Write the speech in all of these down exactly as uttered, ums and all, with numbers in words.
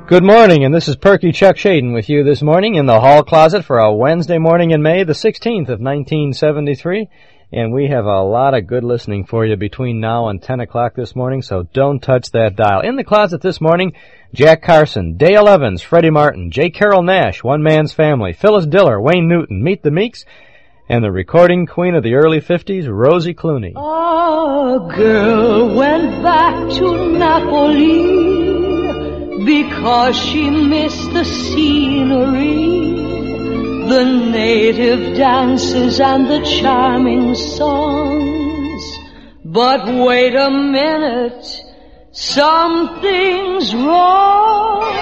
Good morning, and this is Perky Chuck Shaden with you this morning in the hall closet for a Wednesday morning in May, the sixteenth of nineteen seventy-three, and we have a lot of good listening for you between now and ten o'clock this morning, so don't touch that dial. In the closet this morning, Jack Carson, Dale Evans, Freddie Martin, J. Carroll Nash, One Man's Family, Phyllis Diller, Wayne Newton, Meet the Meeks, and the recording queen of the early fifties, Rosie Clooney. A girl went back to Napoli because she missed the scenery, the native dances and the charming songs. But wait a minute, something's wrong.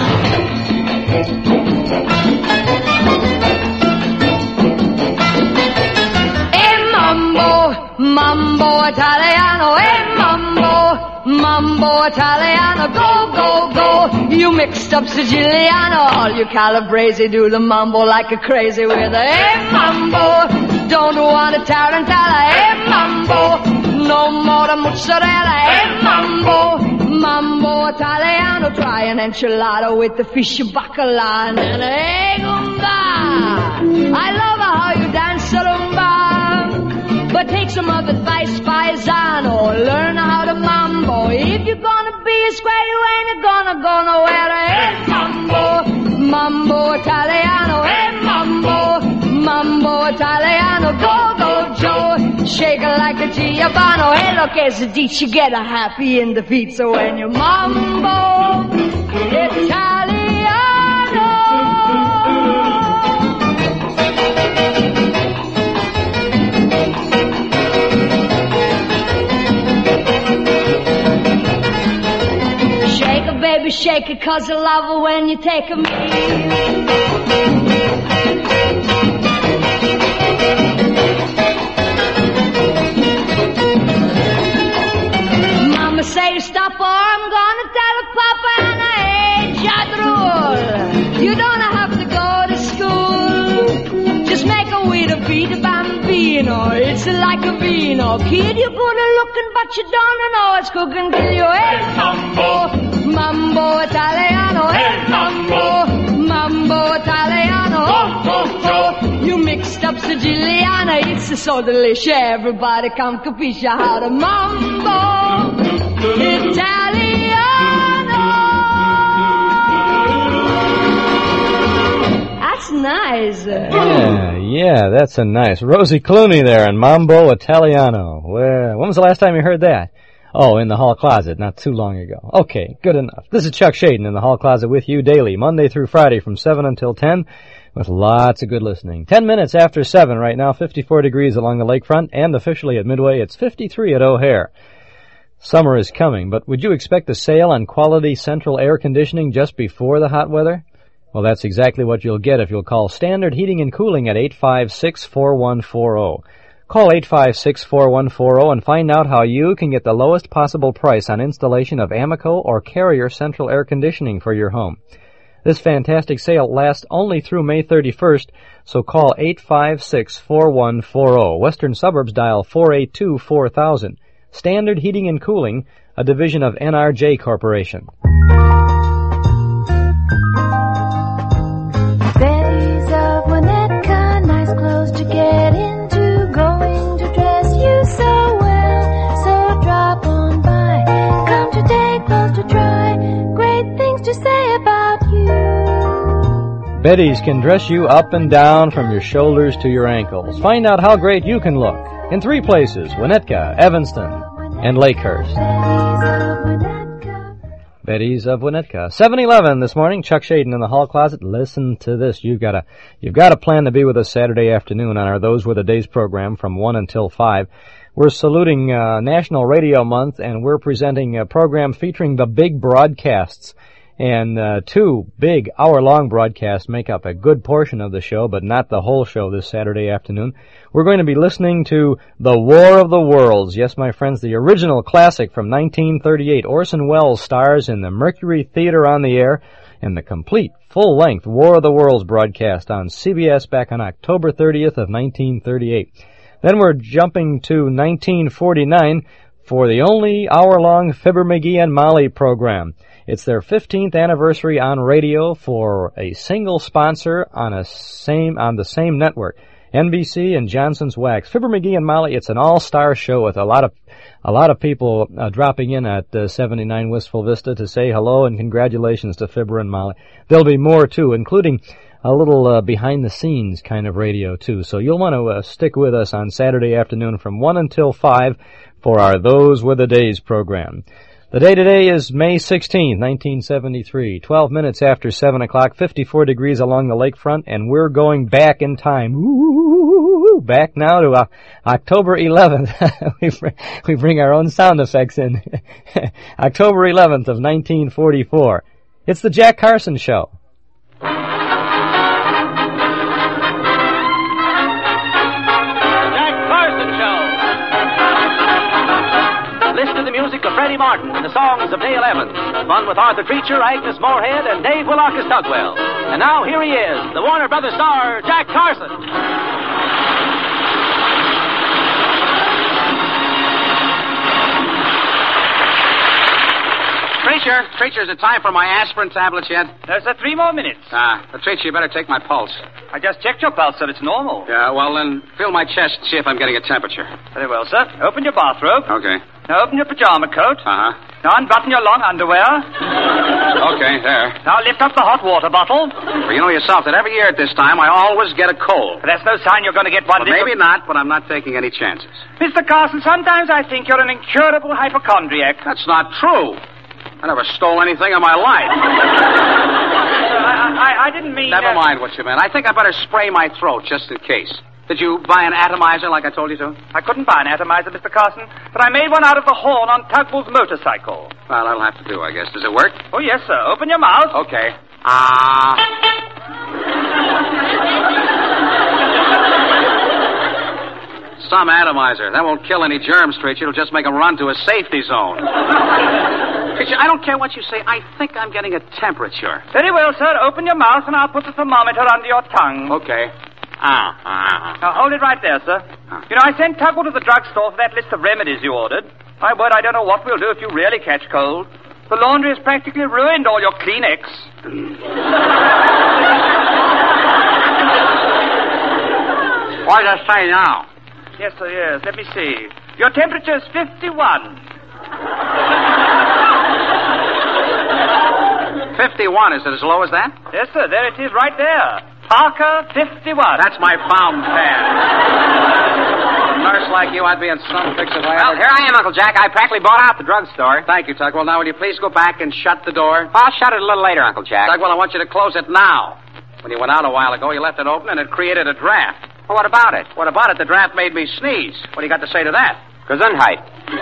Hey mambo, mambo Italiano, hey mambo, mambo Italiano, go, go, go. You mixed up Siciliano, all you Calabrese do the mambo like a crazy with a hey mambo. Don't want a tarantella, hey mambo. No more the mozzarella, hey mambo. Mambo Italiano, try an enchilada with the fish bacala and a hey gumba. I love how you dance a rumba, but take some of advice, paisano. Learn how to mambo. If you're gonna be a square, you ain't gonna go nowhere. Hey mambo, mambo Italiano, hey mambo, mambo Italiano, go, go Joe, shake it like a Giovanni. Hey look, as a ditch, you get a happy in the feet. So when you mambo Italiano. Baby, shake it, cause I love it when you take a me. Mama say stop or I'm gonna tell her Papa and I ain't jadrul. You don't have to go to school, just make a way to beat a bambino. It's like a vino. Kid, you're good at looking, but you don't know it's cooking till you ain't mambo. Mambo Italiano, hey mambo, mambo Italiano, oh, oh, oh. You mixed up Siciliano, it's so delicious. Everybody come capisce how to mambo Italiano. That's nice. Yeah, yeah, that's a nice. Rosie Clooney there and Mambo Italiano. Well, when was the last time you heard that? Oh, in the hall closet, not too long ago. Okay, good enough. This is Chuck Shaden in the hall closet with you daily, Monday through Friday from seven until ten, with lots of good listening. Ten minutes after seven right now, fifty-four degrees along the lakefront, and officially at Midway, it's fifty-three at O'Hare. Summer is coming, but would you expect a sale on quality central air conditioning just before the hot weather? Well, that's exactly what you'll get if you'll call Standard Heating and Cooling at eight five six, four one four zero. Call eight five six, four one four zero and find out how you can get the lowest possible price on installation of Amoco or Carrier central air conditioning for your home. This fantastic sale lasts only through May thirty-first, so call eight five six, four one four zero. Western Suburbs dial four eight two, four thousand. Standard Heating and Cooling, a division of N R J Corporation. Betty's of Winnetka, nice clothes to get into. Going to dress you so well, so drop on by. Come today, clothes to try, great things to say about you. Betty's can dress you up and down from your shoulders to your ankles. Find out how great you can look in three places: Winnetka, Evanston, and Lakehurst. Betty's of Winnetka. seven eleven this morning. Chuck Shaden in the hall closet. Listen to this. You've got a, you've got a plan to be with us Saturday afternoon on our Those Were the Days program from one until five. We're saluting uh, National Radio Month, and we're presenting a program featuring the big broadcasts. And uh, two big hour-long broadcasts make up a good portion of the show, but not the whole show this Saturday afternoon. We're going to be listening to The War of the Worlds. Yes, my friends, the original classic from nineteen thirty-eight. Orson Welles stars in the Mercury Theater on the Air, and the complete, full-length War of the Worlds broadcast on C B S back on October thirtieth of nineteen thirty-eight. Then we're jumping to nineteen forty-nine. for the only hour-long Fibber McGee and Molly program. It's their fifteenth anniversary on radio for a single sponsor on a same on the same network, N B C and Johnson's Wax. Fibber McGee and Molly, it's an all-star show with a lot of a lot of people uh, dropping in at uh, seventy-nine Wistful Vista to say hello and congratulations to Fibber and Molly. There'll be more, too, including a little uh, behind-the-scenes kind of radio, too. So you'll want to uh, stick with us on Saturday afternoon from one until five for our Those Were the Days program. The day today is May sixteenth, nineteen seventy-three, twelve minutes after seven o'clock, fifty-four degrees along the lakefront, and we're going back in time. Ooh, back now to uh, October eleventh. we, bring, we bring our own sound effects in. October eleventh of nineteen forty-four. It's the Jack Carson Show. Music of Freddie Martin and the songs of Dale Evans. Fun with Arthur Treacher, Agnes Moorehead, and Dave Willacus Tugwell. And now here he is, the Warner Brothers star, Jack Carson. Treacher, Treacher, is it time for my aspirin tablets yet? There's uh, three more minutes. Ah, uh, Treacher, you better take my pulse. I just checked your pulse, sir. It's normal. Yeah, well, then feel my chest, see if I'm getting a temperature. Very well, sir. Open your bathrobe. Okay. Now open your pajama coat. Uh-huh. Now unbutton your long underwear. Okay, there. Now lift up the hot water bottle. Well, you know yourself that every year at this time I always get a cold. But that's no sign you're going to get one. Well, maybe not, but I'm not taking any chances. Mister Carson, sometimes I think you're an incurable hypochondriac. That's not true. I never stole anything in my life. I, I, I didn't mean... Never uh... mind what you meant. I think I better spray my throat just in case. Did you buy an atomizer like I told you to? I couldn't buy an atomizer, Mister Carson, but I made one out of the horn on Tugwell's motorcycle. Well, that'll have to do, I guess. Does it work? Oh, yes, sir. Open your mouth. Okay. Ah. Some atomizer. That won't kill any germs, Treacher. It'll just make them run to a safety zone. Treacher, I don't care what you say. I think I'm getting a temperature. Very well, sir. Open your mouth, and I'll put the thermometer under your tongue. Okay. Ah, ah. Now, hold it right there, sir. Ah. You know, I sent Tugwell to the drugstore for that list of remedies you ordered. My word, I don't know what we'll do if you really catch cold. The laundry has practically ruined all your Kleenex. What does it say now? Yes, sir, yes. Let me see. Your temperature is fifty-one. fifty-one, is it as low as that? Yes, sir, there it is right there. Parker, fifty-one. That's my fountain pen. A nurse like you, I'd be in some fix if I Well, ever... here I am, Uncle Jack. I practically bought out the drugstore. Thank you, Tugwell. Now, will you please go back and shut the door? I'll shut it a little later, Uncle Jack. Tugwell, I want you to close it now. When you went out a while ago, you left it open and it created a draft. Well, what about it? What about it? The draft made me sneeze. What do you got to say to that? Gesundheit.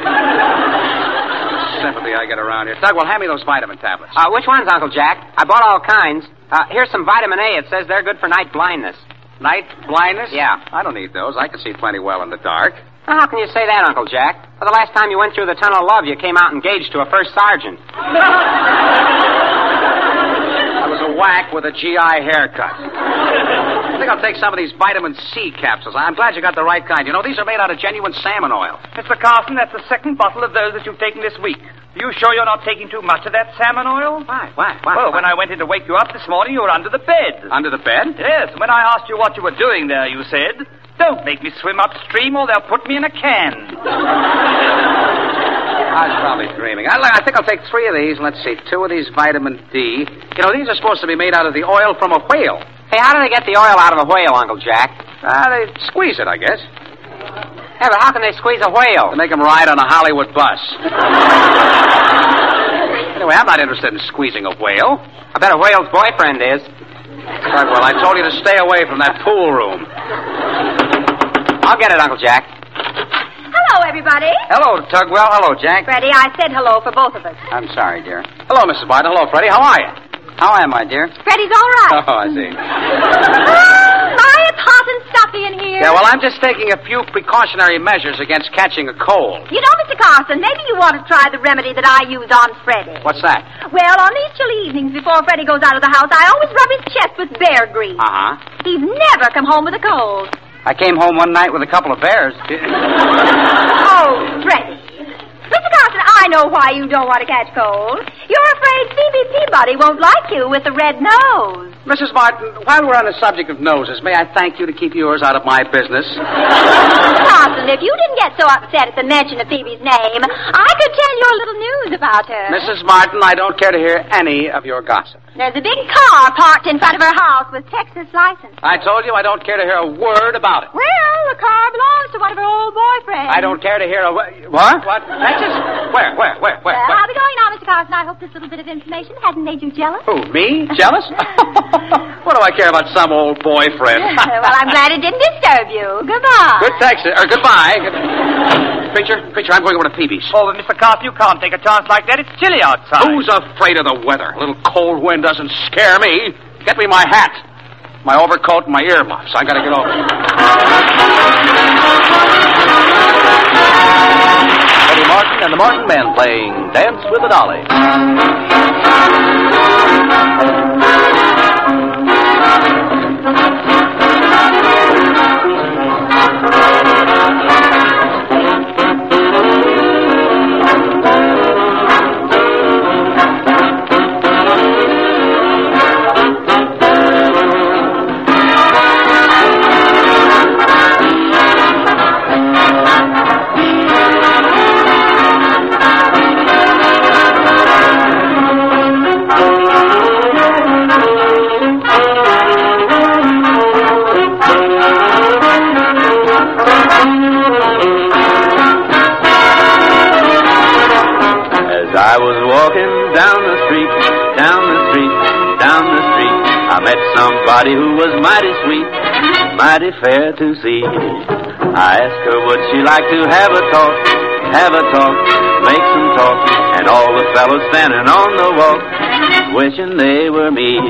Sympathy I get around here. Tugwell, hand me those vitamin tablets. Uh, which ones, Uncle Jack? I bought all kinds. Uh, here's some vitamin A. It says they're good for night blindness. Night blindness? Yeah. I don't need those. I can see plenty well in the dark. Well, how can you say that, Uncle Jack? Well, the last time you went through the tunnel of love, you came out engaged to a first sergeant. I was a whack with a G I haircut. I think I'll take some of these vitamin C capsules. I'm glad you got the right kind. You know, these are made out of genuine salmon oil. Mister Carson, that's the second bottle of those that you've taken this week. Are you sure you're not taking too much of that salmon oil? Why? Why? Why? Well, Why? when I went in to wake you up this morning, you were under the bed. Under the bed? Yes. When I asked you what you were doing there, you said, "Don't make me swim upstream or they'll put me in a can." I was probably dreaming. I, I think I'll take three of these. Let's see, two of these vitamin D. You know, these are supposed to be made out of the oil from a whale. Hey, how do they get the oil out of a whale, Uncle Jack? Uh, they squeeze it, I guess. Yeah, but how can they squeeze a whale? To make them ride on a Hollywood bus. Anyway, I'm not interested in squeezing a whale. I bet a whale's boyfriend is. Well, I told you to stay away from that pool room. I'll get it, Uncle Jack. Hello, everybody. Hello, Tugwell. Hello, Jack. Freddie, I said hello for both of us. I'm sorry, dear. Hello, Missus Barton. Hello, Freddie. How are you? How am I, dear? Freddie's all right. Oh, I see. Oh, my, it's hot and stuffy in here. Yeah, well, I'm just taking a few precautionary measures against catching a cold. You know, Mister Carson, maybe you want to try the remedy that I use on Freddie. What's that? Well, on these chilly evenings before Freddie goes out of the house, I always rub his chest with bear grease. Uh-huh. He's never come home with a cold. I came home one night with a couple of bears. Oh, Freddie. Mister Carson, I know why you don't want to catch cold. You're afraid Phoebe Peabody won't like you with the red nose. Missus Martin, while we're on the subject of noses, may I thank you to keep yours out of my business? Mister Carson, if you didn't get so upset at the mention of Phoebe's name, I could tell you a little news about her. Missus Martin, I don't care to hear any of your gossip. There's a big car parked in front of her house with Texas license. I told you I don't care to hear a word about it. Well, the car belongs to one of her old boyfriends. I don't care to hear a... What? What? Texas? Where, where, where, where? Uh, where? I'll be going now, Mister Carson. I hope this little bit of information hasn't made you jealous. Who, me? Jealous? What do I care about some old boyfriend? Well, I'm glad it didn't disturb you. Goodbye. Good Texas. Or goodbye. Preacher, preacher, I'm going over to Peavy's. Oh, but Mister Carson, you can't take a chance like that. It's chilly outside. Who's afraid of the weather? A little cold wind doesn't scare me. Get me my hat, my overcoat, and my earmuffs. I gotta get over. Eddie Martin and the Martin Men playing Dance with the Dolly. I was walking down the street, down the street, down the street. I met somebody who was mighty sweet, mighty fair to see. I asked her would she like to have a talk, have a talk, make some talk. And all the fellows standing on the walk, wishing they were me.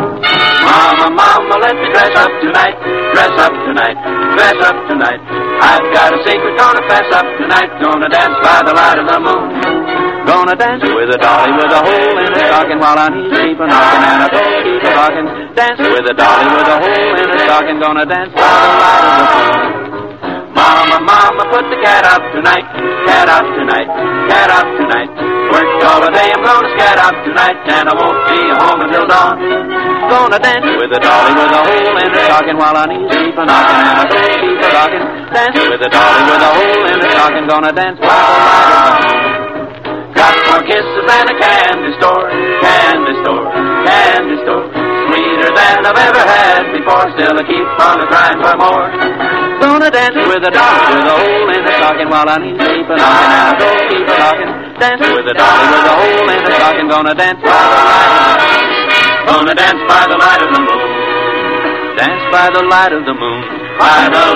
Mama, mama, let me dress up tonight, dress up tonight, dress up tonight. I've got a secret, gonna fess up tonight, gonna dance by the light of the moon. Gonna dance with a dolly with a hole in her stocking while on his keep a knocking and a baby keep a rocking. Dance with a dolly with a hole in her stocking, gonna dance by the light of the moon. Mama, mama, put the cat up tonight, cat up tonight, cat up tonight. Worked all the day, I'm gonna scat up tonight, and I won't be home until dawn. Gonna dance with a dolly with a hole in her stocking while on his keep a knocking and a baby keep a rocking. Dance with a dolly with a hole in her stocking, gonna dance by the light of the moon. Got more kisses than a candy store, candy store, candy store. Sweeter than I've ever had before, still I keep on crying for more. Gonna dance with a dolly with a hole in the stocking while I need to keep a knocking and I don't keep a knocking. Dance with a dolly with a hole in the stocking, gonna dance by the light of the moon. Gonna dance by the light of the moon. Dance by the light of the moon. By the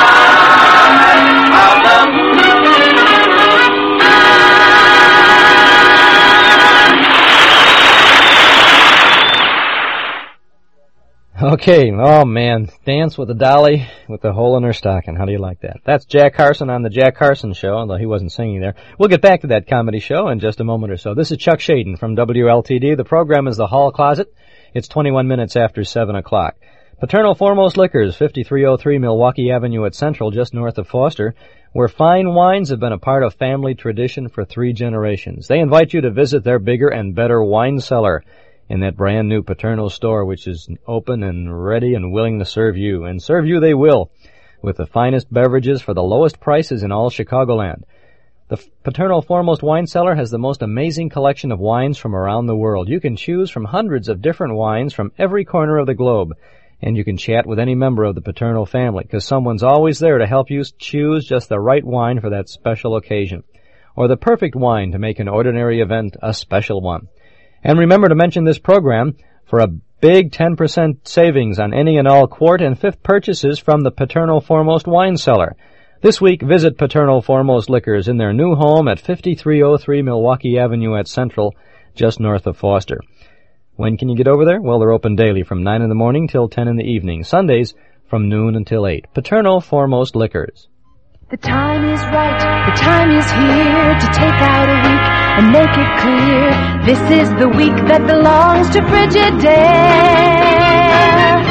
light of the moon. Okay, oh man, Dance with a Dolly with the hole in her stocking. How do you like that? That's Jack Carson on the Jack Carson Show, although he wasn't singing there. We'll get back to that comedy show in just a moment or so. This is Chuck Shaden from W L T D. The program is The Hall Closet. It's twenty-one minutes after seven o'clock. Paternal Foremost Liquors, fifty-three oh three Milwaukee Avenue at Central, just north of Foster, where fine wines have been a part of family tradition for three generations. They invite you to visit their bigger and better wine cellar in that brand new Paternal store, which is open and ready and willing to serve you. And serve you they will, with the finest beverages for the lowest prices in all Chicagoland. The Paternal Foremost Wine Cellar has the most amazing collection of wines from around the world. You can choose from hundreds of different wines from every corner of the globe. And you can chat with any member of the Paternal family, because someone's always there to help you choose just the right wine for that special occasion, or the perfect wine to make an ordinary event a special one. And remember to mention this program for a big ten percent savings on any and all quart and fifth purchases from the Paternal Foremost Wine Cellar. This week, visit Paternal Foremost Liquors in their new home at fifty-three oh three Milwaukee Avenue at Central, just north of Foster. When can you get over there? Well, they're open daily from nine in the morning till ten in the evening. Sundays from noon until eight. Paternal Foremost Liquors. The time is right, the time is here to take out a week and make it clear. This is the week that belongs to Frigidaire.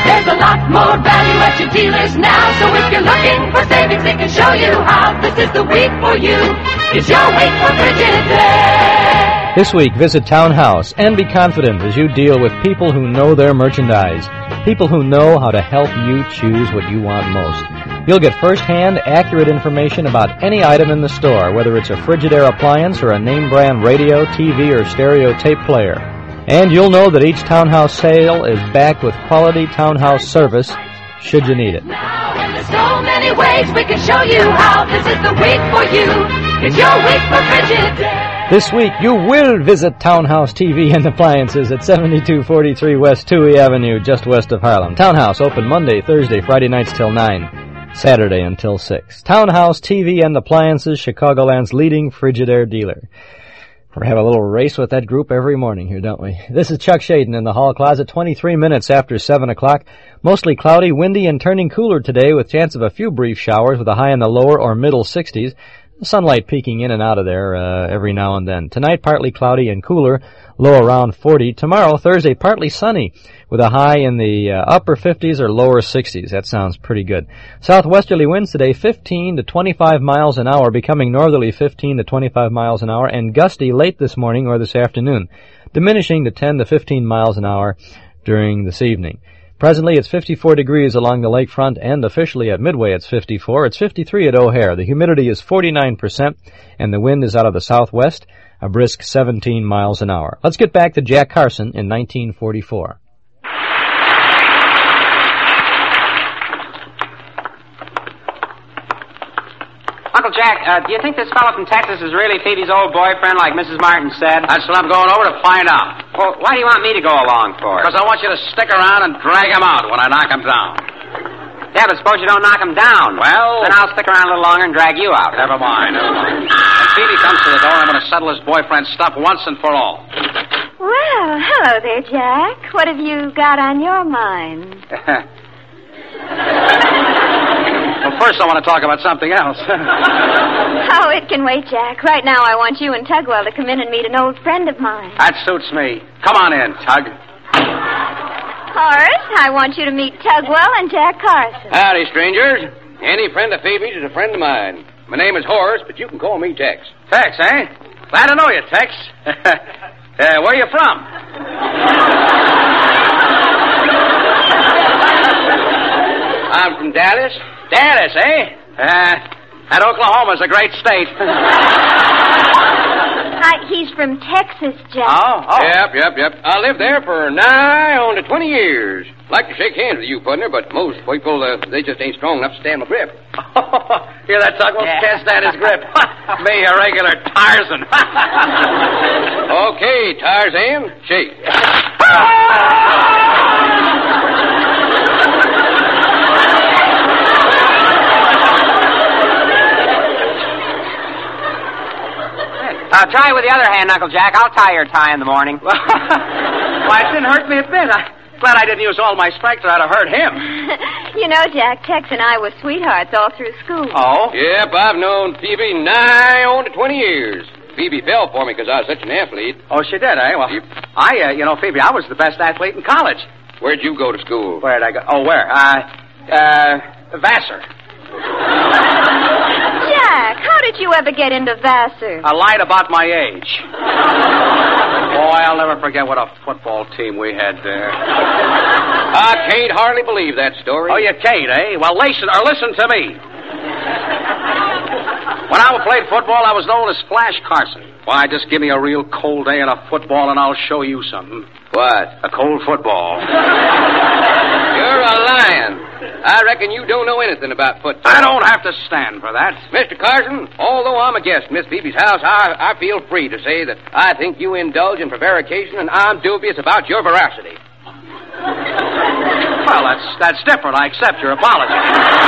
There's a lot more value at your dealers now. So if you're looking for savings, they can show you how. This is the week for you. It's your week for Frigidaire. This week, visit Townhouse and be confident as you deal with people who know their merchandise. People who know how to help you choose what you want most. You'll get first-hand, accurate information about any item in the store, whether it's a Frigidaire appliance or a name-brand radio, T V, or stereo tape player. And you'll know that each Townhouse sale is backed with quality Townhouse service, should you need it. Now, and there's so many ways we can show you how. This is the week for you. It's your week for Frigidaire. This week, you will visit Townhouse T V and Appliances at seventy-two forty-three West Touhy Avenue, just west of Harlem. Townhouse, open Monday, Thursday, Friday nights till nine, Saturday until six. Townhouse T V and Appliances, Chicagoland's leading Frigidaire dealer. We have a little race with that group every morning here, don't we? This is Chuck Shaden in the hall closet, twenty-three minutes after seven o'clock. Mostly cloudy, windy, and turning cooler today with chance of a few brief showers with a high in the lower or middle sixties. Sunlight peeking in and out of there uh, every now and then. Tonight, partly cloudy and cooler, low around forty. Tomorrow, Thursday, partly sunny with a high in the uh, upper fifties or lower sixties. That sounds pretty good. Southwesterly winds today, fifteen to twenty-five miles an hour, becoming northerly fifteen to twenty-five miles an hour, and gusty late this morning or this afternoon, diminishing to ten to fifteen miles an hour during this evening. Presently, it's fifty-four degrees along the lakefront, and officially at Midway it's fifty-four. It's fifty-three at O'Hare. The humidity is forty-nine percent, and the wind is out of the southwest, a brisk seventeen miles an hour. Let's get back to Jack Carson in nineteen forty-four. Uncle Jack, uh, do you think this fellow from Texas is really Phoebe's old boyfriend, like Missus Martin said? That's what I'm going over to find out. Well, why do you want me to go along for? Because I want you to stick around and drag him out when I knock him down. Yeah, but suppose you don't knock him down. Well... Then I'll stick around a little longer and drag you out. Never mind, never mind. When Phoebe comes to the door, I'm going to settle his boyfriend's stuff once and for all. Well, hello there, Jack. What have you got on your mind? Well, first I want to talk about something else. Oh, it can wait, Jack. Right now I want you and Tugwell to come in and meet an old friend of mine. That suits me. Come on in, Tug. Horace, I want you to meet Tugwell and Jack Carson. Howdy, strangers. Any friend of Phoebe's is a friend of mine. My name is Horace, but you can call me Tex. Tex, eh? Glad to know you, Tex. uh, where are you from? I'm from Dallas. Dallas, eh? Uh, that Oklahoma's a great state. Hi, he's from Texas, Jack. Oh, oh. Yep, yep, yep. I lived there for nigh on to twenty years. Like to shake hands with you, partner, but most people, uh, they just ain't strong enough to stand my grip. Hear that, Tugwell? Yeah. Can't stand his grip. Me, a regular Tarzan. Okay, Tarzan, shake. Uh, try it with the other hand, Uncle Jack. I'll tie your tie in the morning. Why, it didn't hurt me a bit. I'm glad I didn't use all my strength or I'd have hurt him. You know, Jack, Tex and I were sweethearts all through school. Oh? Yep, I've known Phoebe nigh on to twenty years. Phoebe fell for me because I was such an athlete. Oh, she did, eh? Well, Yep. I, uh, you know, Phoebe, I was the best athlete in college. Where'd you go to school? Where'd I go? Oh, where? Uh, uh, Vassar. Jack, how did you ever get into Vassar? I lied about my age. Boy, I'll never forget what a football team we had there. I can't hardly believe that story. Oh, you can't, eh? Well, listen, or listen to me. When I played football, I was known as Flash Carson. Why, just give me a real cold day in a football and I'll show you something. What? A cold football. You're a lion. I reckon you don't know anything about football. I don't have to stand for that. Mister Carson, although I'm a guest in Miss Phoebe's house, I, I feel free to say that I think you indulge in prevarication and I'm dubious about your veracity. Well, that's that's different. I accept your apology.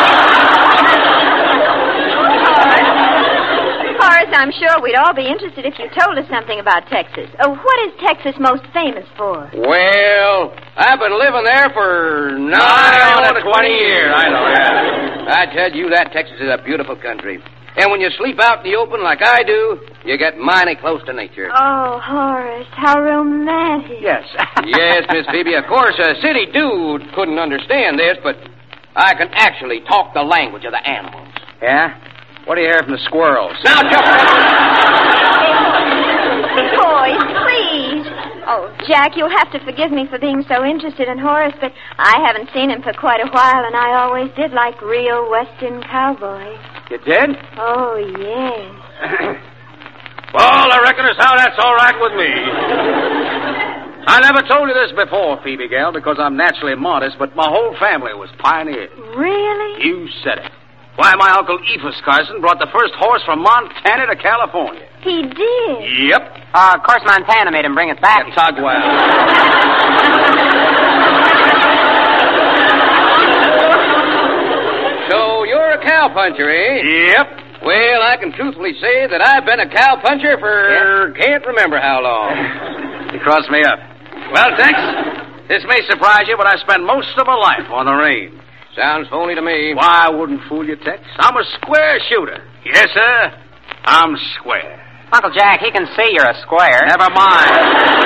Horace, I'm sure we'd all be interested if you told us something about Texas. Oh, what is Texas most famous for? Well, I've been living there for nigh on to twenty years. I know, yeah. I tell you that Texas is a beautiful country. And when you sleep out in the open like I do, you get mighty close to nature. Oh, Horace, how romantic. Yes. Yes, Miss Phoebe, of course, a city dude couldn't understand this, but I can actually talk the language of the animals. Yeah? What do you hear from the squirrels? Now, just... Boys, please. Oh, Jack, you'll have to forgive me for being so interested in Horace, but I haven't seen him for quite a while, and I always did like real Western cowboys. You did? Oh, yes. Well, I reckon as how that's all right with me. I never told you this before, Phoebe gal, because I'm naturally modest, but my whole family was pioneers. Really? You said it. Why, my Uncle Ephus Carson brought the first horse from Montana to California. He did? Yep. Uh, of course, Montana made him bring it back. Yeah, Tugwell. So you're a cowpuncher, eh? Yep. Well, I can truthfully say that I've been a cowpuncher for yeah. can't remember how long. You crossed me up. Well, Tex, this may surprise you, but I spent most of my life on the range. Sounds phony to me. Why, I wouldn't fool you, Tex. I'm a square shooter. Yes, sir. I'm square. Uncle Jack, he can see you're a square. Never mind.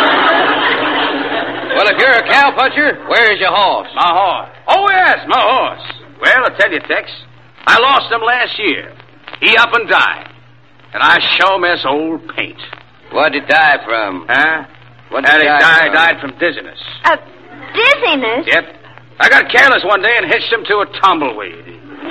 Well, if you're a cowpuncher, where's your horse? My horse. Oh, yes, my horse. Well, I'll tell you, Tex, I lost him last year. He up and died. And I sure miss old Paint. What'd he die from? Huh? What did he die died, from? died from dizziness. Uh, dizziness? Yep. I got careless one day and hitched him to a tumbleweed.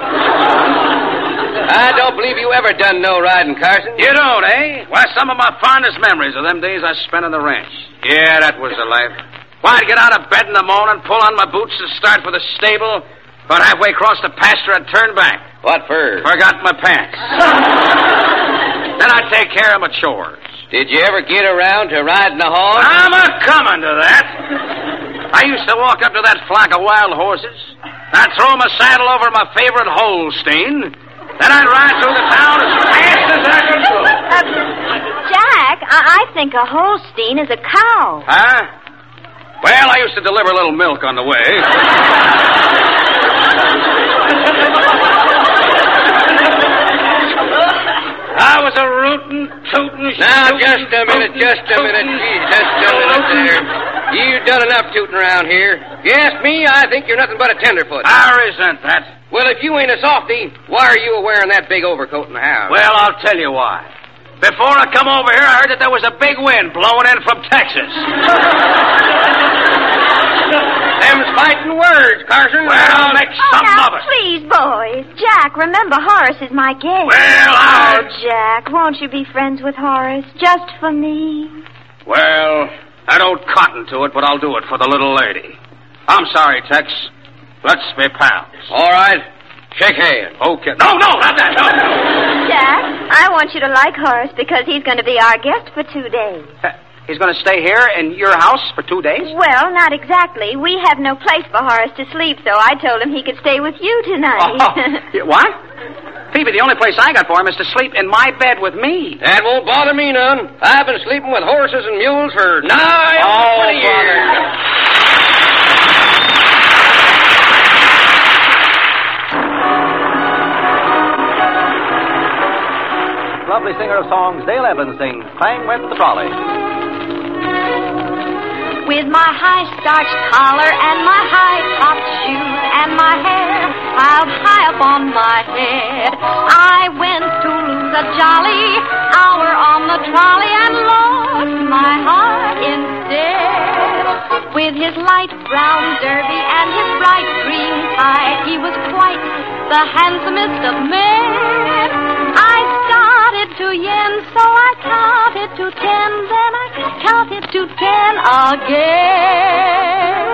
I don't believe you ever done no riding, Carson. You don't, eh? Why, some of my fondest memories are them days I spent on the ranch. Yeah, that was the life. Why, I'd get out of bed in the morning, pull on my boots and start for the stable. About halfway across the pasture, I'd turn back. What for? Forgot my pants. Then I'd take care of my chores. Did you ever get around to riding a horse? I'm a coming to that. I used to walk up to that flock of wild horses. I'd throw my saddle over my favorite Holstein. Then I'd ride through the town as fast as I could go. Uh, Jack, I-, I think a Holstein is a cow. Huh? Well, I used to deliver a little milk on the way. I was a rootin', tootin', Now, shootin', just a minute, tootin', just a minute. tootin'. Gee, just a minute there. You've done enough tooting around here. If you ask me, I think you're nothing but a tenderfoot. I resent that. Well, if you ain't a softy, why are you wearing that big overcoat in the house? Well, I'll tell you why. Before I come over here, I heard that there was a big wind blowing in from Texas. Them's fighting words, Carson. Well, make Oh, some now, of it. please, boys. Jack, remember Horace is my guest. Well, I... Oh, Jack, won't you be friends with Horace? Just for me. Well, I don't cotton to it, but I'll do it for the little lady. I'm sorry, Tex. Let's be pals. All right. Shake hands. Okay. No, no, not that. No. Jack, I want you to like Horace because he's going to be our guest for two days. Uh, he's going to stay here in your house for two days? Well, not exactly. We have no place for Horace to sleep, so I told him he could stay with you tonight. Oh, yeah, what? Phoebe, the only place I got for him is to sleep in my bed with me. That won't bother me none. I've been sleeping with horses and mules for nigh Oh, twenty years. Lovely singer of songs, Dale Evans sings Clang Went the Trolley. With my high starched collar and my high topped shoes and my hair piled high up on my head, I went to lose a jolly hour on the trolley and lost my heart instead. With his light brown derby and his bright green tie, he was quite the handsomest of men. I started to yen, so I counted to ten, then I counted to ten again.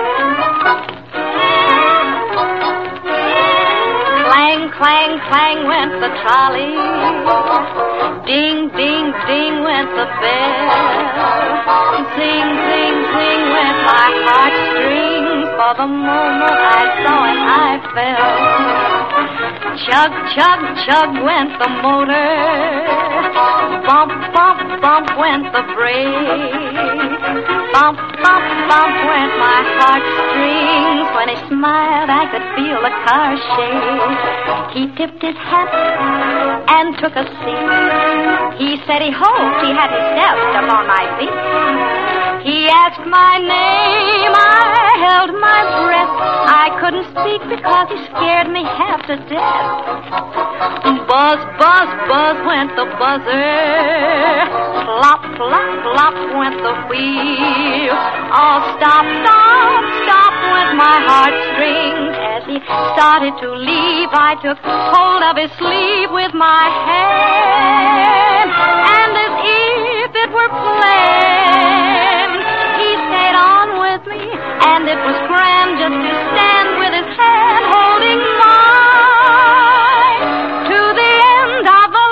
Clang, clang, clang went the trolley. Ding, ding, ding went the bell. Sing, sing, sing went my heartstrings, for for the moment I saw him, I fell. Chug, chug, chug went the motor. Bump, bump, bump went the brake. Bump, bump, bump went my heartstrings. When he smiled, I could feel the car shake. He tipped his hat and took a seat. He said he hoped he hadn't stepped upon my feet. He asked my name, I held my breath. I couldn't speak because he scared me half to death. Buzz, buzz, buzz went the buzzer. Plop, plop, plop went the wheel. Oh, stop, stop, stop went my heartstrings. As he started to leave, I took hold of his sleeve with my hand. And as if it were planned, he stayed on with me, and it was grand just to stand with his hand holding mine to the end of the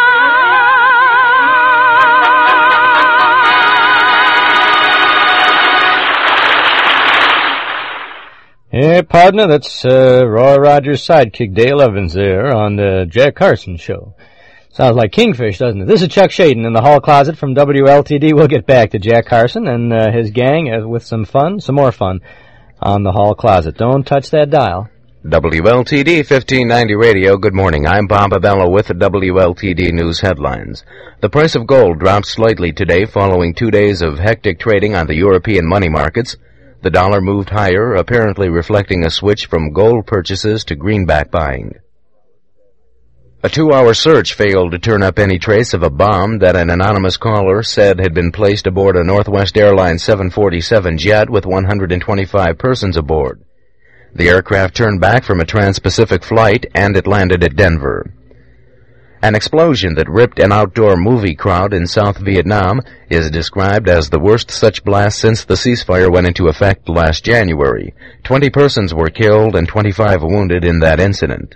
line. Hey, partner, that's uh, Roy Rogers' sidekick Dale Evans there on the Jack Carson Show. Sounds like Kingfish, doesn't it? This is Chuck Shaden in the hall closet from W L T D. We'll get back to Jack Carson and uh, his gang uh, with some fun, some more fun, on the hall closet. Don't touch that dial. W L T D fifteen ninety Radio, good morning. I'm Bob Abello with the W L T D News headlines. The price of gold dropped slightly today following two days of hectic trading on the European money markets. The dollar moved higher, apparently reflecting a switch from gold purchases to greenback buying. A two-hour search failed to turn up any trace of a bomb that an anonymous caller said had been placed aboard a Northwest Airlines seven forty-seven jet with one hundred twenty-five persons aboard. The aircraft turned back from a trans-Pacific flight, and it landed at Denver. An explosion that ripped an outdoor movie crowd in South Vietnam is described as the worst such blast since the ceasefire went into effect last January. Twenty persons were killed and twenty-five wounded in that incident.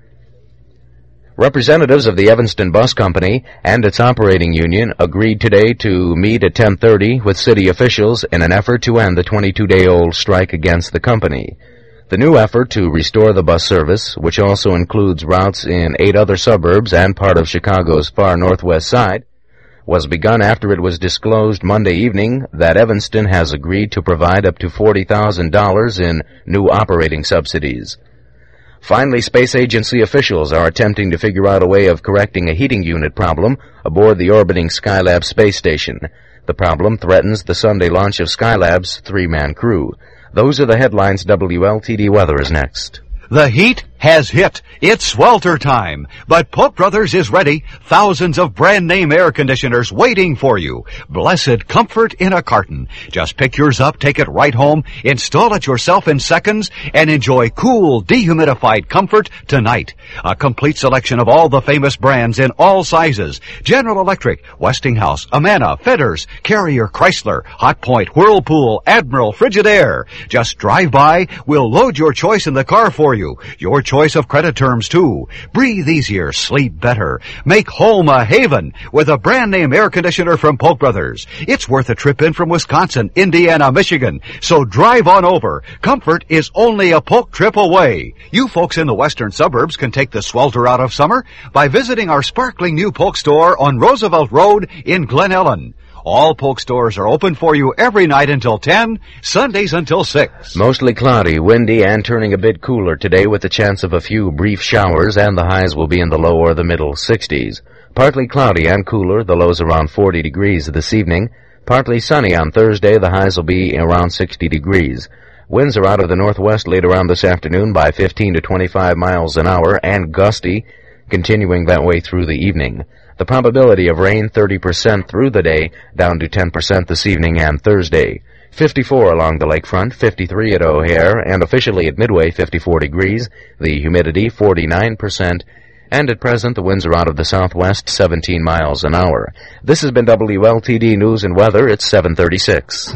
Representatives of the Evanston Bus Company and its operating union agreed today to meet at ten thirty with city officials in an effort to end the twenty-two-day-old strike against the company. The new effort to restore the bus service, which also includes routes in eight other suburbs and part of Chicago's far northwest side, was begun after it was disclosed Monday evening that Evanston has agreed to provide up to forty thousand dollars in new operating subsidies. Finally, space agency officials are attempting to figure out a way of correcting a heating unit problem aboard the orbiting Skylab space station. The problem threatens the Sunday launch of Skylab's three-man crew. Those are the headlines. W L T D weather is next. The heat has hit. It's swelter time. But Polk Brothers is ready. Thousands of brand-name air conditioners waiting for you. Blessed comfort in a carton. Just pick yours up, take it right home, install it yourself in seconds, and enjoy cool, dehumidified comfort tonight. A complete selection of all the famous brands in all sizes. General Electric, Westinghouse, Amana, Fedders, Carrier, Chrysler, Hot Point, Whirlpool, Admiral, Frigidaire. Just drive by. We'll load your choice in the car for you. Your choice of credit terms, too. Breathe easier, sleep better. Make home a haven with a brand-name air conditioner from Polk Brothers. It's worth a trip in from Wisconsin, Indiana, Michigan. So drive on over. Comfort is only a Polk trip away. You folks in the western suburbs can take the swelter out of summer by visiting our sparkling new Polk store on Roosevelt Road in Glen Ellen. All Polk stores are open for you every night until ten, Sundays until six. Mostly cloudy, windy, and turning a bit cooler today with the chance of a few brief showers, and the highs will be in the low or the middle sixties. Partly cloudy and cooler, the lows around forty degrees this evening. Partly sunny on Thursday, the highs will be around sixty degrees. Winds are out of the northwest later on this afternoon by fifteen to twenty-five miles an hour, and gusty, continuing that way through the evening. The probability of rain thirty percent through the day, down to ten percent this evening and Thursday. fifty-four along the lakefront, fifty-three at O'Hare, and officially at Midway, fifty-four degrees. The humidity, forty-nine percent. And at present, the winds are out of the southwest, seventeen miles an hour. This has been W L T D News and Weather. It's seven thirty-six.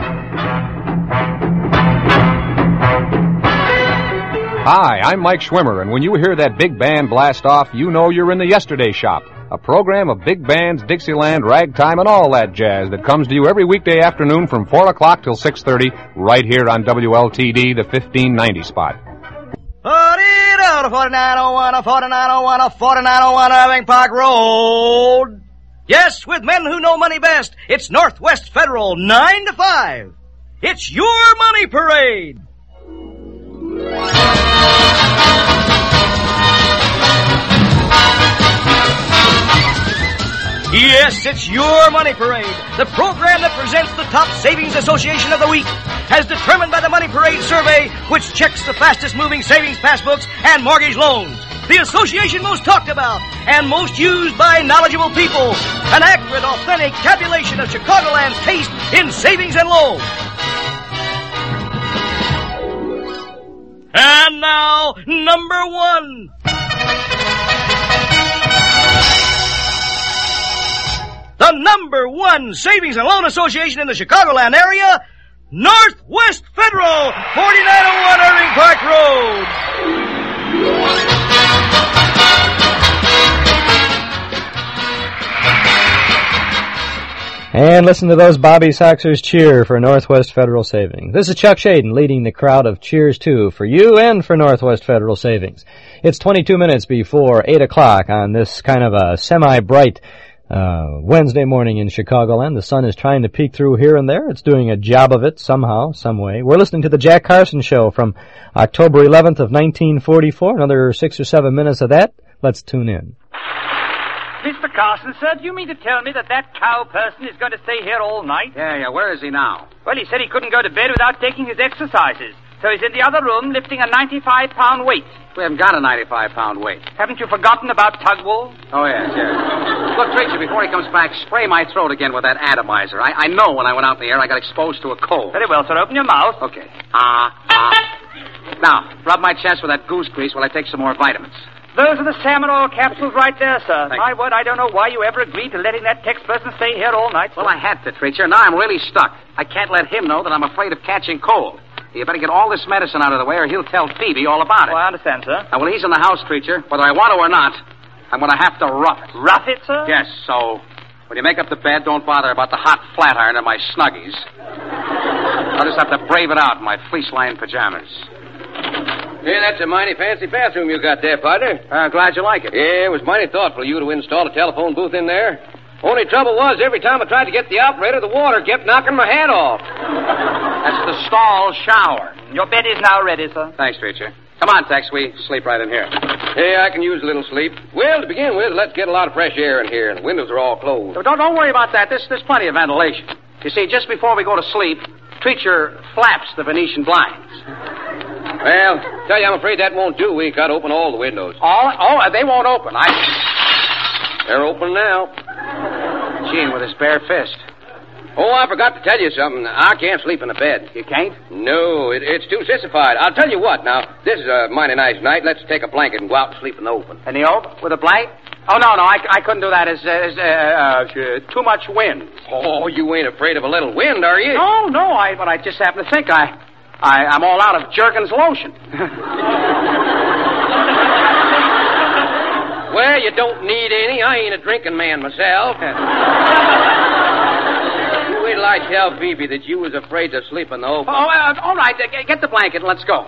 Hi, I'm Mike Schwimmer, and when you hear that big band blast off, you know you're in the Yesterday Shop. a program of big bands, Dixieland, ragtime, and all that jazz that comes to you every weekday afternoon from four o'clock till six thirty, right here on W L T D, the fifteen ninety spot. forty-nine oh one, forty-nine oh one, forty-nine oh one Irving Park Road. Yes, with men who know money best, it's Northwest Federal, nine to five. It's your money parade. Yes, it's your money parade, the program that presents the top savings association of the week, as determined by the Money Parade survey, which checks the fastest moving savings passbooks and mortgage loans. The association most talked about and most used by knowledgeable people. An accurate, authentic tabulation of Chicagoland's taste in savings and loans. And now, number one. The number one savings and loan association in the Chicagoland area, Northwest Federal, forty-nine oh one Irving Park Road. And listen to those Bobby Soxers cheer for Northwest Federal Savings. This is Chuck Shaden leading the crowd of cheers too for you and for Northwest Federal Savings. It's twenty-two minutes before eight o'clock on this kind of a semi-bright Uh, Wednesday morning in Chicagoland. The sun is trying to peek through here and there. It's doing a job of it somehow, some way. We're listening to the Jack Carson Show from October eleventh of nineteen forty-four. Another six or seven minutes of that. Let's tune in. Mister Carson, sir, do you mean to tell me that that cow person is going to stay here all night? Yeah, yeah, where is he now? Well, he said he couldn't go to bed without taking his exercises. So he's in the other room lifting a ninety-five pound weight. We haven't got a ninety-five pound weight. Haven't you forgotten about Tugwell? Oh, yes, yes. Look, Treacher, before he comes back, spray my throat again with that atomizer. I, I know when I went out in the air I got exposed to a cold. Very well, sir. Open your mouth. Okay. Ah, ah. Now, rub my chest with that goose grease while I take some more vitamins. Those are the salmon oil capsules right there, sir. Thank my you. word, I don't know why you ever agreed to letting that Tex person stay here all night, sir. Well, I had to, Treacher. Now I'm really stuck. I can't let him know that I'm afraid of catching cold. You better get all this medicine out of the way or he'll tell Phoebe all about it. Well, I understand, sir. Now, when he's in the house, Treacher, whether I want to or not, I'm going to have to rough it. Rough it, sir? Yes, so when you make up the bed, don't bother about the hot flat iron in my snuggies. I'll just have to brave it out in my fleece-lined pajamas. Yeah, that's a mighty fancy bathroom you got there, partner. Uh, glad you like it. Yeah, it was mighty thoughtful of you to install a telephone booth in there. Only trouble was, every time I tried to get the operator, the water kept knocking my hat off. That's the stall shower. Your bed is now ready, sir. Thanks, Treacher. Come on, Tex. We sleep right in here. Yeah, I can use a little sleep. Well, to begin with, let's get a lot of fresh air in here, and the windows are all closed. Don't, don't worry about that. There's, there's plenty of ventilation. You see, just before we go to sleep, Treacher flaps the Venetian blinds. Well, tell you, I'm afraid that won't do. We got to open all the windows. All? Oh, they won't open. I... They're open now. Gene with his bare fist. Oh, I forgot to tell you something. I can't sleep in the bed. You can't? No, it, it's too sissified. I'll tell you what, now, this is a mighty nice night. Let's take a blanket and go out and sleep in the open. In the open? With a blanket? Oh, no, no, I, I couldn't do that. It's, uh, it's uh, uh, too much wind. Oh, you ain't afraid of a little wind, are you? No, no, I, but I just happen to think I, I, I'm all out of Jergens lotion. Well, you don't need any. I ain't a drinking man myself. Wait till I tell Phoebe that you was afraid to sleep in the open. Oh, uh, all right. Uh, get the blanket and let's go.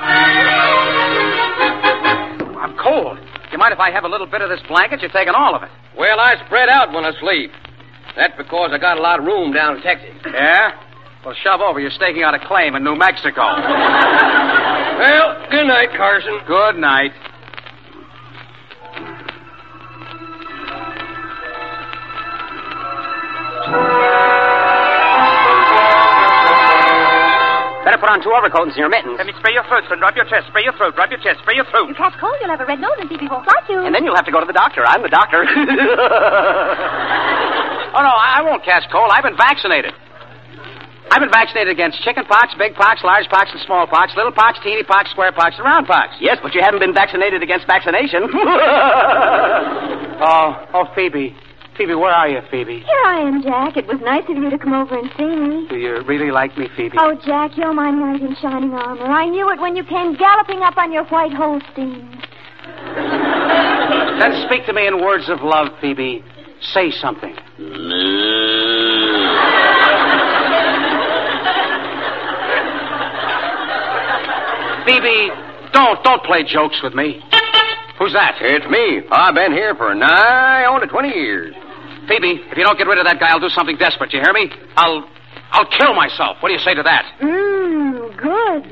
I'm cold. You mind if I have a little bit of this blanket? You're taking all of it. Well, I spread out when I sleep. That's because I got a lot of room down in Texas. Yeah? Well, shove over. You're staking out a claim in New Mexico. Well, good night, Carson. Good night. Better put on two overcoats and your mittens. Let me spray your throat, son. Rub your chest. Spray your throat. Rub your chest. Spray your throat. You catch cold, you'll have a red nose and Phoebe won't like you. And then you'll have to go to the doctor. I'm the doctor. Oh, no, I won't catch cold. I've been vaccinated. I've been vaccinated against chicken pox, big pox, large pox, and small pox, little pox, teeny pox, square pox, and round pox. Yes, but you haven't been vaccinated against vaccination. oh, oh, Phoebe. Phoebe, where are you, Phoebe? Here I am, Jack. It was nice of you to come over and see me. Do you really like me, Phoebe? Oh, Jack, you're my knight in shining armor. I knew it when you came galloping up on your white Holstein. Then speak to me in words of love, Phoebe. Say something. Phoebe, don't, don't play jokes with me. Who's that? It's me. I've been here for nigh on to twenty years. Phoebe, if you don't get rid of that guy, I'll do something desperate. You hear me? I'll, I'll kill myself. What do you say to that? Mmm, good.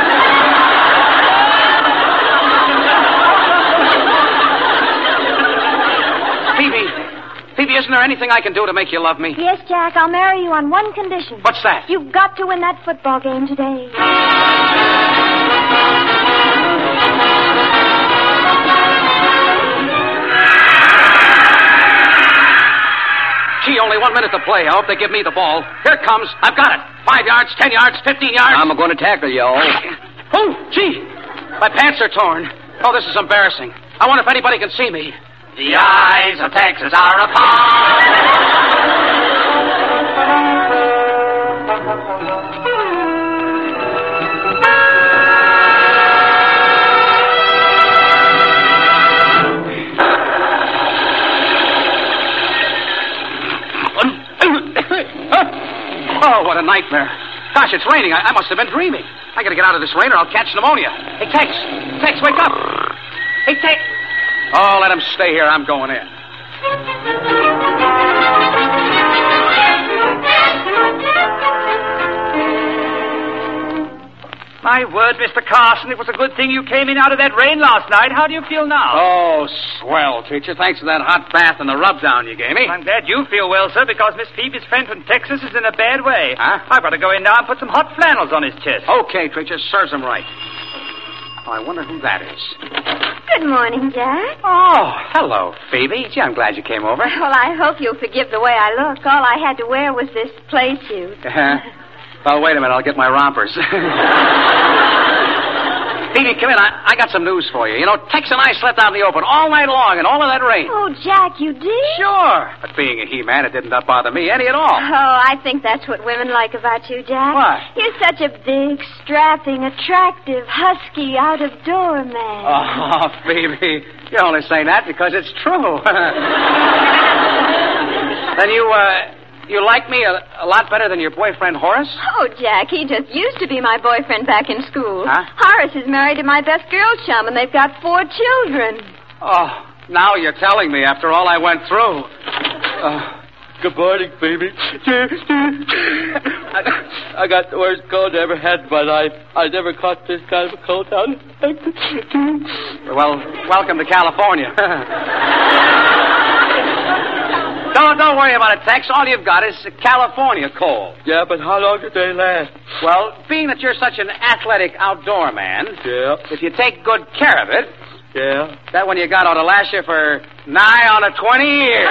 Phoebe, Phoebe, isn't there anything I can do to make you love me? Yes, Jack, I'll marry you on one condition. What's that? You've got to win that football game today. Gee, only one minute to play. I hope they give me the ball. Here it comes. I've got it. Five yards, ten yards, fifteen yards. I'm going to tackle you all. Oh, gee. My pants are torn. Oh, this is embarrassing. I wonder if anybody can see me. The eyes of Texas are Oh, what a nightmare. Gosh, it's raining. I, I must have been dreaming. I gotta get out of this rain or I'll catch pneumonia. Hey, Tex. Tex, wake up. Hey, Tex. Oh, let him stay here. I'm going in. My word, Mister Carson, it was a good thing you came in out of that rain last night. How do you feel now? Oh, swell, teacher. Thanks for that hot bath and the rub down you gave me. I'm glad you feel well, sir, because Miss Phoebe's friend from Texas is in a bad way. Huh? I've got to go in now and put some hot flannels on his chest. Okay, teacher. Serves him right. Oh, I wonder who that is. Good morning, Jack. Oh, hello, Phoebe. Gee, I'm glad you came over. Well, I hope you'll forgive the way I look. All I had to wear was this play suit. Uh-huh. Well, wait a minute. I'll get my rompers. Phoebe, come in. I, I got some news for you. You know, Tex and I slept out in the open all night long in all of that rain. Oh, Jack, you did? Sure. But being a he-man, it didn't bother me any at all. Oh, I think that's what women like about you, Jack. What? You're such a big, strapping, attractive, husky, out-of-door man. Oh, Phoebe, you're only saying that because it's true. Then you, uh... You like me a, a lot better than your boyfriend, Horace? Oh, Jack, he just used to be my boyfriend back in school. Huh? Horace is married to my best girl chum, and they've got four children. Oh, now you're telling me after all I went through. Uh, good morning, baby. I, I got the worst cold I ever had in my life. I never caught this kind of a cold down. Well, welcome to California. Don't, don't worry about it, Tex. All you've got is a California cold. Yeah, but how long do they last? Well, being that you're such an athletic outdoor man, yeah, if you take good care of it, yeah, that one you got ought to last you for nigh on to twenty years.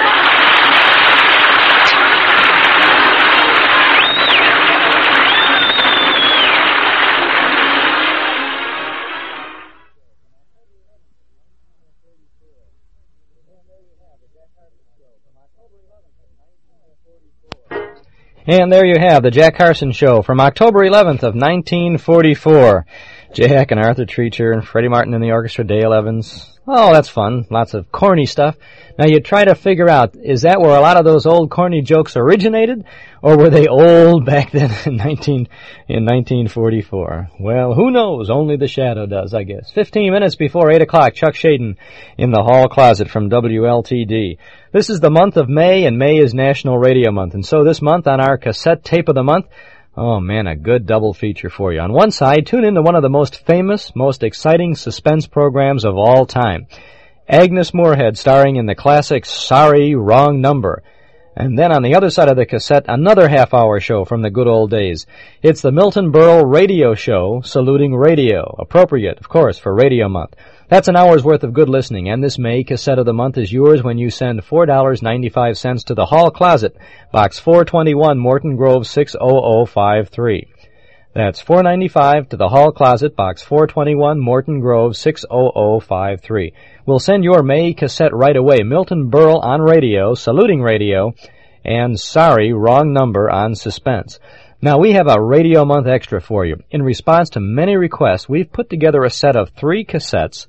And there you have the Jack Carson Show from October eleventh of nineteen forty-four. Jack and Arthur Treacher and Freddie Martin in the orchestra, Dale Evans. Oh, that's fun. Lots of corny stuff. Now you try to figure out, is that where a lot of those old corny jokes originated? Or were they old back then in nineteen in nineteen forty-four? Well, who knows? Only the shadow does, I guess. Fifteen minutes before eight o'clock, Chuck Shaden in the hall closet from W L T D. This is the month of May, and May is National Radio Month. And so this month on our cassette tape of the month, oh man, a good double feature for you. On one side, tune in to one of the most famous, most exciting suspense programs of all time. Agnes Moorehead starring in the classic Sorry, Wrong Number. And then on the other side of the cassette, another half-hour show from the good old days. It's the Milton Berle Radio Show, Saluting Radio. Appropriate, of course, for Radio Month. That's an hour's worth of good listening, and this May cassette of the month is yours when you send four dollars and ninety-five cents to the Hall Closet, Box four twenty-one, Morton Grove six oh oh five three. That's four dollars and ninety-five cents to the Hall Closet, Box four twenty-one, Morton Grove six oh oh five three. We'll send your May cassette right away. Milton Berle on radio, Saluting Radio, and Sorry, Wrong Number on Suspense. Now, we have a Radio Month extra for you. In response to many requests, we've put together a set of three cassettes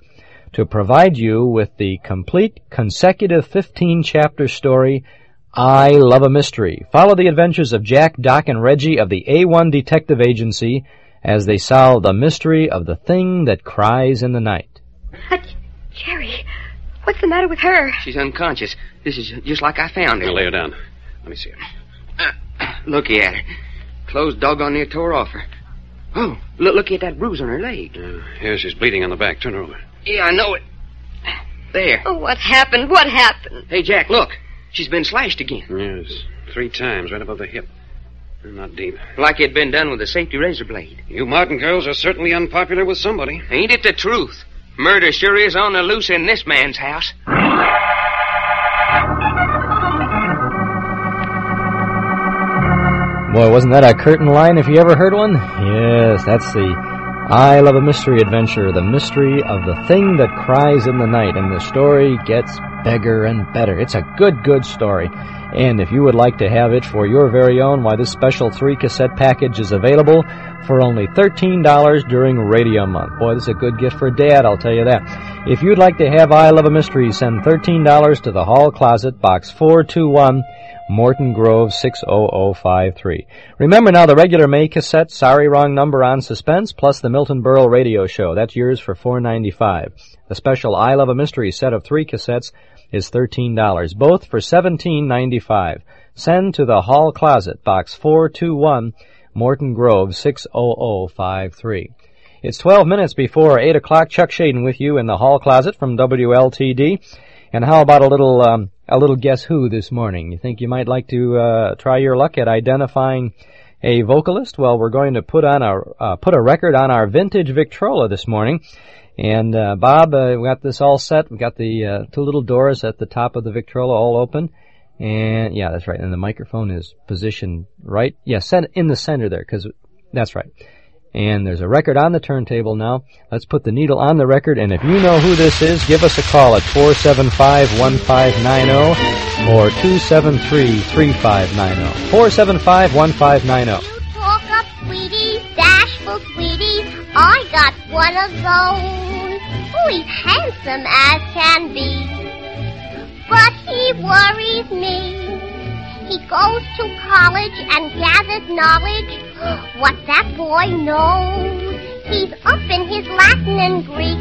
to provide you with the complete consecutive fifteen-chapter story, I Love a Mystery. Follow the adventures of Jack, Doc, and Reggie of the A one Detective Agency as they solve the mystery of the thing that cries in the night. Jerry, what's the matter with her? She's unconscious. This is just like I found her. Now lay her down. Let me see her. Uh, looky at her. Clothes doggone near tore off her. Oh, look, looky at that bruise on her leg. Uh, here, she's bleeding on the back. Turn her over. Yeah, I know it. There. Oh, what happened? What happened? Hey, Jack, look. She's been slashed again. Yes, three times, right above the hip. Not deep. Like it'd been done with a safety razor blade. You Martin girls are certainly unpopular with somebody. Ain't it the truth? Murder sure is on the loose in this man's house. Boy, wasn't that a curtain line if you ever heard one? Yes, that's the I Love a Mystery adventure, the mystery of the thing that cries in the night, and the story gets bigger and better. It's a good, good story. And if you would like to have it for your very own, why, this special three-cassette package is available for only thirteen dollars during Radio Month. Boy, this is a good gift for Dad, I'll tell you that. If you'd like to have I Love a Mystery, send thirteen dollars to the Hall Closet, Box four two one, Morton Grove six oh oh five three. Remember now, the regular May cassette, Sorry Wrong Number on Suspense, plus the Milton Berle radio show. That's yours for four ninety-five. The special I Love a Mystery set of three cassettes is thirteen dollars, both for seventeen ninety-five. Send to the Hall Closet, Box four two one, Morton Grove six oh oh five three. It's twelve minutes before eight o'clock. Chuck Shaden with you in the Hall Closet from W L T D. And how about a little um, a little Guess Who this morning? You think you might like to uh, try your luck at identifying a vocalist? Well, we're going to put on a uh, put a record on our vintage Victrola this morning. And uh, Bob, uh, we got this all set. We got the uh, two little doors at the top of the Victrola all open. And yeah, that's right. And the microphone is positioned right. Yeah, set in the center there, because that's right. And there's a record on the turntable now. Let's put the needle on the record, and if you know who this is, give us a call at four seven five, one five nine zero or two seven three, three five nine zero. four seven five, one five nine zero. Talk up, sweeties, bashful sweeties, I got one of those. Oh, he's handsome as can be, but he worries me. He goes to college and gathers knowledge. What that boy knows, he's up in his Latin and Greek,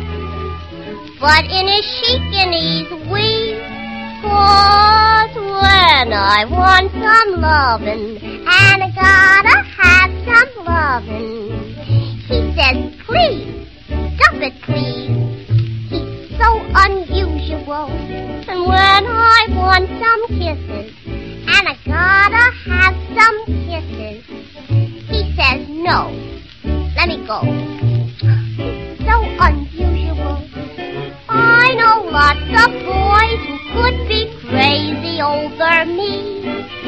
but in his chic and he's weak. 'Cause when I want some lovin', and I gotta have some lovin', he says, please, stuff it please. He's so unusual, and when I want some kisses, and I gotta have some kisses, he says, no, let me go. He's so unusual. I know lots of boys who could be crazy over me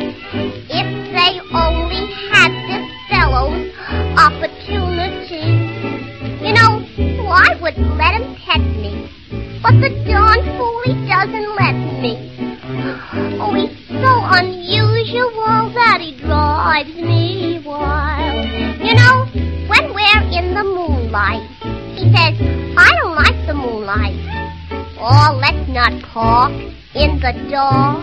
if they only had this fellow's opportunity. You know, I would let him pet me, but the darn fool, he doesn't let me. Oh, he's so unusual that he drives me wild. You know, when we're in the moonlight, he says, I don't like the moonlight. Oh, let's not talk in the dark.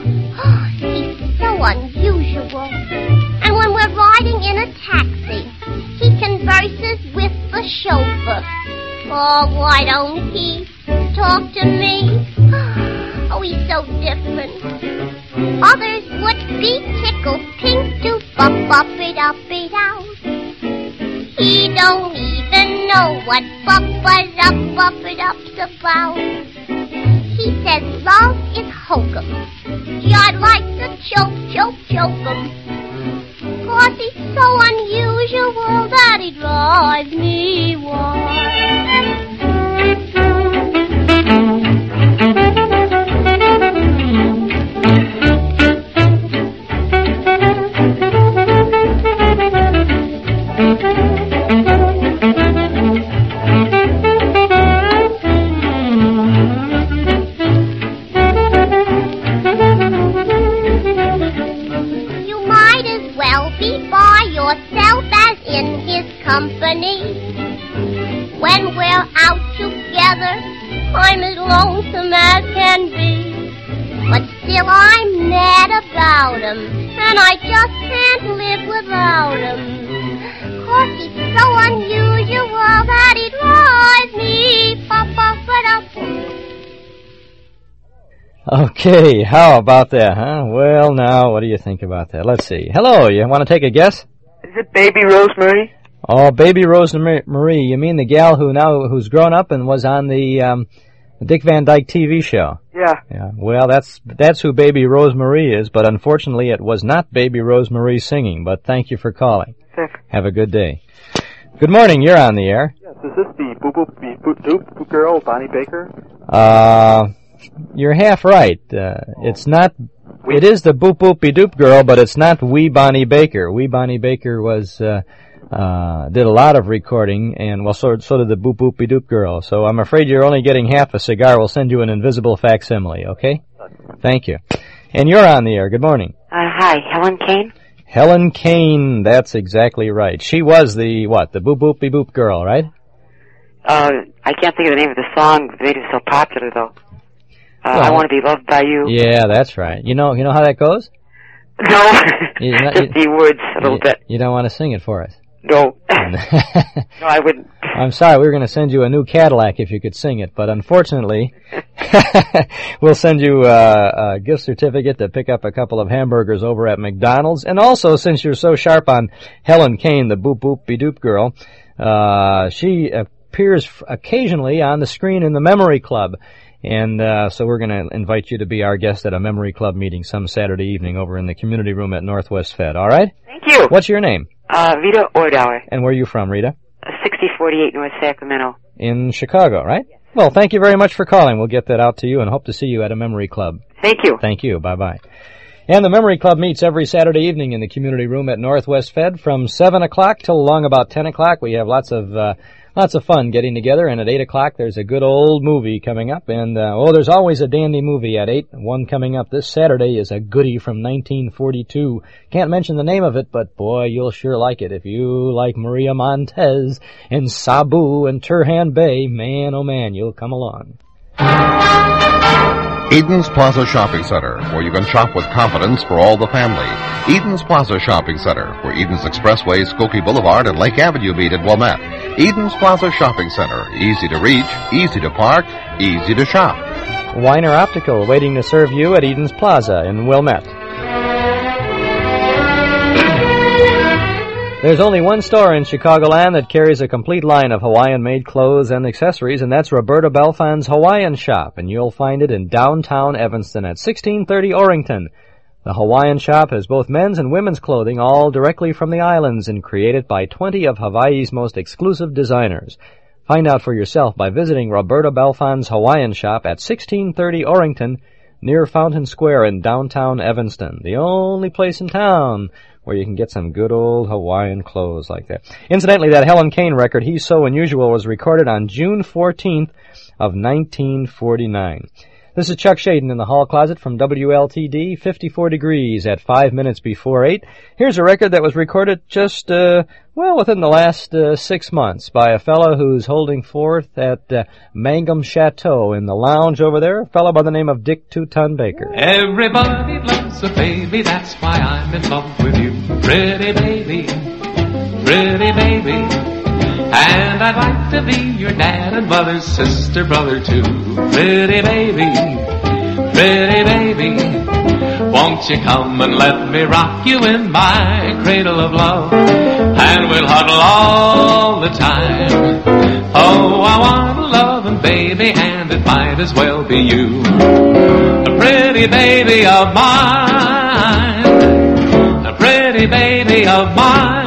He's so unusual. And when we're riding in a taxi, he converses with the chauffeur. Oh, why don't he talk to me? Oh, he's so different. Others would be tickled pink to bump up it up it out. He don't even know what bump it up up it up's about. He says love is hokum. Gee, I'd like to choke, choke, choke him. 'Cause he's so unusual that he drives me wild. You might as well be by yourself as in his company. When we're out together, I'm as lonesome as can be. But still I'm mad about him, and I just can't live without him. 'Cause he's so unusual that he drives me pa-pa-pa-da-pum. Okay, how about that, huh? Well, now, what do you think about that? Let's see. Hello, you want to take a guess? Is it Baby Rosemary? Oh, Baby Rosemary. You mean the gal who now, who's grown up and was on the, um, Dick Van Dyke T V show? Yeah. Yeah. Well, that's, that's who Baby Rosemary is, but unfortunately it was not Baby Rosemary singing, but thank you for calling. Sure. Have a good day. Good morning, you're on the air. Yes, is this the Boop Boop Beep Boop Doop girl, Bonnie Baker? Uh, you're half right. Uh, it's not, it is the Boop Boop Be Doop girl, but it's not Wee Bonnie Baker. Wee Bonnie Baker was, uh, uh, did a lot of recording, and well, so, so did the Boop Boop Be Doop girl. So I'm afraid you're only getting half a cigar. We'll send you an invisible facsimile, okay? Thank you. And you're on the air. Good morning. Uh, hi, Helen Kane? Helen Kane, that's exactly right. She was the, what, the Boop Boop Be Boop girl, right? Uh, I can't think of the name of the song that made it so popular, though. Uh, Well, I Want to Be Loved by You. Yeah, that's right. You know, you know how that goes? No, You, not, just the words a little you, bit. You don't want to sing it for us? No. No, I wouldn't. I'm sorry, we were going to send you a new Cadillac if you could sing it, but unfortunately, we'll send you uh, a gift certificate to pick up a couple of hamburgers over at McDonald's. And also, since you're so sharp on Helen Kane, the Boop Boop Be Doop girl, uh, she appears occasionally on the screen in the Memory Club. And uh, so we're going to invite you to be our guest at a Memory Club meeting some Saturday evening over in the community room at Northwest Fed, all right? Thank you. What's your name? Uh, Rita Ordauer, And where are you from, Rita? sixty forty-eight North Sacramento. In Chicago, right? Yes. Well, thank you very much for calling. We'll get that out to you and hope to see you at a Memory Club. Thank you. Thank you. Bye-bye. And the Memory Club meets every Saturday evening in the community room at Northwest Fed from seven o'clock till along about ten o'clock. We have lots of uh, lots of fun getting together, and at eight o'clock there's a good old movie coming up. And, uh, oh, there's always a dandy movie at eight. One coming up this Saturday is a goodie from nineteen forty-two. Can't mention the name of it, but boy, you'll sure like it. If you like Maria Montez and Sabu and Turhan Bey, man, oh man, you'll come along. Eden's Plaza Shopping Center, where you can shop with confidence for all the family. Eden's Plaza Shopping Center, where Eden's Expressway, Skokie Boulevard, and Lake Avenue meet at Wilmette. Eden's Plaza Shopping Center, easy to reach, easy to park, easy to shop. Weiner Optical, waiting to serve you at Eden's Plaza in Wilmette. There's only one store in Chicagoland that carries a complete line of Hawaiian-made clothes and accessories, and that's Roberta Belfon's Hawaiian Shop, and you'll find it in downtown Evanston at sixteen thirty Orrington. The Hawaiian Shop has both men's and women's clothing, all directly from the islands and created by twenty of Hawaii's most exclusive designers. Find out for yourself by visiting Roberta Belfon's Hawaiian Shop at sixteen thirty Orrington, near Fountain Square in downtown Evanston, the only place in town where you can get some good old Hawaiian clothes like that. Incidentally, that Helen Kane record, He's So Unusual, was recorded on June fourteenth of nineteen forty-nine. This is Chuck Shaden in the hall closet from W L T D, fifty-four degrees at five minutes before eight. Here's a record that was recorded just, uh, well, within the last uh, six months by a fellow who's holding forth at uh, Mangum Chateau in the lounge over there, a fellow by the name of Dick Two-Ton Baker. Everybody loves a baby, that's why I'm in love with you. Pretty baby, pretty baby. And I'd like to be your dad and mother's sister, brother too. Pretty baby, pretty baby. Won't you come and let me rock you in my cradle of love? And we'll huddle all the time. Oh, I want a loving baby, and it might as well be you. A pretty baby of mine, a pretty baby of mine.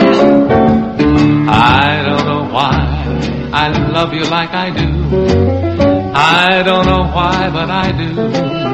I don't know why I love you like I do. I don't know why, but I do.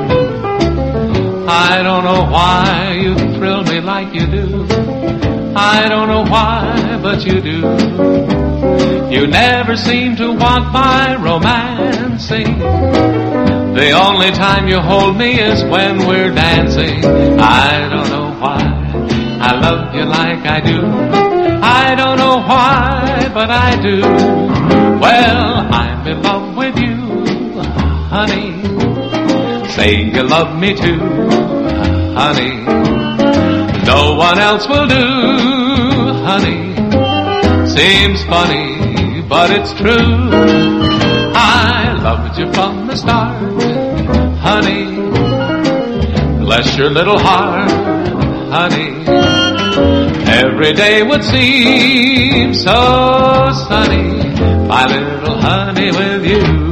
I don't know why you thrill me like you do. I don't know why, but you do. You never seem to want my romancing. The only time you hold me is when we're dancing. I don't know why I love you like I do. I don't know know why, but I do. Well, I'm in love with you, honey. Say you love me too, honey. No one else will do, honey. Seems funny, but it's true. I loved you from the start, honey. Bless your little heart, honey. Every day would seem so sunny, my little honey, with you.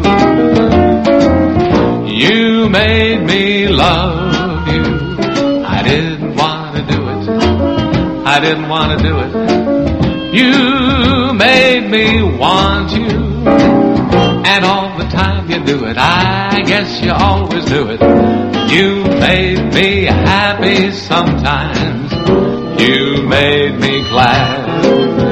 You made me love you. I didn't want to do it. I didn't want to do it. You made me want you. And all the time you do it, I guess you always do it. You made me happy sometimes. You made me glad.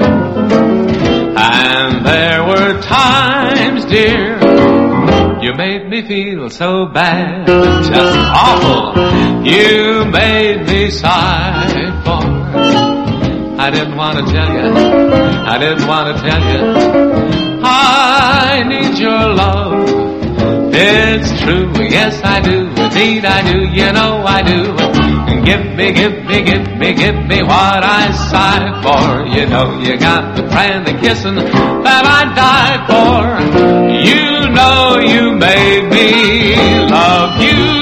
And there were times, dear, you made me feel so bad, just awful. You made me sigh for. I didn't want to tell you, I didn't want to tell you, I need your love. It's true, yes I do, indeed I do, you know I do. Give me, give me, give me, give me what I sigh for. You know you got the praying, the kissing that I died for. You know you made me love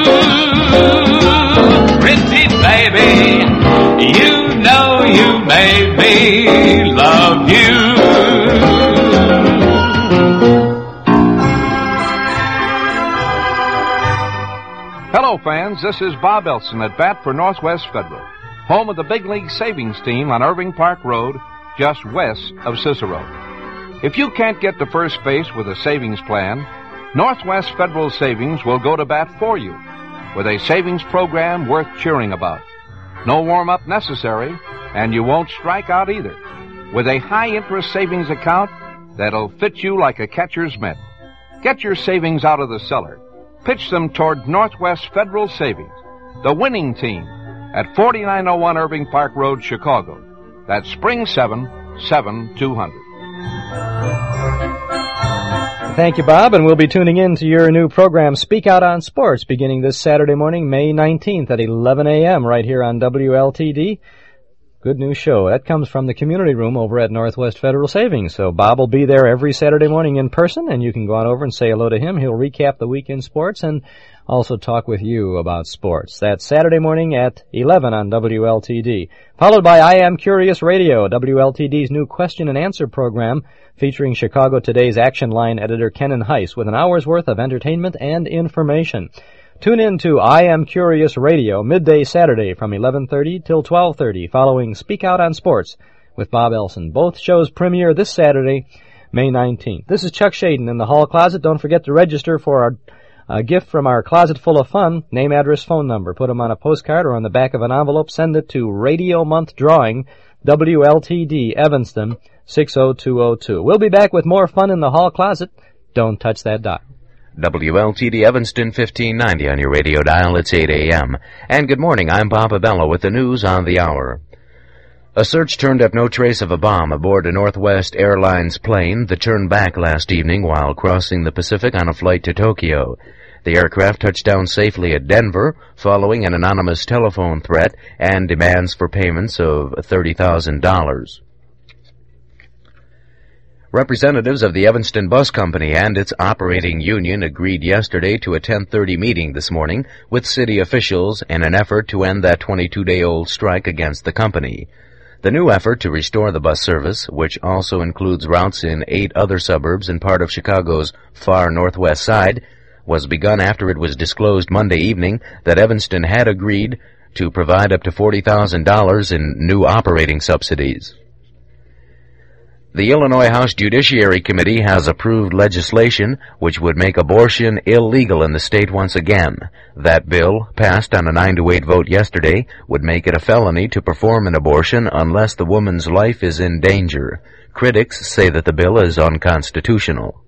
you, pretty baby. You know you made me love you. Hello, fans. This is Bob Elson at bat for Northwest Federal, home of the Big League Savings Team on Irving Park Road, just west of Cicero. If you can't get to first base with a savings plan, Northwest Federal Savings will go to bat for you with a savings program worth cheering about. No warm-up necessary, and you won't strike out either, with a high-interest savings account that'll fit you like a catcher's mitt. Get your savings out of the cellar. Pitch them toward Northwest Federal Savings, the winning team, at forty-nine oh one Irving Park Road, Chicago. That's Spring seven, seven two hundred. Thank you, Bob, and we'll be tuning in to your new program, Speak Out on Sports, beginning this Saturday morning, May nineteenth at eleven a.m. right here on W L T D. Good news show. That comes from the community room over at Northwest Federal Savings. So Bob will be there every Saturday morning in person, and you can go on over and say hello to him. He'll recap the weekend sports and also talk with you about sports. That's Saturday morning at eleven on W L T D. Followed by I Am Curious Radio, W L T D's new question and answer program featuring Chicago Today's Action Line editor Kenan Heiss with an hour's worth of entertainment and information. Tune in to I Am Curious Radio midday Saturday from eleven thirty till twelve thirty following Speak Out on Sports with Bob Elson. Both shows premiere this Saturday, May nineteenth. This is Chuck Shaden in the Hall Closet. Don't forget to register for our uh, gift from our Closet Full of Fun. Name, address, phone number. Put them on a postcard or on the back of an envelope. Send it to Radio Month Drawing, W L T D, Evanston, six oh two oh two. We'll be back with more fun in the Hall Closet. Don't touch that dial. W L T D Evanston fifteen ninety on your radio dial. It's eight a.m. And good morning, I'm Bob Abella with the news on the hour. A search turned up no trace of a bomb aboard a Northwest Airlines plane that turned back last evening while crossing the Pacific on a flight to Tokyo. The aircraft touched down safely at Denver following an anonymous telephone threat and demands for payments of thirty thousand dollars. Representatives of the Evanston Bus Company and its operating union agreed yesterday to a ten thirty meeting this morning with city officials in an effort to end that twenty-two-day-old strike against the company. The new effort to restore the bus service, which also includes routes in eight other suburbs and part of Chicago's far northwest side, was begun after it was disclosed Monday evening that Evanston had agreed to provide up to forty thousand dollars in new operating subsidies. The Illinois House Judiciary Committee has approved legislation which would make abortion illegal in the state once again. That bill, passed on a nine to eight vote yesterday, would make it a felony to perform an abortion unless the woman's life is in danger. Critics say that the bill is unconstitutional.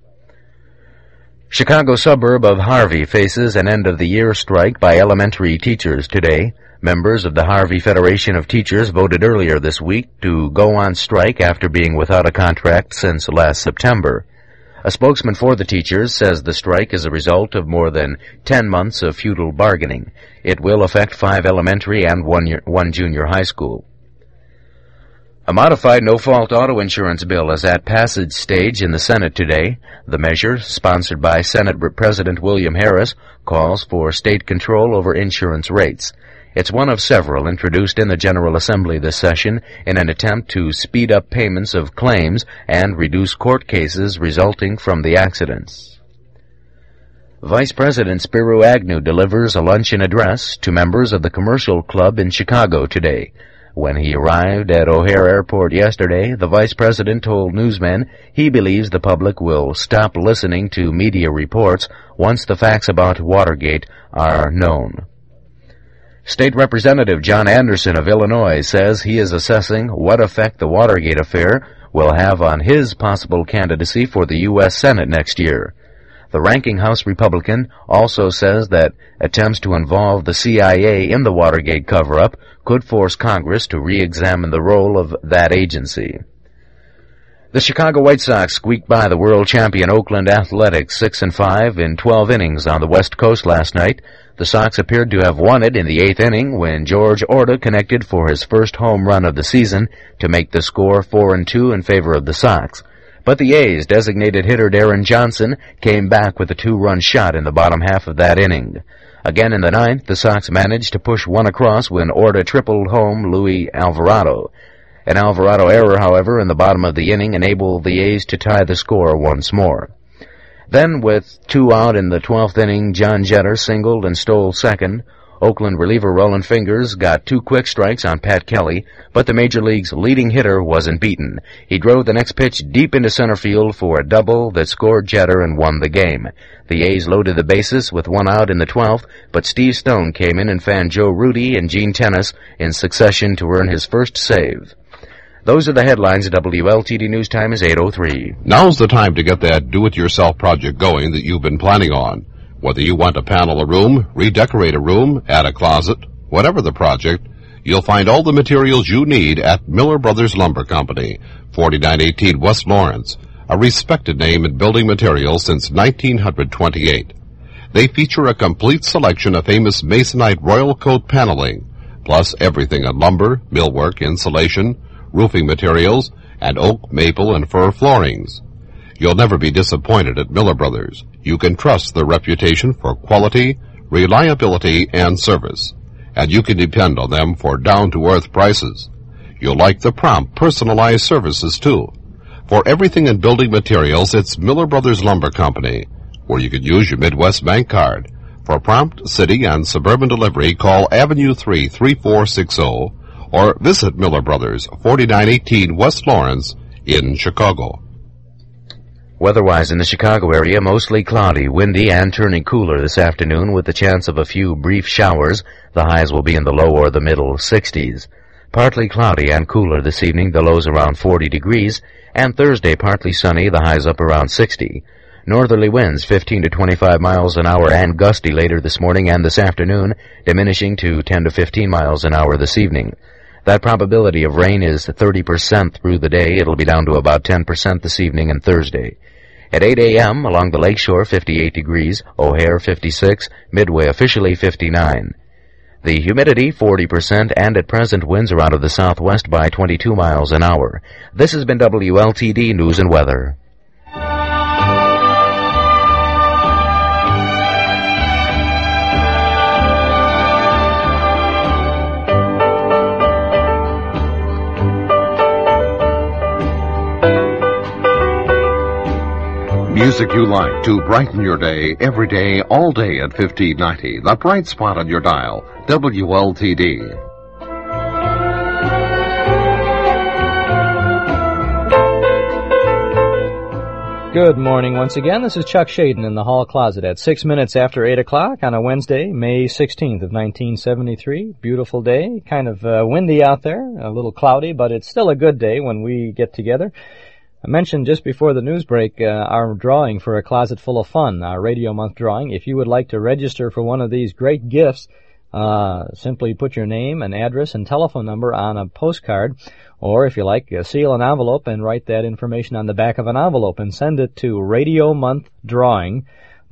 Chicago suburb of Harvey faces an end-of-the-year strike by elementary teachers today. Members of the Harvey Federation of Teachers voted earlier this week to go on strike after being without a contract since last September. A spokesman for the teachers says the strike is a result of more than ten months of futile bargaining. It will affect five elementary and one, year, one junior high school. A modified no-fault auto insurance bill is at passage stage in the Senate today. The measure, sponsored by Senate President William Harris, calls for state control over insurance rates. It's one of several introduced in the General Assembly this session in an attempt to speed up payments of claims and reduce court cases resulting from the accidents. Vice President Spiro Agnew delivers a luncheon address to members of the Commercial Club in Chicago today. When he arrived at O'Hare Airport yesterday, the Vice President told newsmen he believes the public will stop listening to media reports once the facts about Watergate are known. State Representative John Anderson of Illinois says he is assessing what effect the Watergate affair will have on his possible candidacy for the U S Senate next year. The ranking House Republican also says that attempts to involve the C I A in the Watergate cover-up could force Congress to re-examine the role of that agency. The Chicago White Sox squeaked by the world champion Oakland Athletics six and five in twelve innings on the West Coast last night. The Sox appeared to have won it in the eighth inning when George Orta connected for his first home run of the season to make the score four and two in favor of the Sox. But the A's designated hitter Darren Johnson came back with a two-run shot in the bottom half of that inning. Again in the ninth, the Sox managed to push one across when Orta tripled home Luis Alvarado. An Alvarado error, however, in the bottom of the inning enabled the A's to tie the score once more. Then, with two out in the twelfth inning, John Jeter singled and stole second. Oakland reliever Roland Fingers got two quick strikes on Pat Kelly, but the Major League's leading hitter wasn't beaten. He drove the next pitch deep into center field for a double that scored Jeter and won the game. The A's loaded the bases with one out in the twelfth, but Steve Stone came in and fanned Joe Rudy and Gene Tennis in succession to earn his first save. Those are the headlines. W L T D News Time is eight oh three. Now's the time to get that do-it-yourself project going that you've been planning on. Whether you want to panel a room, redecorate a room, add a closet, whatever the project, you'll find all the materials you need at Miller Brothers Lumber Company, forty-nine eighteen West Lawrence, a respected name in building materials since nineteen twenty-eight. They feature a complete selection of famous Masonite Royal Coat paneling, plus everything in lumber, millwork, insulation, roofing materials, and oak, maple, and fir floorings. You'll never be disappointed at Miller Brothers. You can trust their reputation for quality, reliability, and service. And you can depend on them for down-to-earth prices. You'll like the prompt, personalized services, too. For everything in building materials, it's Miller Brothers Lumber Company, where you can use your Midwest bank card. For prompt, city, and suburban delivery, call Avenue three, three four six zero, or visit Miller Brothers, forty-nine eighteen West Lawrence in Chicago. Weather-wise in the Chicago area, mostly cloudy, windy, and turning cooler this afternoon with the chance of a few brief showers. The highs will be in the low or the middle sixties. Partly cloudy and cooler this evening, the lows around forty degrees, and Thursday partly sunny, the highs up around sixty. Northerly winds fifteen to twenty-five miles an hour and gusty later this morning and this afternoon, diminishing to ten to fifteen miles an hour this evening. That probability of rain is thirty percent through the day. It'll be down to about ten percent this evening and Thursday. At eight a.m. along the lakeshore, fifty-eight degrees, O'Hare fifty-six, Midway officially fifty-nine. The humidity forty percent, and at present winds are out of the southwest by twenty-two miles an hour. This has been W L T D News and Weather. Music you like to brighten your day, every day, all day at fifteen ninety. The bright spot on your dial, W L T D. Good morning once again. This is Chuck Shaden in the hall closet at six minutes after eight o'clock on a Wednesday, May sixteenth of nineteen seventy-three. Beautiful day, kind of uh, windy out there, a little cloudy, but it's still a good day when we get together. I mentioned just before the news break uh, our drawing for A Closet Full of Fun, our Radio Month drawing. If you would like to register for one of these great gifts Uh, simply put your name and address and telephone number on a postcard, or if you like, uh, seal an envelope and write that information on the back of an envelope and send it to Radio Month Drawing,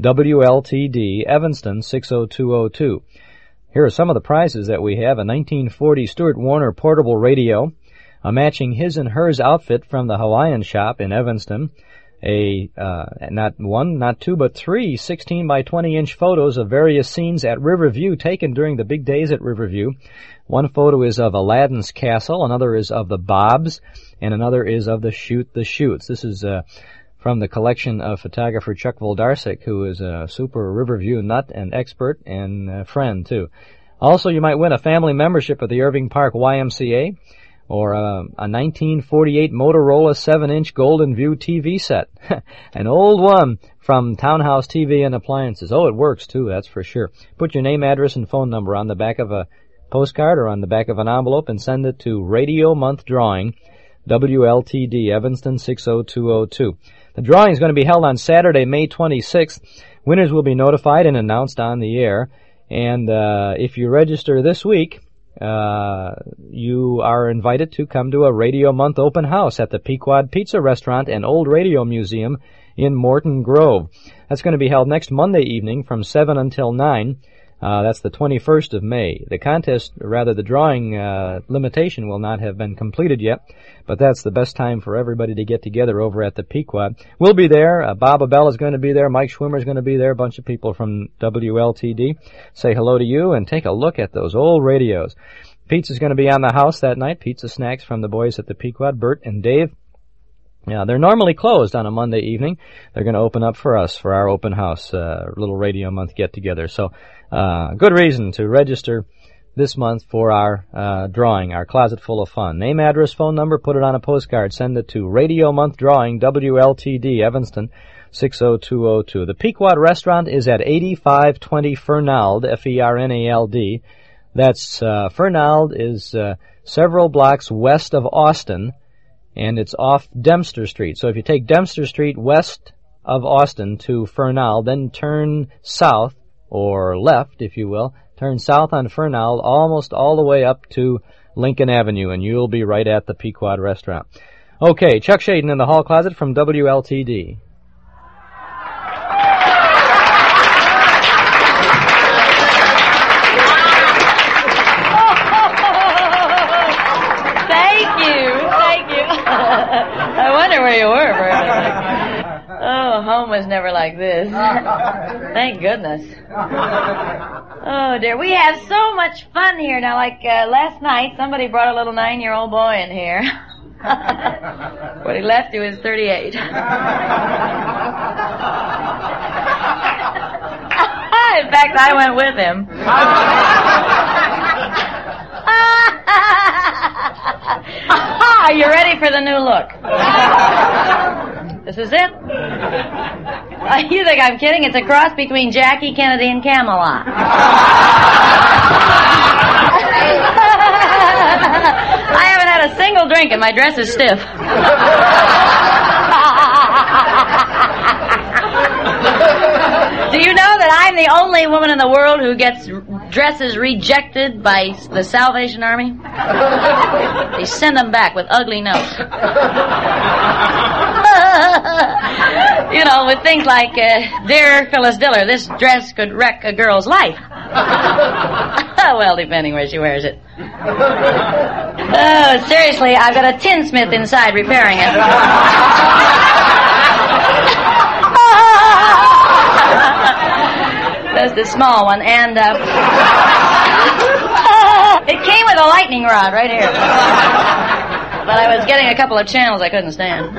W L T D, Evanston six oh two oh two. Here are some of the prizes that we have: a nineteen forty Stuart Warner portable radio, a matching his and hers outfit from the Hawaiian Shop in Evanston, a uh, not one, not two, but three sixteen by twenty inch photos of various scenes at Riverview taken during the big days at Riverview. One photo is of Aladdin's castle, another is of the Bobs, and another is of the Shoot the Chutes. This is uh, from the collection of photographer Chuck Voldarczyk, who is a super Riverview nut and expert and uh, friend, too. Also, you might win a family membership at the Irving Park Y M C A, or uh, a nineteen forty-eight Motorola seven inch Golden View T V set. An old one from Townhouse T V and Appliances. Oh, it works, too, that's for sure. Put your name, address, and phone number on the back of a postcard or on the back of an envelope and send it to Radio Month Drawing, W L T D, Evanston six oh two oh two. The drawing is going to be held on Saturday, May twenty-sixth. Winners will be notified and announced on the air. And uh, if you register this week, Uh, you are invited to come to a Radio Month open house at the Pequod Pizza Restaurant and Old Radio Museum in Morton Grove. That's going to be held next Monday evening from seven until nine. Uh, that's the twenty-first of May. The contest, or rather the drawing uh, limitation will not have been completed yet, but that's the best time for everybody to get together over at the Pequod. We'll be there. Uh, Bob Abell is going to be there. Mike Schwimmer is going to be there. A bunch of people from W L T D. Say hello to you and take a look at those old radios. Pizza's going to be on the house that night. Pizza snacks from the boys at the Pequod, Bert and Dave. Yeah, they're normally closed on a Monday evening. They're going to open up for us for our open house, uh, little Radio Month get-together. So, uh, good reason to register this month for our uh, drawing, our Closet Full of Fun. Name, address, phone number, put it on a postcard. Send it to Radio Month Drawing, W L T D, Evanston, six oh two oh two. The Pequod Restaurant is at eighty-five twenty Fernald, F E R N A L D. That's, uh, Fernald is uh, several blocks west of Austin, and it's off Dempster Street. So if you take Dempster Street west of Austin to Fernald, then turn south, or left, if you will, turn south on Fernald almost all the way up to Lincoln Avenue, and you'll be right at the Pequod Restaurant. Okay, Chuck Shaden in the Hall Closet from W L T D. I wonder where you were for a minute. Oh, home was never like this. Thank goodness. Oh, dear. We have so much fun here. Now, like uh, last night, somebody brought a little nine-year-old boy in here. When he left, he was thirty-eight. In fact, I went with him. Are you ready for the new look? This is it. Uh, you think I'm kidding? It's a cross between Jackie Kennedy and Camelot. I haven't had a single drink and my dress is stiff. Do you know that I'm the only woman in the world who gets dresses rejected by the Salvation Army? They send them back with ugly notes. You know, with things like, uh, Dear Phyllis Diller, this dress could wreck a girl's life. Well, depending where she wears it. Oh, seriously, I've got a tinsmith inside repairing it. That's the small one, and uh, it came with a lightning rod right here. But I was getting a couple of channels I couldn't stand.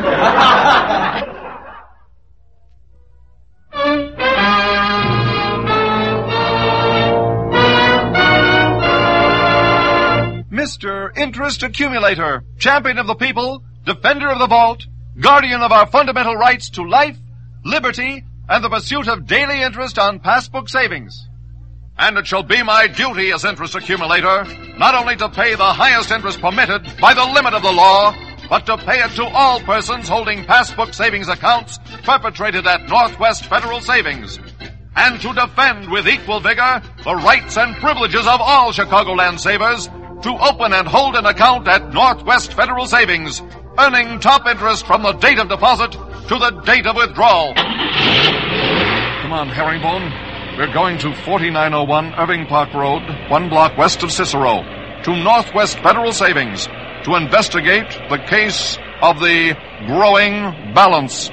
Mister Interest Accumulator, champion of the people, defender of the vault, guardian of our fundamental rights to life, liberty, and the pursuit of daily interest on passbook savings. And it shall be my duty as interest accumulator not only to pay the highest interest permitted by the limit of the law, but to pay it to all persons holding passbook savings accounts perpetrated at Northwest Federal Savings. and to defend with equal vigor the rights and privileges of all Chicagoland savers to open and hold an account at Northwest Federal Savings, earning top interest from the date of deposit to the date of withdrawal. Come on, Herringbone. We're going to forty-nine oh one Irving Park Road, one block west of Cicero, to Northwest Federal Savings to investigate the case of the growing balance.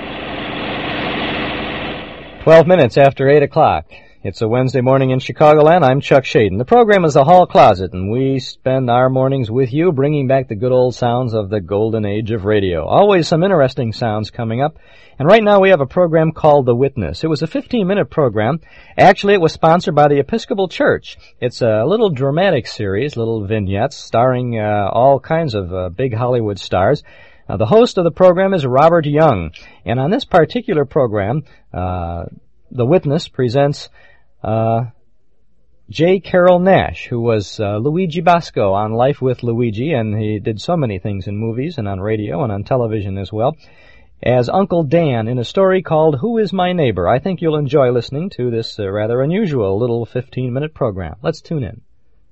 Twelve minutes after eight o'clock. It's a Wednesday morning in Chicagoland. I'm Chuck Shaden. The program is The Hall Closet, and we spend our mornings with you bringing back the good old sounds of the golden age of radio. Always some interesting sounds coming up. And right now we have a program called The Witness. It was a fifteen-minute program. Actually, it was sponsored by the Episcopal Church. It's a little dramatic series, little vignettes, starring uh, all kinds of uh, big Hollywood stars. Uh, the host of the program is Robert Young. And on this particular program, uh, The Witness presents uh J. Carrol Naish, who was uh, Luigi Bosco on Life with Luigi, and he did so many things in movies and on radio and on television as well, as Uncle Dan in a story called Who is My Neighbor? I think you'll enjoy listening to this uh, rather unusual little fifteen-minute program. Let's tune in.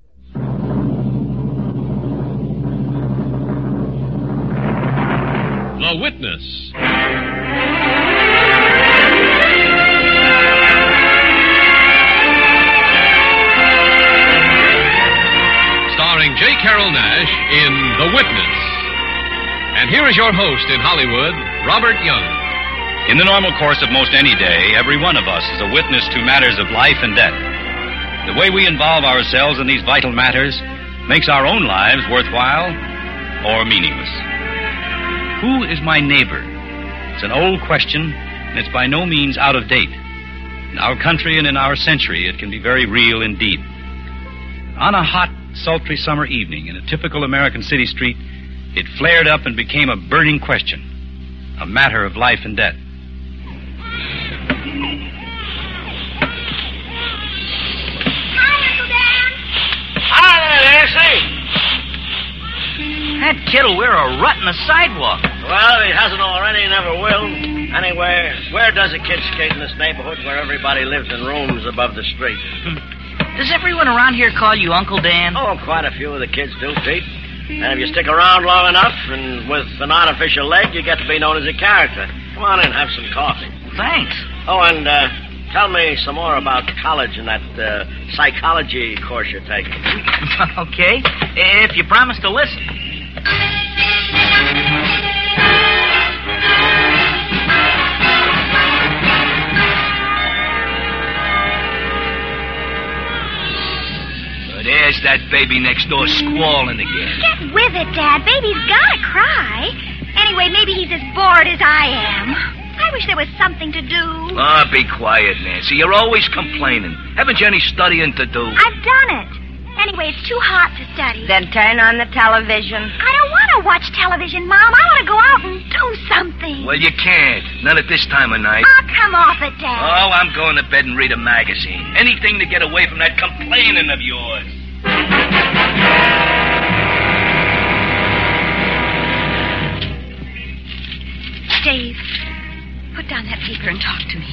The Witness. Starring J. Carrol Naish in The Witness. And here is your host in Hollywood, Robert Young. In the normal course of most any day, every one of us is a witness to matters of life and death. The way we involve ourselves in these vital matters makes our own lives worthwhile or meaningless. Who is my neighbor? It's an old question, and it's by no means out of date. In our country and in our century, it can be very real indeed. On a hot, sultry summer evening in a typical American city street, it flared up and became a burning question, a matter of life and death. Hi there, Nancy. That kid'll wear a rut in the sidewalk. Well, if he hasn't already, he never will. Anyway, where does a kid skate in this neighborhood where everybody lives in rooms above the street? Does everyone around here call you Uncle Dan? Oh, quite a few of the kids do, Pete. And if you stick around long enough and with an artificial leg, you get to be known as a character. Come on in, have some coffee. Thanks. Oh, and uh, tell me some more about college and that uh, psychology course you're taking. Okay, if you promise to listen. There's that baby next door squalling again. Get with it, Dad. Baby's gotta cry. Anyway, maybe he's as bored as I am. I wish there was something to do. Ah, oh, be quiet, Nancy. You're always complaining. Haven't you any studying to do? I've done it. Anyway, it's too hot to study. Then turn on the television. I don't want to watch television, Mom. I want to go out and do something. Well, you can't. Not at this time of night. Oh, come off it, Dad. Oh, I'm going to bed and read a magazine. Anything to get away from that complaining of yours. Dave, put down that paper and talk to me.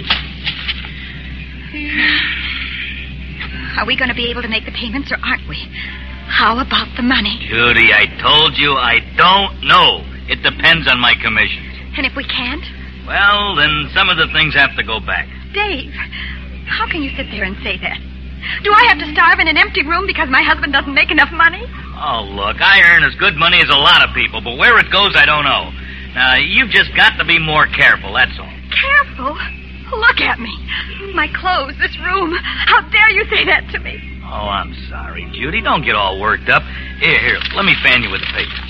Are we going to be able to make the payments or aren't we? How about the money? Judy, I told you I don't know. It depends on my commissions. And if we can't? Well, then some of the things have to go back. Dave, how can you sit there and say that? Do I have to starve in an empty room because my husband doesn't make enough money? Oh, look, I earn as good money as a lot of people, but where it goes, I don't know. Now, you've just got to be more careful, that's all. Careful? Look at me. My clothes, this room. How dare you say that to me? Oh, I'm sorry, Judy. Don't get all worked up. Here, here, let me fan you with the paper.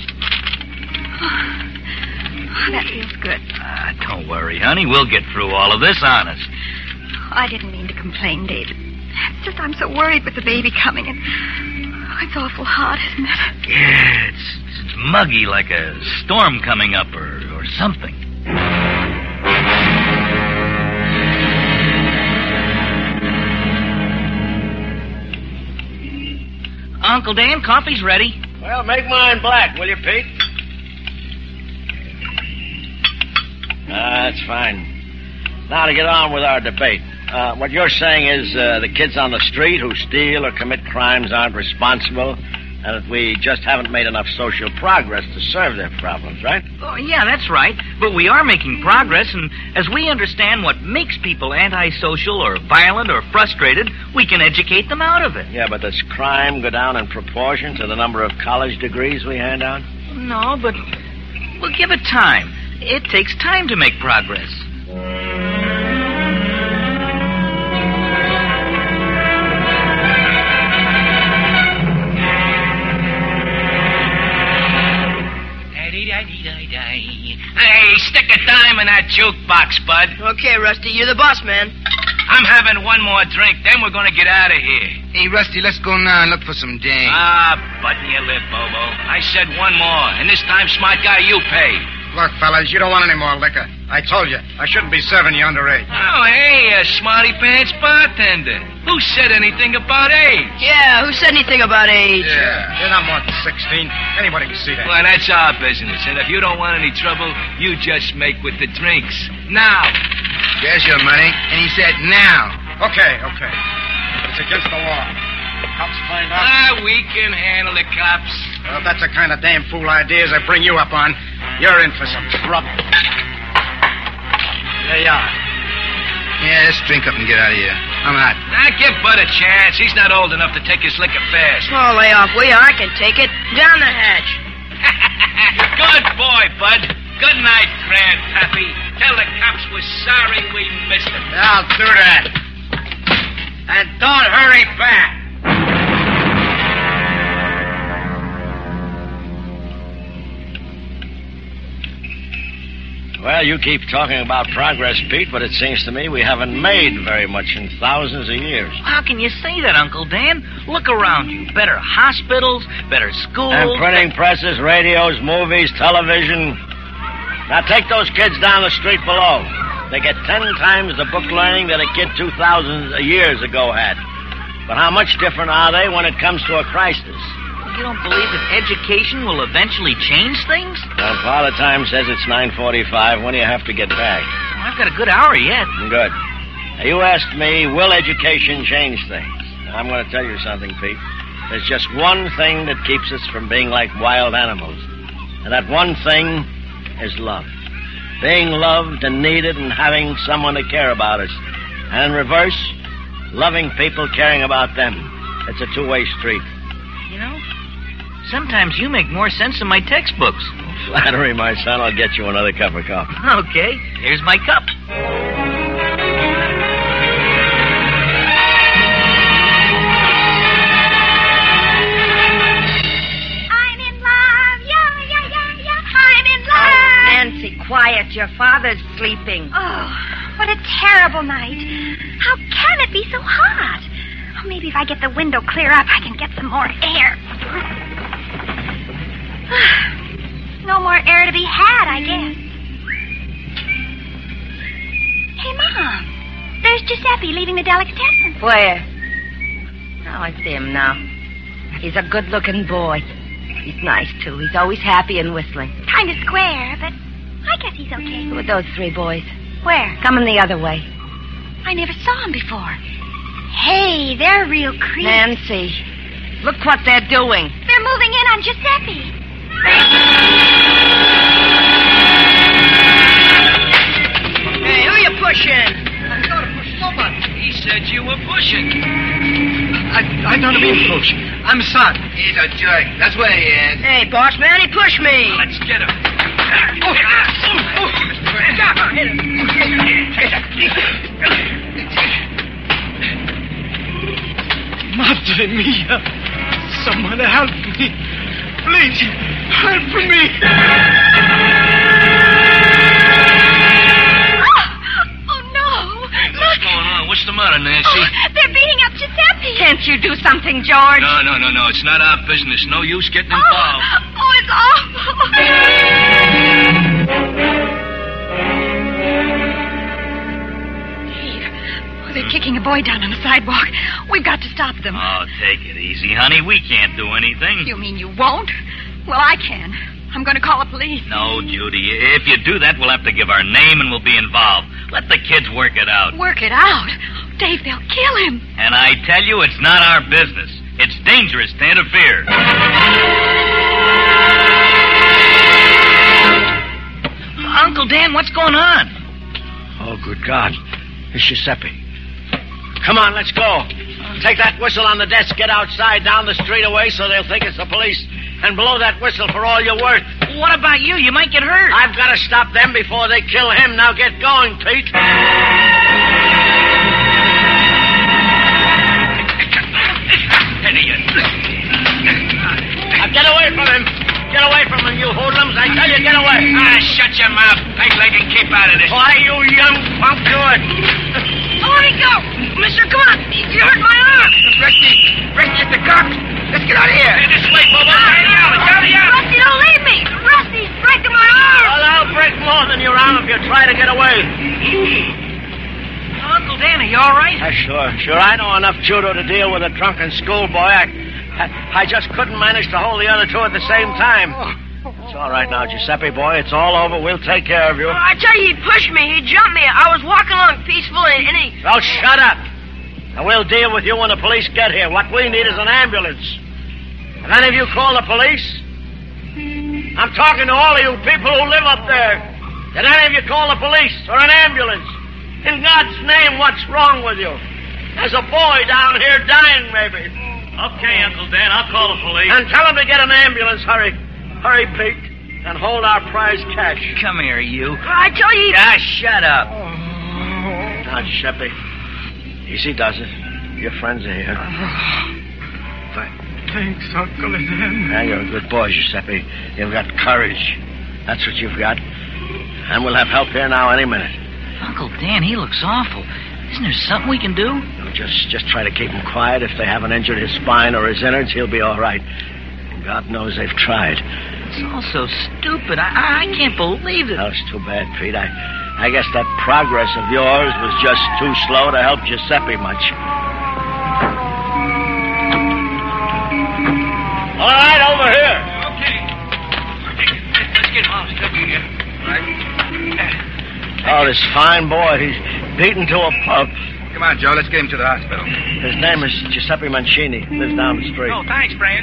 Oh, that feels good. Ah, don't worry, honey. We'll get through all of this, honest. I didn't mean to complain, David. It's just I'm so worried with the baby coming, and oh, it's awful hot, isn't it? Yeah, it's, it's muggy like a storm coming up or, or something. Uncle Dan, coffee's ready. Well, make mine black, will you, Pete? Ah, that's fine. Now to get on with our debate. Uh, what you're saying is uh, the kids on the street who steal or commit crimes aren't responsible, and that we just haven't made enough social progress to serve their problems, right? Oh, yeah, that's right. But we are making progress, and as we understand what makes people antisocial or violent or frustrated, we can educate them out of it. Yeah, but does crime go down in proportion to the number of college degrees we hand out? No, but we'll give it time. It takes time to make progress. Hey, stick a dime in that jukebox, bud. Okay, Rusty, you're the boss, man. I'm having one more drink, then we're gonna get out of here. Hey, Rusty, let's go now and look for some dame. Ah, button your lip, Bobo. I said one more, and this time, smart guy, you pay. Look, fellas, you don't want any more liquor. I told you, I shouldn't be serving you underage. Oh, hey, uh, smarty pants bartender. Who said anything about age? Yeah, who said anything about age? Yeah, you're not more than sixteen. Anybody can see that. Well, that's our business, and if you don't want any trouble, you just make with the drinks. Now. There's your money. And he said now. Okay, okay. But it's against the law. Cops find out. Ah, we can handle the cops. Well, if that's the kind of damn fool ideas I bring you up on, you're in for some trouble. There you are. Yeah, let's drink up and get out of here. I'm out. Now, give Bud a chance. He's not old enough to take his liquor fast. Oh, lay off, will you? I can take it. Down the hatch. Good boy, Bud. Good night, Grandpappy. Tell the cops we're sorry we missed him. I'll do that. And don't hurry back. Well, you keep talking about progress, Pete, but it seems to me we haven't made very much in thousands of years. How can you say that, Uncle Dan? Look around you. Better hospitals, better schools. And printing presses, radios, movies, television. Now take those kids down the street below. They get ten times the book learning that a kid two thousand years ago had. But how much different are they when it comes to a crisis? You don't believe that education will eventually change things? Well, Father Time says it's nine forty-five. When do you have to get back? Well, I've got a good hour yet. Good. Now, you asked me, will education change things? And I'm going to tell you something, Pete. There's just one thing that keeps us from being like wild animals. And that one thing is love. Being loved and needed and having someone to care about us. And in reverse, loving people, caring about them. It's a two-way street. You know, sometimes you make more sense than my textbooks. Flattery, my son. I'll get you another cup of coffee. Okay, here's my cup. I'm in love. Yeah, yeah, yeah, yeah. I'm in love. Oh, Nancy, quiet. Your father's sleeping. Oh, what a terrible night. How can it be so hot? Oh, maybe if I get the window clear up, I can get some more air. No more air to be had, I guess. Hey, Mom. There's Giuseppe leaving the delicatessen. Where? Oh, I see him now. He's a good-looking boy. He's nice, too. He's always happy and whistling. Kind of square, but I guess he's okay. Who are those three boys? Where? Coming the other way. I never saw him before. Hey, they're real creeps. Nancy, look what they're doing. They're moving in on Giuseppe. Hey, who you pushing? I thought to push nobody. He said you were pushing. I, I don't mean push. I'm sorry. He's a jerk. That's what he is. Hey, boss man, he pushed me. Let's get him. Oh, oh, oh. Hit him. Madre mia! Someone help me! Please, help me! Oh, oh no! What's going on? What's the matter, Nancy? Oh, they're beating up Giuseppe. Can't you do something, George? No, no, no, no. It's not our business. No use getting involved. Oh, oh it's awful. They're kicking a boy down on the sidewalk. We've got to stop them. Oh, take it easy, honey. We can't do anything. You mean you won't? Well, I can. I'm going to call the police. No, Judy. If you do that, we'll have to give our name and we'll be involved. Let the kids work it out. Work it out? Dave, they'll kill him. And I tell you, it's not our business. It's dangerous to interfere. Uncle Dan, what's going on? Oh, good God. It's Giuseppe. Come on, let's go. Take that whistle on the desk, get outside, down the street away so they'll think it's the police, and blow that whistle for all you're worth. What about you? You might get hurt. I've got to stop them before they kill him. Now get going, Pete. Now get away from him. Get away from him, you hoodlums. I tell you, get away. Ah, shut your mouth, peg leg, and keep out of this. Why, you young punk, do it. Oh, let me go. Mister, come on. You hurt my arm. Rusty, Rusty, at the cops. Let's get out of here. Hey, this way, Bobo. Hurry out, hurry out. Rusty, don't leave me. Rusty's breaking my arm. Well, I'll break more than your arm if you try to get away. Uncle Dan, are you all right? Uh, sure, sure. I know enough judo to deal with a drunken schoolboy. I, I, I just couldn't manage to hold the other two at the same time. It's all right now, Giuseppe, boy. It's all over. We'll take care of you. Oh, I tell you, he pushed me. He jumped me. I was walking along peacefully, and he... Well, shut up. And we'll deal with you when the police get here. What we need is an ambulance. Have any of you called the police? I'm talking to all of you people who live up there. Did any of you call the police or an ambulance? In God's name, what's wrong with you? There's a boy down here dying, maybe. Okay, Uncle Dan, I'll call the police. And tell them to get an ambulance. Hurry. Hurry, Pete. And hold our prize cash. Come here, you. I tell you... Ah, shut up. Now, Giuseppe. Easy does it. Your friends are here. Thanks, Uncle Dan. Now, you're a good boy, Giuseppe. You've got courage. That's what you've got. And we'll have help here now any minute. Uncle Dan, he looks awful. Isn't there something we can do? No, just, just try to keep him quiet. If they haven't injured his spine or his innards, he'll be all right. And God knows they've tried. It's all so stupid. I, I can't believe it. Oh, it's too bad, Pete. I, I guess that progress of yours was just too slow to help Giuseppe much. All right, over here. Okay. Let's get him off stuck here. Right. Oh, this fine boy. He's beaten to a pulp. Come on, Joe. Let's get him to the hospital. His name is Giuseppe Mancini. Lives down the street. Oh, thanks, Fran.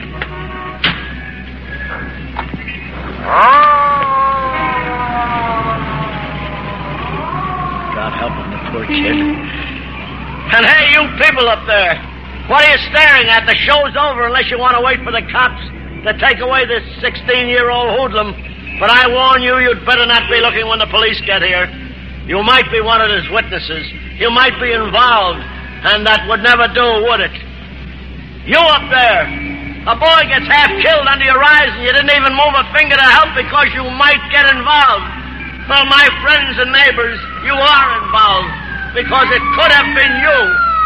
God help him, the poor kid. And hey, you people up there. What are you staring at? The show's over unless you want to wait for the cops to take away this sixteen-year-old hoodlum. But I warn you, you'd better not be looking when the police get here. You might be wanted as witnesses. You might be involved. And that would never do, would it? You up there. A boy gets half killed under your eyes and you didn't even move a finger to help because you might get involved. Well, my friends and neighbors, you are involved because it could have been you.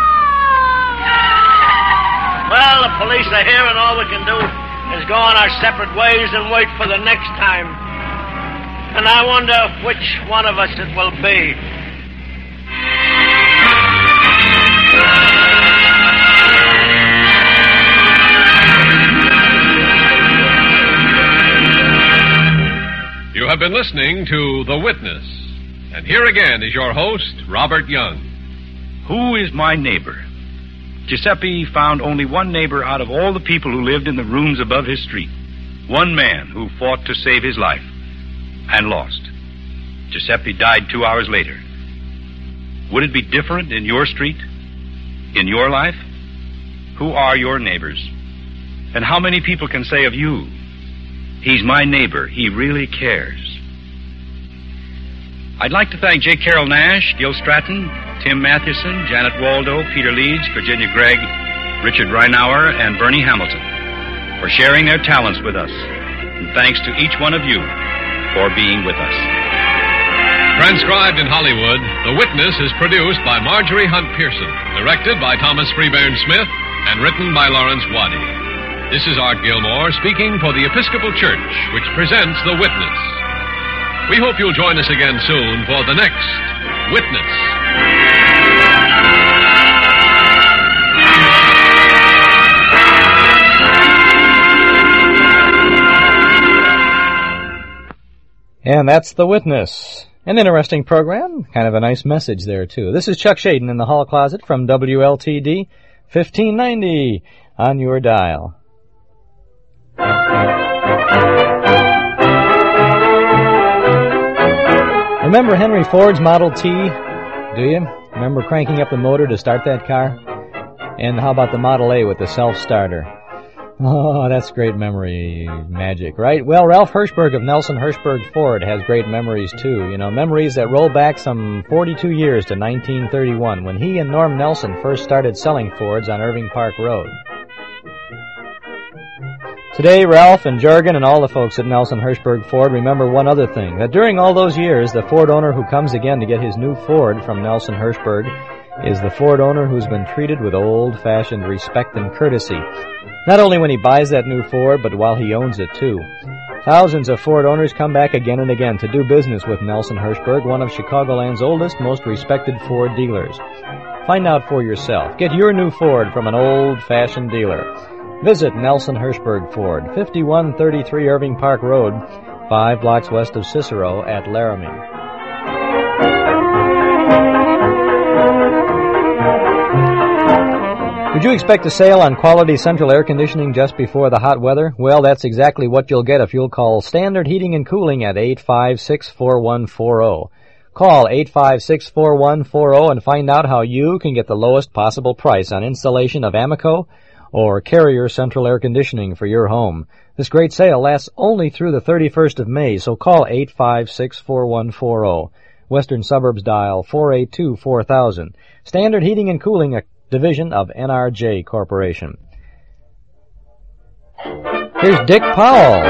Well, the police are here and all we can do is go on our separate ways and wait for the next time. And I wonder which one of us it will be. You have been listening to The Witness. And here again is your host, Robert Young. Who is my neighbor? Giuseppe found only one neighbor out of all the people who lived in the rooms above his street. One man who fought to save his life and lost. Giuseppe died two hours later. Would it be different in your street? In your life? Who are your neighbors? And how many people can say of you, he's my neighbor, he really cares? I'd like to thank J. Carroll Nash, Gil Stratton, Tim Mathewson, Janet Waldo, Peter Leeds, Virginia Gregg, Richard Reinauer, and Bernie Hamilton for sharing their talents with us. And thanks to each one of you for being with us. Transcribed in Hollywood, The Witness is produced by Marjorie Hunt Pearson, directed by Thomas Freeburn Smith, and written by Lawrence Waddy. This is Art Gilmore speaking for the Episcopal Church, which presents The Witness. We hope you'll join us again soon for the next Witness. And that's The Witness. An interesting program, kind of a nice message there, too. This is Chuck Shaden in the Hall Closet from W L T D, fifteen ninety on your dial. Remember Henry Ford's Model T, do you? Remember cranking up the motor to start that car? And how about the Model A with the self-starter? Oh, that's great memory magic, right? Well, Ralph Hirschberg of Nelson Hirschberg Ford has great memories, too. You know, memories that roll back some forty-two years to nineteen thirty-one, when he and Norm Nelson first started selling Fords on Irving Park Road. Today, Ralph and Jurgen and all the folks at Nelson Hirschberg Ford remember one other thing, that during all those years, the Ford owner who comes again to get his new Ford from Nelson Hirschberg is the Ford owner who's been treated with old-fashioned respect and courtesy. Not only when he buys that new Ford, but while he owns it, too. Thousands of Ford owners come back again and again to do business with Nelson Hirschberg, one of Chicagoland's oldest, most respected Ford dealers. Find out for yourself. Get your new Ford from an old-fashioned dealer. Visit Nelson Hirschberg Ford, fifty-one thirty-three Irving Park Road, five blocks west of Cicero at Laramie. Would you expect a sale on quality central air conditioning just before the hot weather? Well, that's exactly what you'll get if you'll call Standard Heating and Cooling at eight five six, four one four zero. Call eight five six, four one four zero and find out how you can get the lowest possible price on installation of Amoco or Carrier central air conditioning for your home. This great sale lasts only through the thirty-first of May, so call eight five six, four one four zero. Western Suburbs dial four eight two, four thousand. Standard Heating and Cooling, a division of N R J Corporation. Here's Dick Powell.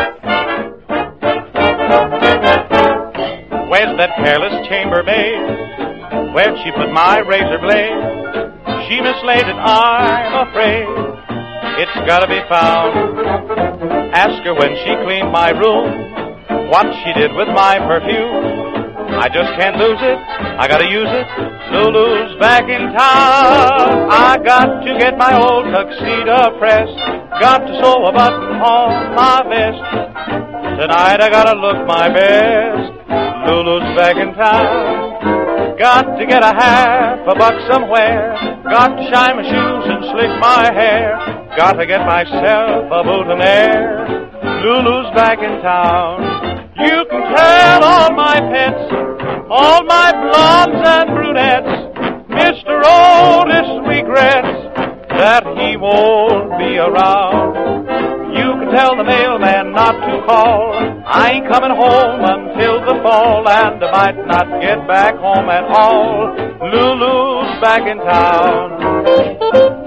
Where's that careless chambermaid? Where'd she put my razor blade? She mislaid it, I'm afraid. It's gotta be found. Ask her when she cleaned my room what she did with my perfume. I just can't lose it, I gotta use it. Lulu's back in town. I got to get my old tuxedo pressed. Got to sew a button on my vest. Tonight I gotta look my best. Lulu's back in town. Got to get a half a buck somewhere. Got to shine my shoes and slick my hair. Got to get myself a boutonniere. Lulu's back in town. You can tell all my pets, all my blondes and brunettes, Mister Otis regrets that he won't be around. You can tell the mailman not to call. I ain't coming home until the fall, and I might not get back home at all. Lulu's back in town.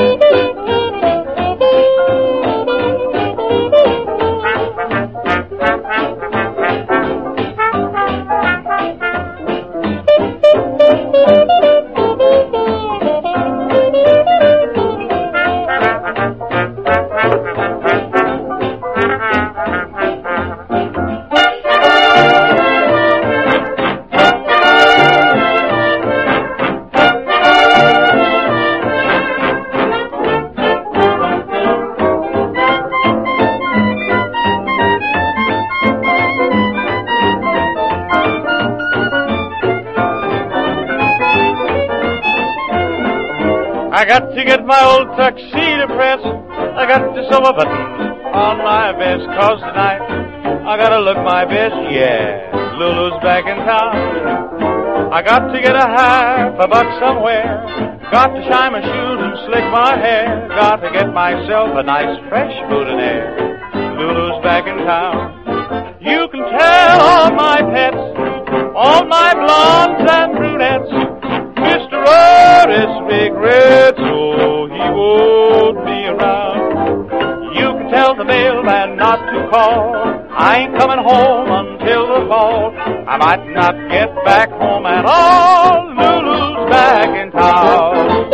I got to get my old tuxedo pressed. I got to sew a button on my vest, 'cause tonight I gotta look my best, yeah. Lulu's back in town. I got to get a half a buck somewhere. Got to shine my shoes and slick my hair. Got to get myself a nice fresh boutonniere. Lulu's back in town. You can tell all my pets, all my blondes and brunettes, Mister Otis regrets, oh, he won't be around. You can tell the mailman not to call. I ain't coming home until the fall. I might not get back home at all. Lulu's back in town.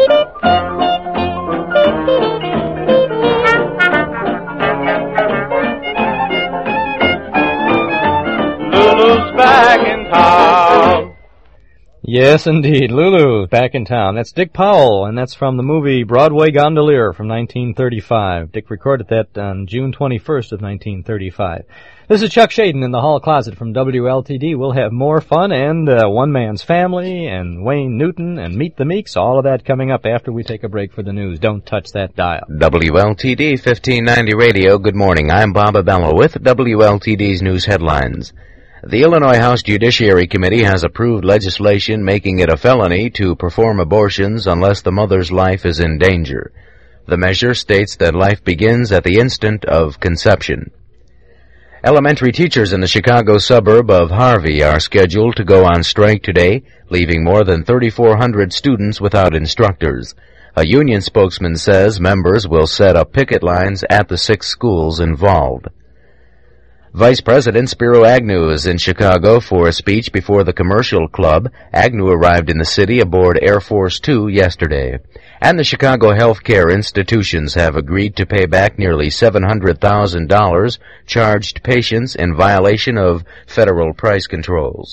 Lulu's back in town. Yes, indeed. Lulu, back in town. That's Dick Powell, and that's from the movie Broadway Gondolier from nineteen thirty-five. Dick recorded that on June twenty-first of nineteen thirty-five. This is Chuck Shaden in the Hall Closet from W L T D. We'll have more fun and uh, One Man's Family and Wayne Newton and Meet the Meeks. All of that coming up after we take a break for the news. Don't touch that dial. W L T D fifteen ninety Radio. Good morning. I'm Bob Abello with W L T D's news headlines. The Illinois House Judiciary Committee has approved legislation making it a felony to perform abortions unless the mother's life is in danger. The measure states that life begins at the instant of conception. Elementary teachers in the Chicago suburb of Harvey are scheduled to go on strike today, leaving more than thirty-four hundred students without instructors. A union spokesman says members will set up picket lines at the six schools involved. Vice President Spiro Agnew is in Chicago for a speech before the Commercial Club. Agnew arrived in the city aboard Air Force Two yesterday. And the Chicago healthcare institutions have agreed to pay back nearly seven hundred thousand dollars charged patients in violation of federal price controls.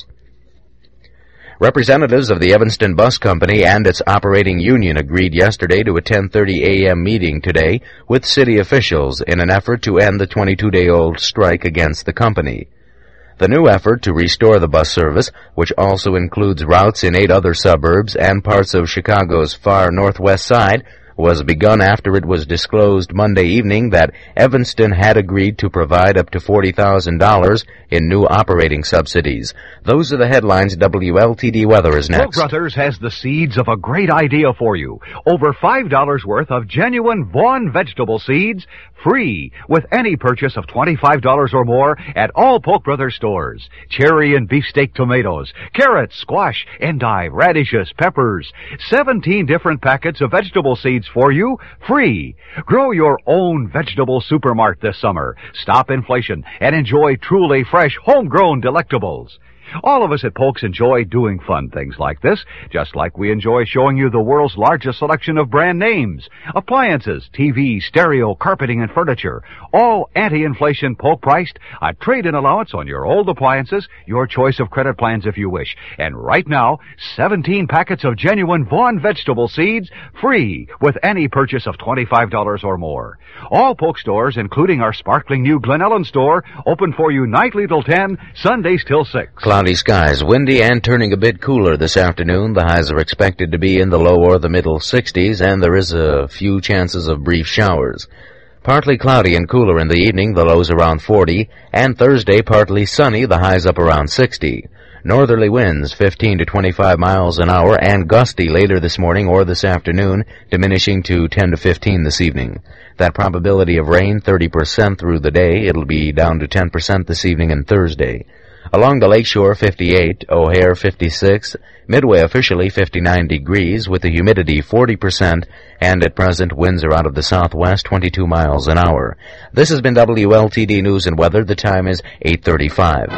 Representatives of the Evanston Bus Company and its operating union agreed yesterday to a ten thirty a.m. meeting today with city officials in an effort to end the twenty-two-day-old strike against the company. The new effort to restore the bus service, which also includes routes in eight other suburbs and parts of Chicago's far northwest side, was begun after it was disclosed Monday evening that Evanston had agreed to provide up to forty thousand dollars in new operating subsidies. Those are the headlines. W L T D weather is next. Koch Brothers has the seeds of a great idea for you. Over five dollars worth of genuine Vaughn vegetable seeds, free with any purchase of twenty-five dollars or more at all Polk Brothers stores. Cherry and beefsteak tomatoes, carrots, squash, endive, radishes, peppers. seventeen different packets of vegetable seeds for you, free. Grow your own vegetable supermart this summer. Stop inflation and enjoy truly fresh, homegrown delectables. All of us at Polk's enjoy doing fun things like this, just like we enjoy showing you the world's largest selection of brand names. Appliances, T V, stereo, carpeting, and furniture. All anti-inflation Polk priced, a trade-in allowance on your old appliances, your choice of credit plans if you wish. And right now, seventeen packets of genuine Vaughn vegetable seeds, free with any purchase of twenty-five dollars or more. All Polk stores, including our sparkling new Glen Ellen store, open for you nightly till ten, Sundays till six. Cloudy skies, windy and turning a bit cooler this afternoon. The highs are expected to be in the low or the middle sixties, and there is a few chances of brief showers. Partly cloudy and cooler in the evening, the lows around forty, and Thursday partly sunny, the highs up around sixty. Northerly winds fifteen to twenty-five miles an hour and gusty later this morning or this afternoon, diminishing to ten to fifteen this evening. That probability of rain, thirty percent through the day. It'll be down to ten percent this evening and Thursday. Along the lakeshore, fifty-eight, O'Hare, fifty-six, Midway officially fifty-nine degrees with the humidity forty percent, and at present winds are out of the southwest twenty-two miles an hour. This has been W L T D News and Weather. The time is eight thirty-five.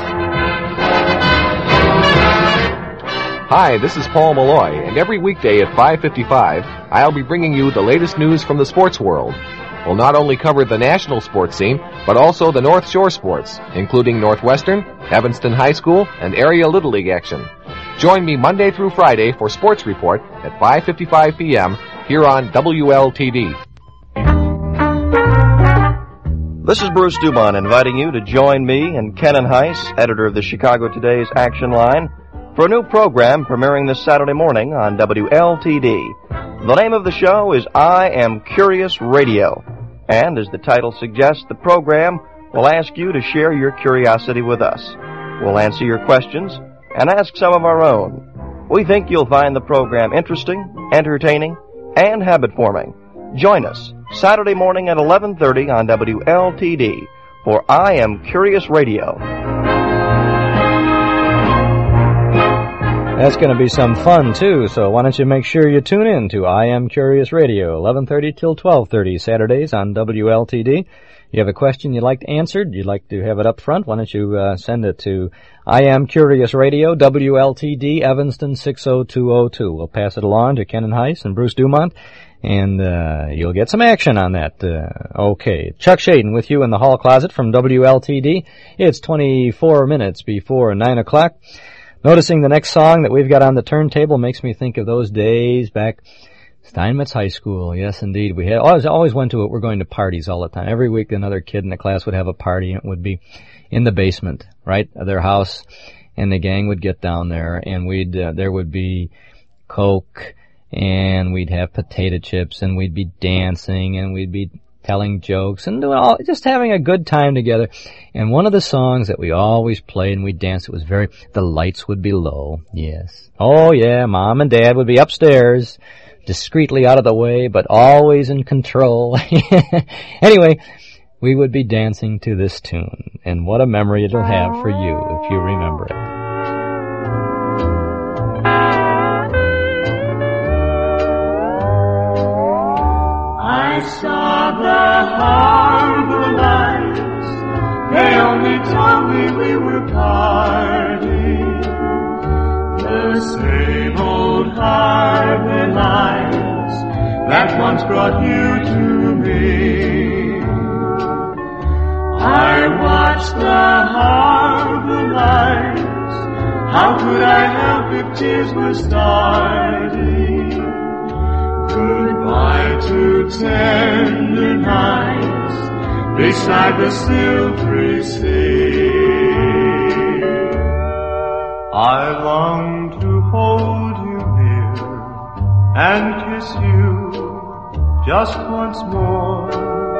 Hi, this is Paul Malloy, and every weekday at five fifty-five, I'll be bringing you the latest news from the sports world. We'll not only cover the national sports scene, but also the North Shore sports, including Northwestern, Evanston High School, and area Little League action. Join me Monday through Friday for Sports Report at five fifty-five p.m. here on W L T D. This is Bruce Dumont inviting you to join me and Kenan Heiss, editor of the Chicago Today's Action Line, for a new program premiering this Saturday morning on W L T D. The name of the show is I Am Curious Radio, and as the title suggests, the program will ask you to share your curiosity with us. We'll answer your questions and ask some of our own. We think you'll find the program interesting, entertaining, and habit-forming. Join us Saturday morning at eleven thirty on W L T D for I Am Curious Radio. That's going to be some fun, too, so why don't you make sure you tune in to I Am Curious Radio, eleven thirty till twelve thirty, Saturdays on W L T D. You have a question you'd like answered, you'd like to have it up front, why don't you uh, send it to I Am Curious Radio, W L T D, Evanston six oh two oh two. We'll pass it along to Kenan Heiss and Bruce Dumont, and uh, you'll get some action on that. Uh, okay, Chuck Shaden with you in the hall closet from W L T D. It's twenty-four minutes before nine o'clock. Noticing the next song that we've got on the turntable makes me think of those days back Steinmetz High School. Yes, indeed. We had always always went to it. We're going to parties all the time. Every week another kid in the class would have a party, and it would be in the basement, right, of their house, and the gang would get down there, and we'd uh, there would be Coke, and we'd have potato chips, and we'd be dancing, and we'd be telling jokes, and doing all, just having a good time together. And one of the songs that we always played and we danced, it was very, the lights would be low. Yes. Oh yeah, Mom and Dad would be upstairs, discreetly out of the way, but always in control. Anyway, we would be dancing to this tune, and what a memory it'll have for you if you remember it. I saw the harbor lights, they only told me we were parting. The same old harbor lights that once brought you to me. I watched the harbor lights, how could I help if tears were starting? Goodbye to tender nights beside the silvery sea. I long to hold you near and kiss you just once more,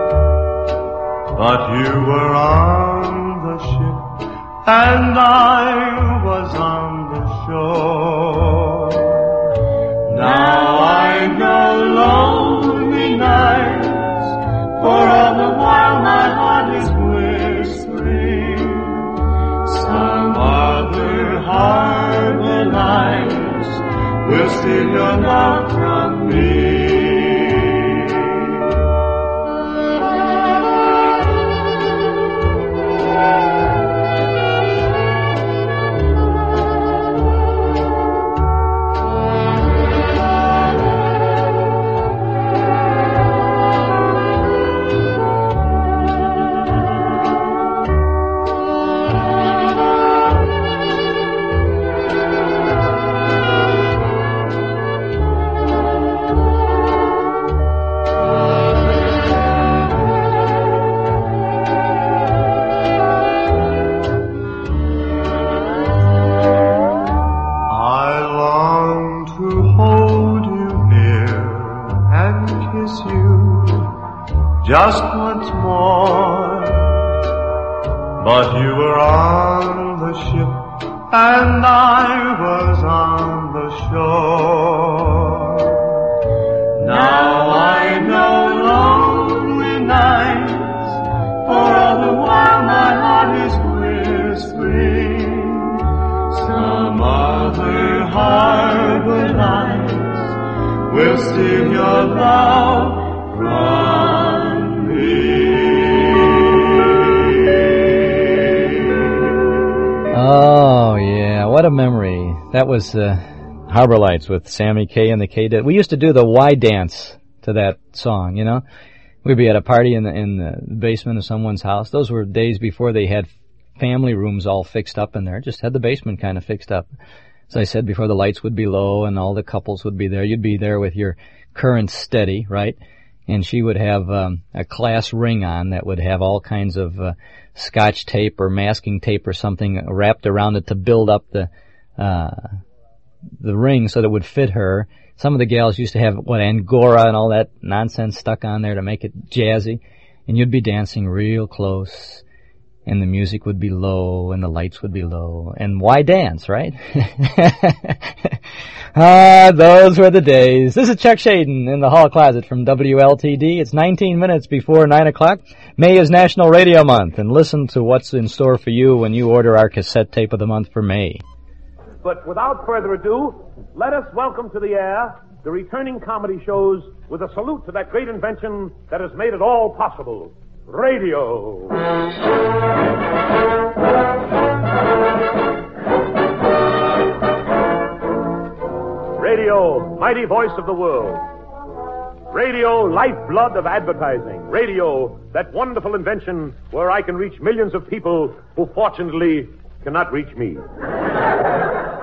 but you were on the ship and I was on the shore. Now I know lonely nights, for all the while my heart is whispering some other harbor lights will steal your love from me. Just once more, but you were on the ship and I was on the shore. Now I know lonely nights, for all the while my heart is whispering some other harbor lights will steal your love from. Oh, yeah, what a memory. That was uh, Harbor Lights with Sammy Kaye and the K-Dead. We used to do the Y dance to that song, you know. We'd be at a party in the, in the basement of someone's house. Those were days before they had family rooms all fixed up in there. Just had the basement kind of fixed up. As I said before, the lights would be low and all the couples would be there. You'd be there with your current steady, right? And she would have um, a class ring on that would have all kinds of uh, scotch tape or masking tape or something wrapped around it to build up the uh the ring so that it would fit her. Some of the gals used to have, what, Angora and all that nonsense stuck on there to make it jazzy. And you'd be dancing real close, and the music would be low, and the lights would be low. And why dance, right? Ah, those were the days. This is Chuck Shaden in the hall closet from W L T D. It's nineteen minutes before nine o'clock. May is National Radio Month, and listen to what's in store for you when you order our cassette tape of the month for May. But without further ado, let us welcome to the air the returning comedy shows with a salute to that great invention that has made it all possible, radio. Radio, mighty voice of the world. Radio, lifeblood of advertising. Radio, that wonderful invention where I can reach millions of people who fortunately cannot reach me.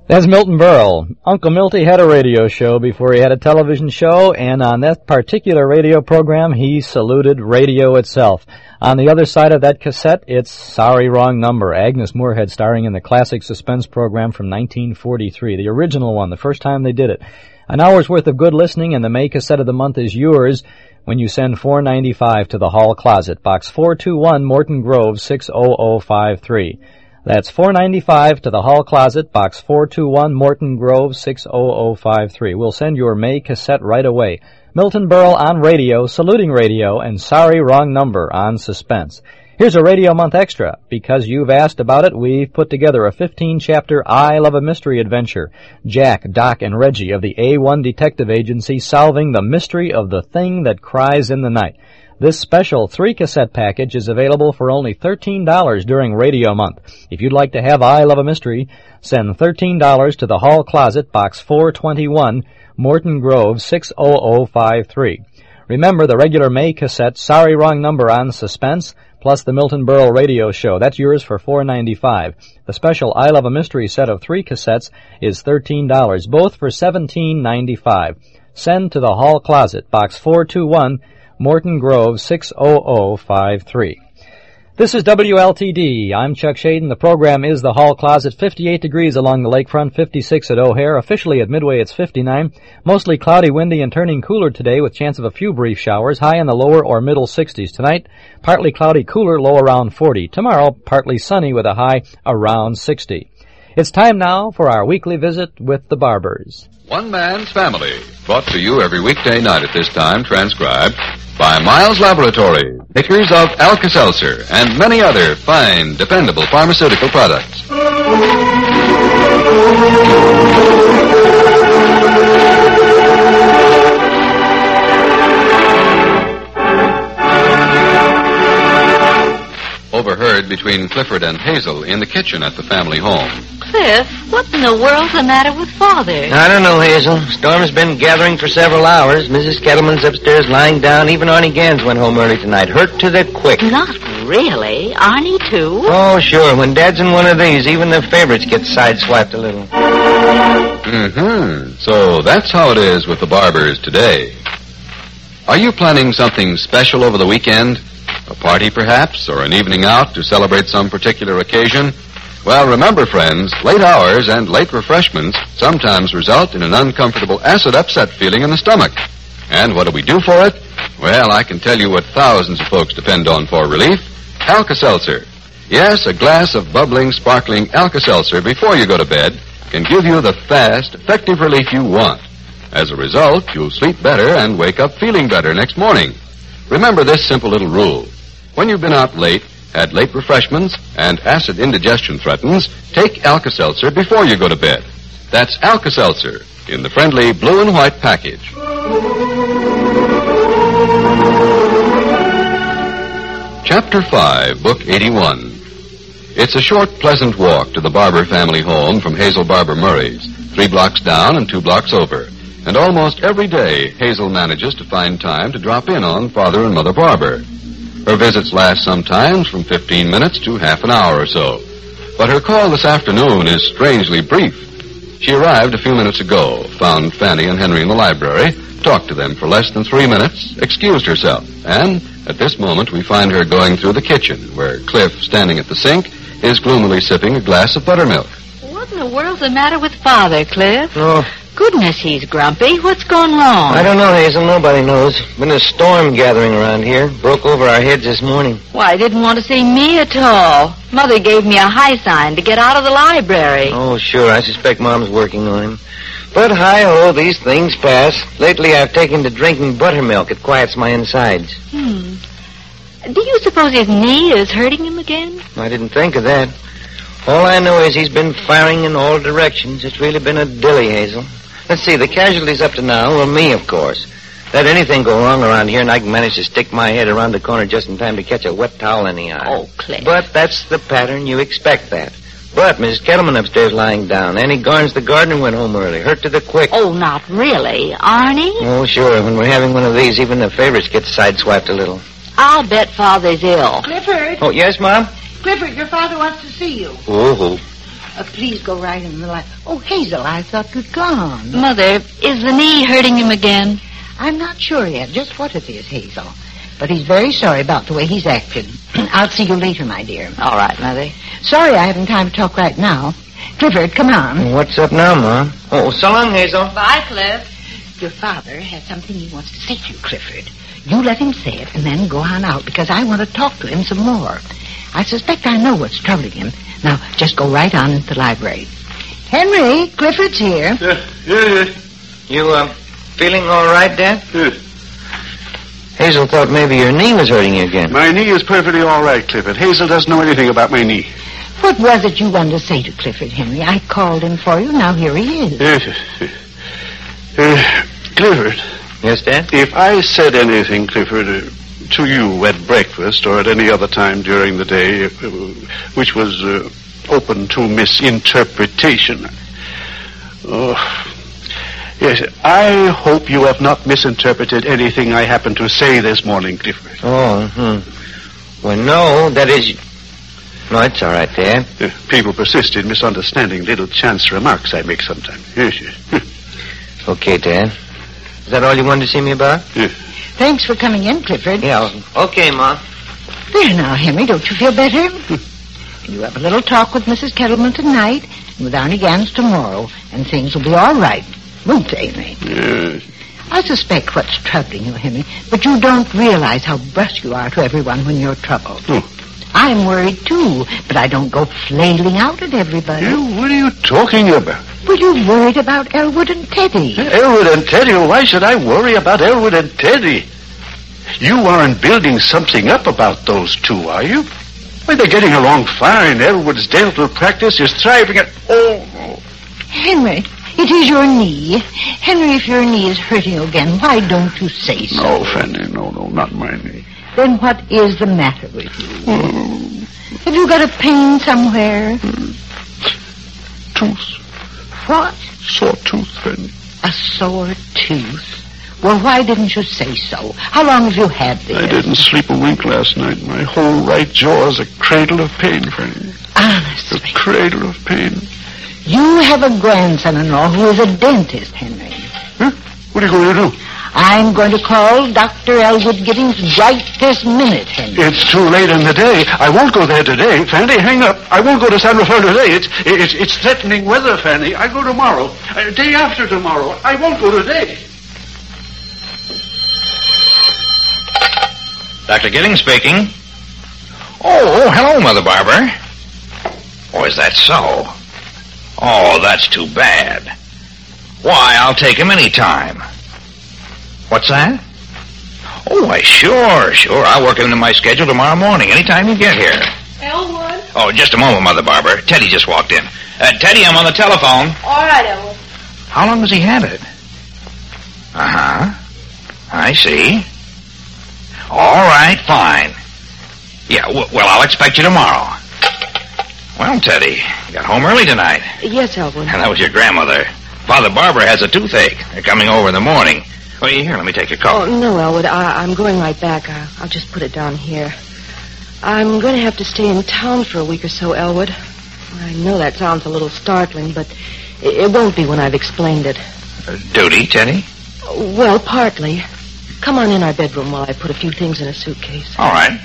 That's Milton Berle. Uncle Milty had a radio show before he had a television show, and on that particular radio program, he saluted radio itself. On the other side of that cassette, it's Sorry Wrong Number, Agnes Moorehead starring in the classic suspense program from nineteen forty-three, the original one, the first time they did it. An hour's worth of good listening, and the May cassette of the month is yours when you send four ninety-five to the Hall Closet, Box four two one, Morton Grove, six oh oh five three. That's four ninety-five to the Hall Closet, Box four two one, Morton Grove, six oh oh five three. We'll send your May cassette right away. Milton Berle on radio, saluting radio, and Sorry Wrong Number on suspense. Here's a Radio Month Extra. Because you've asked about it, we've put together a fifteen-chapter I Love a Mystery adventure. Jack, Doc, and Reggie of the A one Detective Agency solving the mystery of the thing that cries in the night. This special three-cassette package is available for only thirteen dollars during Radio Month. If you'd like to have I Love a Mystery, send thirteen dollars to the Hall Closet, Box four twenty-one, Morton Grove, six oh oh five three. Remember the regular May cassette, Sorry Wrong Number on suspense, plus the Milton Berle radio show. That's yours for four ninety-five. The special I Love a Mystery set of three cassettes is thirteen dollars, both for seventeen ninety-five. Send to the Hall Closet, Box four two one, Morton Grove, six oh oh five three. This is W L T D. I'm Chuck Shaden. The program is the Hall Closet. fifty-eight degrees along the lakefront, fifty-six at O'Hare. Officially at Midway, it's fifty-nine. Mostly cloudy, windy, and turning cooler today with chance of a few brief showers. High in the lower or middle sixties tonight. Partly cloudy, cooler, low around forty. Tomorrow, partly sunny with a high around sixty. It's time now for our weekly visit with the Barbers. One Man's Family, brought to you every weekday night at this time, transcribed by Miles Laboratory, makers of Alka-Seltzer and many other fine, dependable pharmaceutical products. Overheard between Clifford and Hazel in the kitchen at the family home. Cliff, what in the world's the matter with Father? I don't know, Hazel. Storm's been gathering for several hours. Missus Kettleman's upstairs lying down. Even Arnie Gans went home early tonight. Hurt to the quick. Not really. Arnie, too? Oh, sure. When Dad's in one of these, even the favorites get sideswiped a little. Mm-hmm. So that's how it is with the Barbers today. Are you planning something special over the weekend? A party, perhaps, or an evening out to celebrate some particular occasion? Well, remember, friends, late hours and late refreshments sometimes result in an uncomfortable acid upset feeling in the stomach. And what do we do for it? Well, I can tell you what thousands of folks depend on for relief. Alka-Seltzer. Yes, a glass of bubbling, sparkling Alka-Seltzer before you go to bed can give you the fast, effective relief you want. As a result, you'll sleep better and wake up feeling better next morning. Remember this simple little rule. When you've been out late, had late refreshments, and acid indigestion threatens, take Alka-Seltzer before you go to bed. That's Alka-Seltzer in the friendly blue and white package. Chapter five, Book eighty-one. It's a short, pleasant walk to the Barber family home from Hazel Barber Murray's, three blocks down and two blocks over. And almost every day, Hazel manages to find time to drop in on Father and Mother Barber. Her visits last sometimes from fifteen minutes to half an hour or so. But her call this afternoon is strangely brief. She arrived a few minutes ago, found Fanny and Henry in the library, talked to them for less than three minutes, excused herself, and at this moment we find her going through the kitchen, where Cliff, standing at the sink, is gloomily sipping a glass of buttermilk. What in the world's the matter with Father, Cliff? Oh. Goodness, he's grumpy. What's gone wrong? I don't know, Hazel. Nobody knows. Been a storm gathering around here. Broke over our heads this morning. Why, I didn't want to see me at all. Mother gave me a high sign to get out of the library. Oh, sure. I suspect Mom's working on him. But hi-ho, these things pass. Lately I've taken to drinking buttermilk. It quiets my insides. Hmm. Do you suppose his knee is hurting him again? I didn't think of that. All I know is he's been firing in all directions. It's really been a dilly, Hazel. Let's see, the casualties up to now were me, of course. Let anything go wrong around here and I can manage to stick my head around the corner just in time to catch a wet towel in the eye. Oh, Cliff. But that's the pattern. You expect that. But Missus Kettleman upstairs lying down. Annie Garnes, the gardener, went home early. Hurt to the quick. Oh, not really. Arnie? Oh, sure. When we're having one of these, even the favorites get sideswiped a little. I'll bet Father's ill. Clifford. Oh, yes, Mom? Clifford, your father wants to see you. Oh. Uh, please go right in the light. Oh, Hazel, I thought you'd gone. Mother, is the knee hurting him again? I'm not sure yet just what it is, Hazel. But he's very sorry about the way he's acted. I'll see you later, my dear. All right, Mother. Sorry I haven't time to talk right now. Clifford, come on. What's up now, Mom? Oh, so long, Hazel. Bye, Cliff. Your father has something he wants to say to you, Clifford. You let him say it and then go on out because I want to talk to him some more. I suspect I know what's troubling him. Now, just go right on into the library. Henry, Clifford's here. Yeah, yeah, yeah. You, uh, feeling all right, Dad? Yeah. Hazel thought maybe your knee was hurting you again. My knee is perfectly all right, Clifford. Hazel doesn't know anything about my knee. What was it you wanted to say to Clifford, Henry? I called him for you. Now here he is. Yes, yes. Uh, Clifford. Yes, Dad? If I said anything, Clifford, uh, to you at breakfast or at any other time during the day, uh, which was uh, open to misinterpretation, uh, yes, I hope you have not misinterpreted anything I happened to say this morning, Clifford. Oh, hmm. Well, no, that is... No, it's all right, Dad. Uh, people persist in misunderstanding little chance remarks I make sometimes. Yes, yes. Okay, Dad. Is that all you wanted to see me about? Yes. Thanks for coming in, Clifford. Yeah, okay, Mom. There now, Henry, don't you feel better? You have a little talk with Missus Kettleman tonight and with Arnie Gans tomorrow, and things will be all right, won't they, Henry? Yes. I suspect what's troubling you, Henry, but you don't realize how brusque you are to everyone when you're troubled. Oh. I'm worried, too, but I don't go flailing out at everybody. You, what are you talking about? Well, you're worried about Elwood and Teddy. Elwood and Teddy? Why should I worry about Elwood and Teddy? You aren't building something up about those two, are you? Why, they're getting along fine. Elwood's dental practice is thriving at... Oh, Henry, it is your knee. Henry, if your knee is hurting you again, why don't you say so? No, Fanny, no, no, not my knee. Then what is the matter with you? Mm. Have you got a pain somewhere? Mm. Tooth. What? Sore tooth, Fanny. A sore tooth? Well, why didn't you say so? How long have you had this? I didn't sleep a wink last night. My whole right jaw is a cradle of pain, Fanny. Honestly? A cradle of pain. You have a grandson-in-law who is a dentist, Henry. Huh? What are you going to do? I'm going to call Doctor Elwood Giddings right this minute, Henry. It's too late in the day. I won't go there today. Fanny, hang up. I won't go to San Rafael today. It's, it's, it's threatening weather, Fanny. I go tomorrow. Uh, day after tomorrow. I won't go today. Doctor Giddings speaking. Oh, hello, Mother Barber. Oh, is that so? Oh, that's too bad. Why, I'll take him any time. What's that? Oh, why, sure, sure. I'll work into my schedule tomorrow morning, anytime you get here. Elwood? Oh, just a moment, Mother Barber. Teddy just walked in. Uh, Teddy, I'm on the telephone. All right, Elwood. How long has he had it? Uh-huh. I see. All right, fine. Yeah, w- well, I'll expect you tomorrow. Well, Teddy, you got home early tonight. Yes, Elwood. And that was your grandmother. Father Barber has a toothache. They're coming over in the morning. Oh, here, let me take your coat. Oh, no, Elwood. I, I'm going right back. I, I'll just put it down here. I'm going to have to stay in town for a week or so, Elwood. I know that sounds a little startling, but it, it won't be when I've explained it. Uh, duty, Teddy? Well, partly. Come on in our bedroom while I put a few things in a suitcase. All right.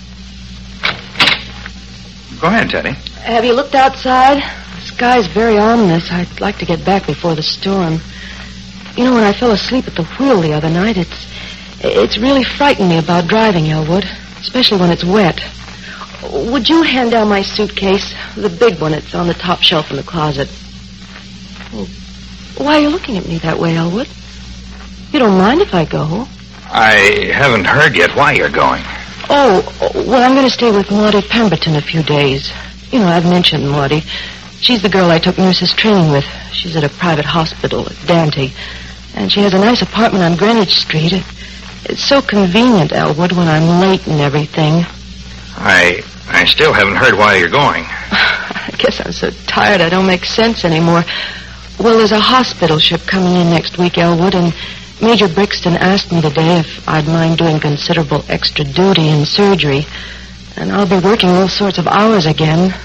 Go ahead, Teddy. Have you looked outside? The sky's very ominous. I'd like to get back before the storm. You know, when I fell asleep at the wheel the other night, it's it's really frightened me about driving, Elwood, especially when it's wet. Would you hand down my suitcase, the big one? It's on the top shelf in the closet. Why are you looking at me that way, Elwood? You don't mind if I go? I haven't heard yet why you're going. Oh, well, I'm going to stay with Maudie Pemberton a few days. You know, I've mentioned Maudie. She's the girl I took nurse's training with. She's at a private hospital at Dante. And she has a nice apartment on Greenwich Street. It, it's so convenient, Elwood, when I'm late and everything. I I still haven't heard why you're going. I guess I'm so tired I don't make sense anymore. Well, there's a hospital ship coming in next week, Elwood, and Major Brixton asked me today if I'd mind doing considerable extra duty in surgery. And I'll be working all sorts of hours again,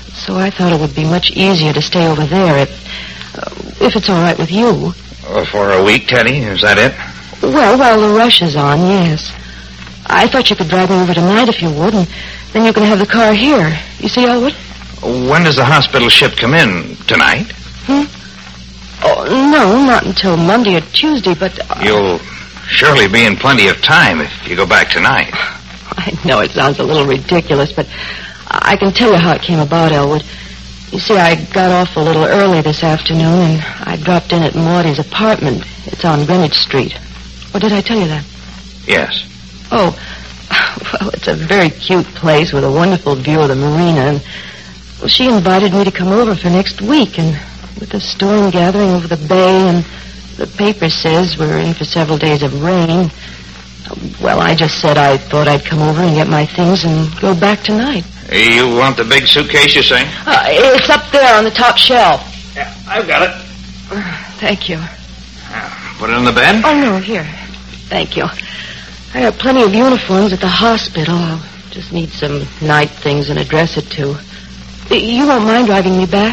So I thought it would be much easier to stay over there if, uh, if it's all right with you. Uh, for a week, Teddy? Is that it? Well, while the rush is on, yes. I thought you could drive me over tonight if you would, and then you can have the car here. You see, Elwood? When does the hospital ship come in? Tonight? Hmm? Oh, no, not until Monday or Tuesday, but... Uh, You'll surely be in plenty of time if you go back tonight. I know it sounds a little ridiculous, but I can tell you how it came about, Elwood. You see, I got off a little early this afternoon, and I dropped in at Maudie's apartment. It's on Greenwich Street. Or did I tell you that? Yes. Oh, well, it's a very cute place with a wonderful view of the marina, and well, she invited me to come over for next week, and with the storm gathering over the bay, and the paper says we're in for several days of rain, well, I just said I thought I'd come over and get my things and go back tonight. You want the big suitcase, you say? Uh, it's up there on the top shelf. Yeah, I've got it. Thank you. Uh, put it on the bed? Oh, no, here. Thank you. I got plenty of uniforms at the hospital. I'll just need some night things and a dress or two. You won't mind driving me back?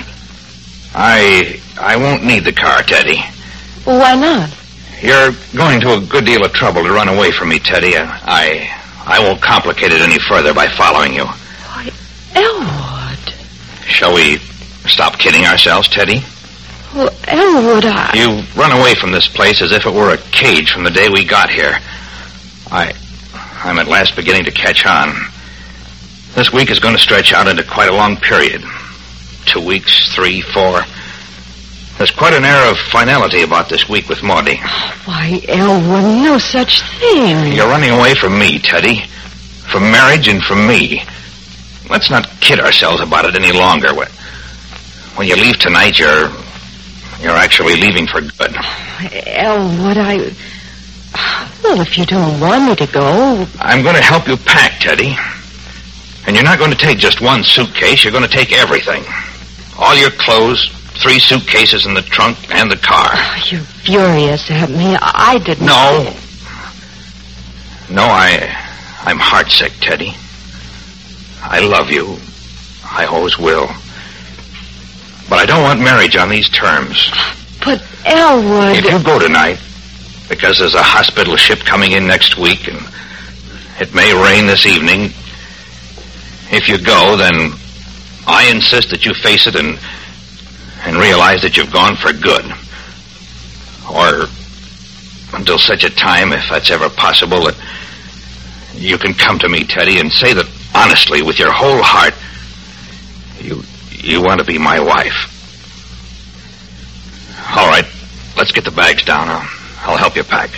I I won't need the car, Teddy. Well, why not? You're going to a good deal of trouble to run away from me, Teddy. I I won't complicate it any further by following you. Why, Elwood. Shall we stop kidding ourselves, Teddy? Well, Elwood, I... You run away from this place as if it were a cage from the day we got here. I, I'm at last beginning to catch on. This week is going to stretch out into quite a long period. Two weeks, three, four. There's quite an air of finality about this week with Maudie. Why, Elwood, no such thing. You're running away from me, Teddy. From marriage and from me. Let's not kid ourselves about it any longer. When you leave tonight, you're... You're actually leaving for good. Elwood, I... Well, if you don't want me to go... I'm going to help you pack, Teddy. And you're not going to take just one suitcase. You're going to take everything. All your clothes, three suitcases in the trunk, and the car. Oh, you're furious at me. I didn't... No. No, I... I'm heartsick, Teddy. I love you. I always will. But I don't want marriage on these terms. But, Elwood... If you go tonight, because there's a hospital ship coming in next week, and it may rain this evening, if you go, then I insist that you face it and and realize that you've gone for good. Or until such a time, if that's ever possible, that you can come to me, Teddy, and say that honestly, with your whole heart, you... You want to be my wife. All right, let's get the bags down. I'll, I'll help you pack.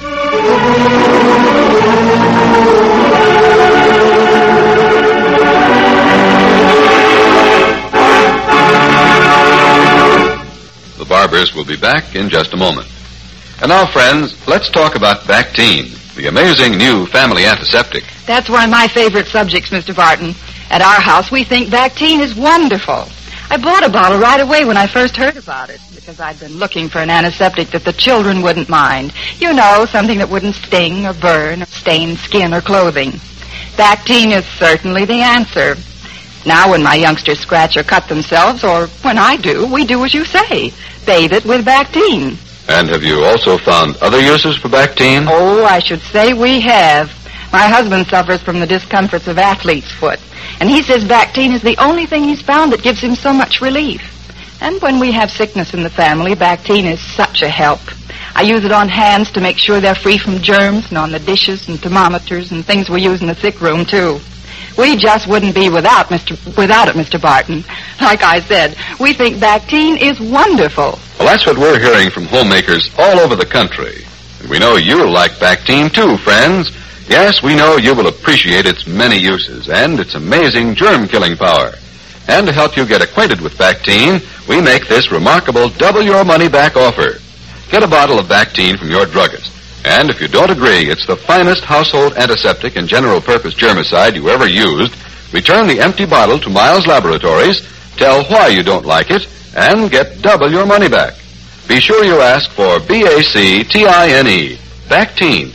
The Barbers will be back in just a moment. And now, friends, let's talk about Bactine, the amazing new family antiseptic. That's one of my favorite subjects, Mister Barton. At our house, we think Bactine is wonderful. I bought a bottle right away when I first heard about it, because I'd been looking for an antiseptic that the children wouldn't mind. You know, something that wouldn't sting or burn or stain skin or clothing. Bactine is certainly the answer. Now when my youngsters scratch or cut themselves, or when I do, we do as you say. Bathe it with Bactine. And have you also found other uses for Bactine? Oh, I should say we have. My husband suffers from the discomforts of athlete's foot, and he says Bactine is the only thing he's found that gives him so much relief. And when we have sickness in the family, Bactine is such a help. I use it on hands to make sure they're free from germs, and on the dishes and thermometers and things we use in the sick room, too. We just wouldn't be without Mister without it, Mister Barton. Like I said, we think Bactine is wonderful. Well, that's what we're hearing from homemakers all over the country. And we know you'll like Bactine, too, friends. Yes, we know you will appreciate its many uses and its amazing germ-killing power. And to help you get acquainted with Bactine, we make this remarkable double-your-money-back offer. Get a bottle of Bactine from your druggist. And if you don't agree it's the finest household antiseptic and general-purpose germicide you ever used, return the empty bottle to Miles Laboratories, tell why you don't like it, and get double your money back. Be sure you ask for B A C T I N E, Bactine.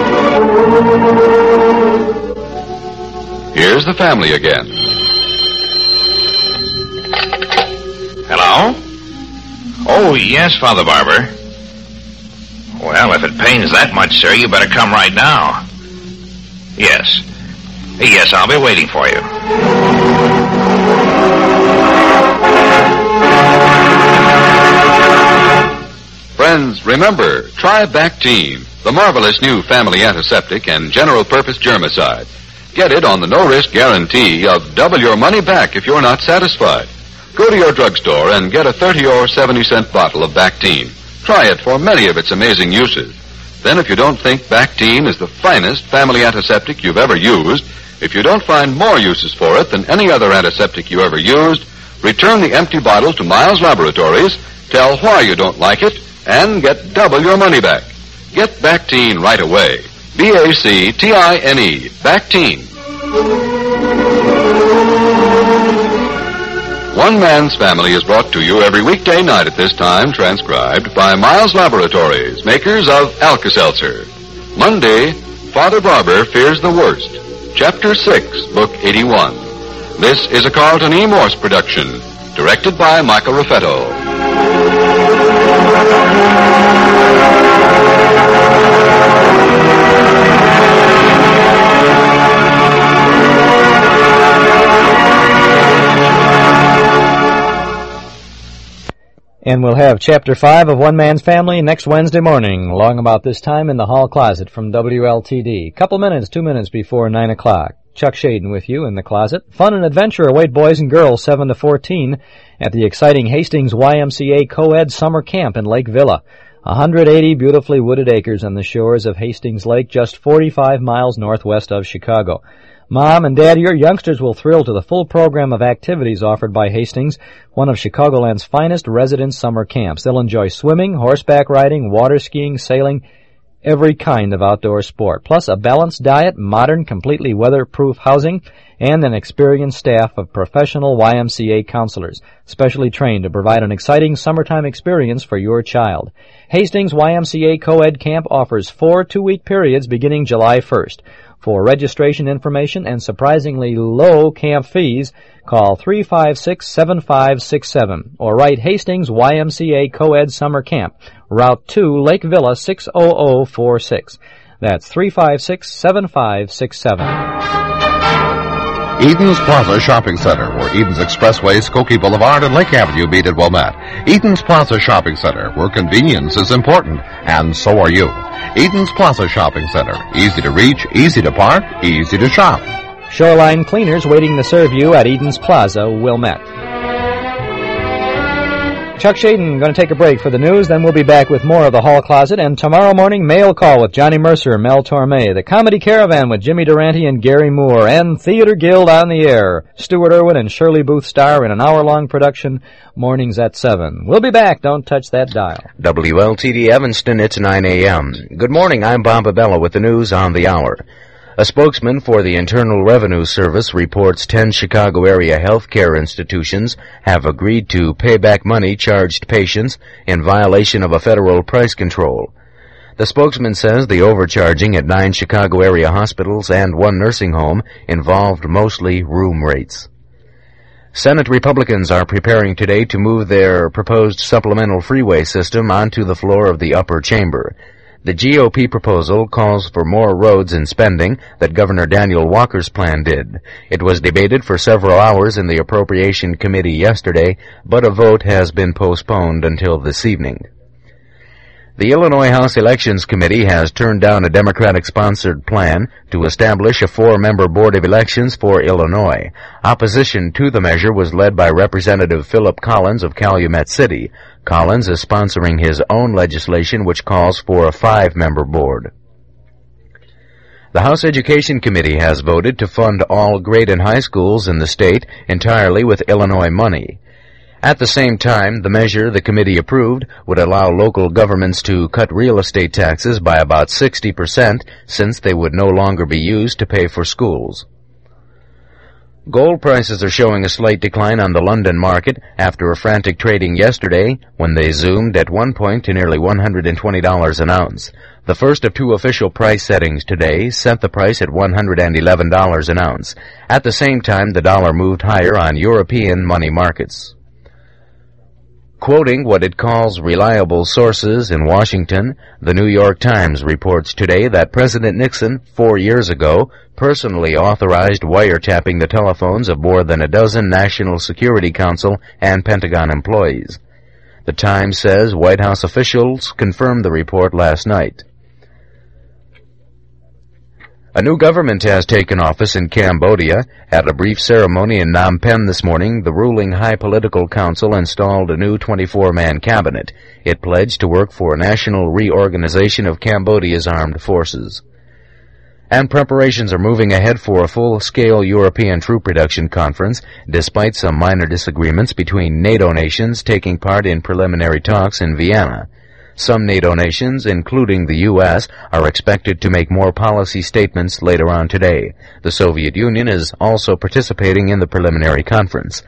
Here's the family again. Oh, yes, Father Barber. Well, if it pains that much, sir, you better come right now. Yes. Yes, I'll be waiting for you. Friends, remember, try Bactine, the marvelous new family antiseptic and general-purpose germicide. Get it on the no-risk guarantee of double your money back if you're not satisfied. Go to your drugstore and get a thirty or seventy cent bottle of Bactine. Try it for many of its amazing uses. Then if you don't think Bactine is the finest family antiseptic you've ever used, if you don't find more uses for it than any other antiseptic you ever used, return the empty bottle to Miles Laboratories, tell why you don't like it, and get double your money back. Get Bactine right away. B A C T I N E. Bactine. One Man's Family is brought to you every weekday night at this time, transcribed by Miles Laboratories, makers of Alka-Seltzer. Monday, Father Barber Fears the Worst. Chapter six, Book eighty-one. This is a Carlton E. Morse production, directed by Michael Raffetto. And we'll have Chapter five of One Man's Family next Wednesday morning, along about this time in the hall closet from W L T D. Couple minutes, two minutes before nine o'clock. Chuck Shaden with you in the closet. Fun and adventure await boys and girls seven to fourteen at the exciting Hastings Y M C A Co-Ed Summer Camp in Lake Villa. one hundred eighty beautifully wooded acres on the shores of Hastings Lake, just forty-five miles northwest of Chicago. Mom and Dad, your youngsters will thrill to the full program of activities offered by Hastings, one of Chicagoland's finest resident summer camps. They'll enjoy swimming, horseback riding, water skiing, sailing, every kind of outdoor sport, plus a balanced diet, modern, completely weatherproof housing, and an experienced staff of professional Y M C A counselors, specially trained to provide an exciting summertime experience for your child. Hastings Y M C A Co-Ed Camp offers four two-week periods beginning July first. For registration information and surprisingly low camp fees, call three five six, seven five six seven or write Hastings Y M C A Co-Ed Summer Camp, Route two, Lake Villa, six zero zero four six. That's three five six, seven five six seven. Eden's Plaza Shopping Center, where Eden's Expressway, Skokie Boulevard, and Lake Avenue meet at Wilmette. Eden's Plaza Shopping Center, where convenience is important, and so are you. Eden's Plaza Shopping Center. Easy to reach, easy to park, easy to shop. Shoreline Cleaners waiting to serve you at Eden's Plaza, Wilmette. Chuck Shaden going to take a break for the news, then we'll be back with more of the Hall Closet, and tomorrow morning, Mail Call with Johnny Mercer, Mel Torme, the Comedy Caravan with Jimmy Durante and Gary Moore, and Theater Guild on the Air. Stuart Irwin and Shirley Booth star in an hour-long production, mornings at seven. We'll be back. Don't touch that dial. W L T D Evanston, it's nine a.m. Good morning, I'm Bob Abella with the news on the hour. A spokesman for the Internal Revenue Service reports ten Chicago area healthcare institutions have agreed to pay back money charged patients in violation of a federal price control. The spokesman says the overcharging at nine Chicago area hospitals and one nursing home involved mostly room rates. Senate Republicans are preparing today to move their proposed supplemental freeway system onto the floor of the upper chamber. The G O P proposal calls for more roads and spending that Governor Daniel Walker's plan did. It was debated for several hours in the Appropriation Committee yesterday, but a vote has been postponed until this evening. The Illinois House Elections Committee has turned down a Democratic-sponsored plan to establish a four-member Board of Elections for Illinois. Opposition to the measure was led by Representative Philip Collins of Calumet City. Collins is sponsoring his own legislation which calls for a five-member board. The House Education Committee has voted to fund all grade and high schools in the state entirely with Illinois money. At the same time, the measure the committee approved would allow local governments to cut real estate taxes by about sixty percent since they would no longer be used to pay for schools. Gold prices are showing a slight decline on the London market after a frantic trading yesterday when they zoomed at one point to nearly one hundred twenty dollars an ounce. The first of two official price settings today set the price at one hundred eleven dollars an ounce. At the same time, the dollar moved higher on European money markets. Quoting what it calls reliable sources in Washington, the New York Times reports today that President Nixon, four years ago, personally authorized wiretapping the telephones of more than a dozen National Security Council and Pentagon employees. The Times says White House officials confirmed the report last night. A new government has taken office in Cambodia. At a brief ceremony in Phnom Penh this morning, the ruling High Political Council installed a new twenty-four man cabinet. It pledged to work for a national reorganization of Cambodia's armed forces. And preparations are moving ahead for a full-scale European troop reduction conference, despite some minor disagreements between NATO nations taking part in preliminary talks in Vienna. Some NATO nations, including the U S, are expected to make more policy statements later on today. The Soviet Union is also participating in the preliminary conference.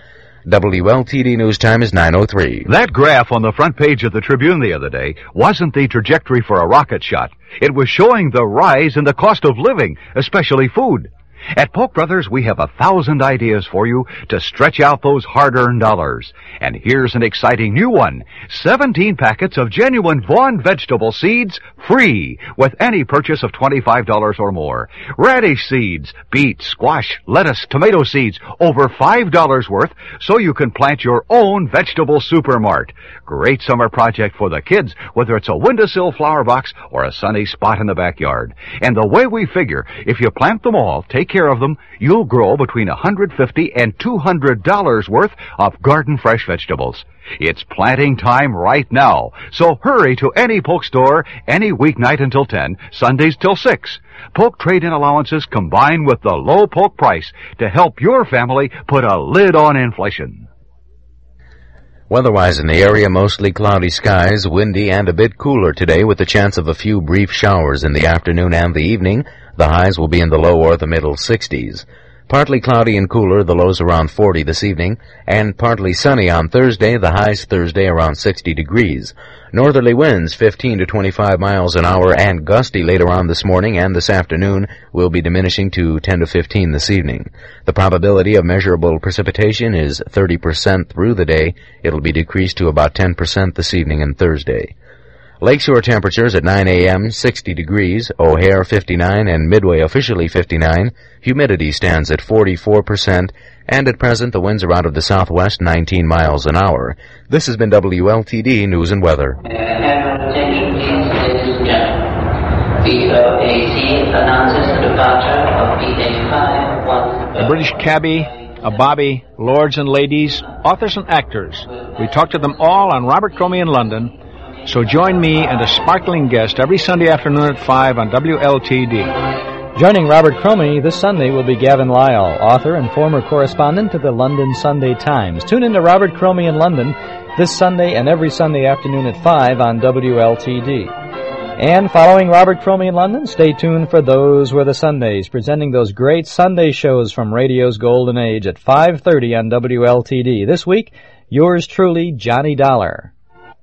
W L T D News Time is nine oh three. That graph on the front page of the Tribune the other day wasn't the trajectory for a rocket shot. It was showing the rise in the cost of living, especially food. At Polk Brothers, we have a thousand ideas for you to stretch out those hard-earned dollars. And here's an exciting new one. seventeen packets of genuine Vaughn vegetable seeds free with any purchase of twenty-five dollars or more. Radish seeds, beet, squash, lettuce, tomato seeds, over five dollars worth, so you can plant your own vegetable supermart. Great summer project for the kids, whether it's a windowsill flower box or a sunny spot in the backyard. And the way we figure, if you plant them all, take care of them, you'll grow between one hundred fifty dollars and two hundred dollars worth of garden fresh vegetables. It's planting time right now, so hurry to any Polk store any weeknight until ten, Sundays till six. Polk trade-in allowances combine with the low Polk price to help your family put a lid on inflation. Weather-wise in the area, mostly cloudy skies, windy and a bit cooler today with the chance of a few brief showers in the afternoon and the evening. The highs will be in the low or the middle sixties. Partly cloudy and cooler, the lows around forty this evening, and partly sunny on Thursday, the highs Thursday around sixty degrees. Northerly winds fifteen to twenty-five miles an hour and gusty later on this morning and this afternoon will be diminishing to ten to fifteen this evening. The probability of measurable precipitation is thirty percent through the day. It'll be decreased to about ten percent this evening and Thursday. Lakeshore temperatures at nine a.m., sixty degrees, O'Hare fifty-nine, and Midway officially fifty-nine. Humidity stands at forty-four percent, and at present the winds are out of the southwest nineteen miles an hour. This has been W L T D News and Weather. Attention please, ladies and gentlemen. B O A C announces the departure of B A five one. A British cabbie, a bobby, lords and ladies, authors and actors. We talk to them all on Robert Cromie in London. So join me and a sparkling guest every Sunday afternoon at five on W L T D. Joining Robert Cromie this Sunday will be Gavin Lyle, author and former correspondent of the London Sunday Times. Tune in to Robert Cromie in London this Sunday and every Sunday afternoon at five on W L T D. And following Robert Cromie in London, stay tuned for Those Were the Sundays, presenting those great Sunday shows from radio's golden age at five thirty on W L T D. This week, yours truly, Johnny Dollar.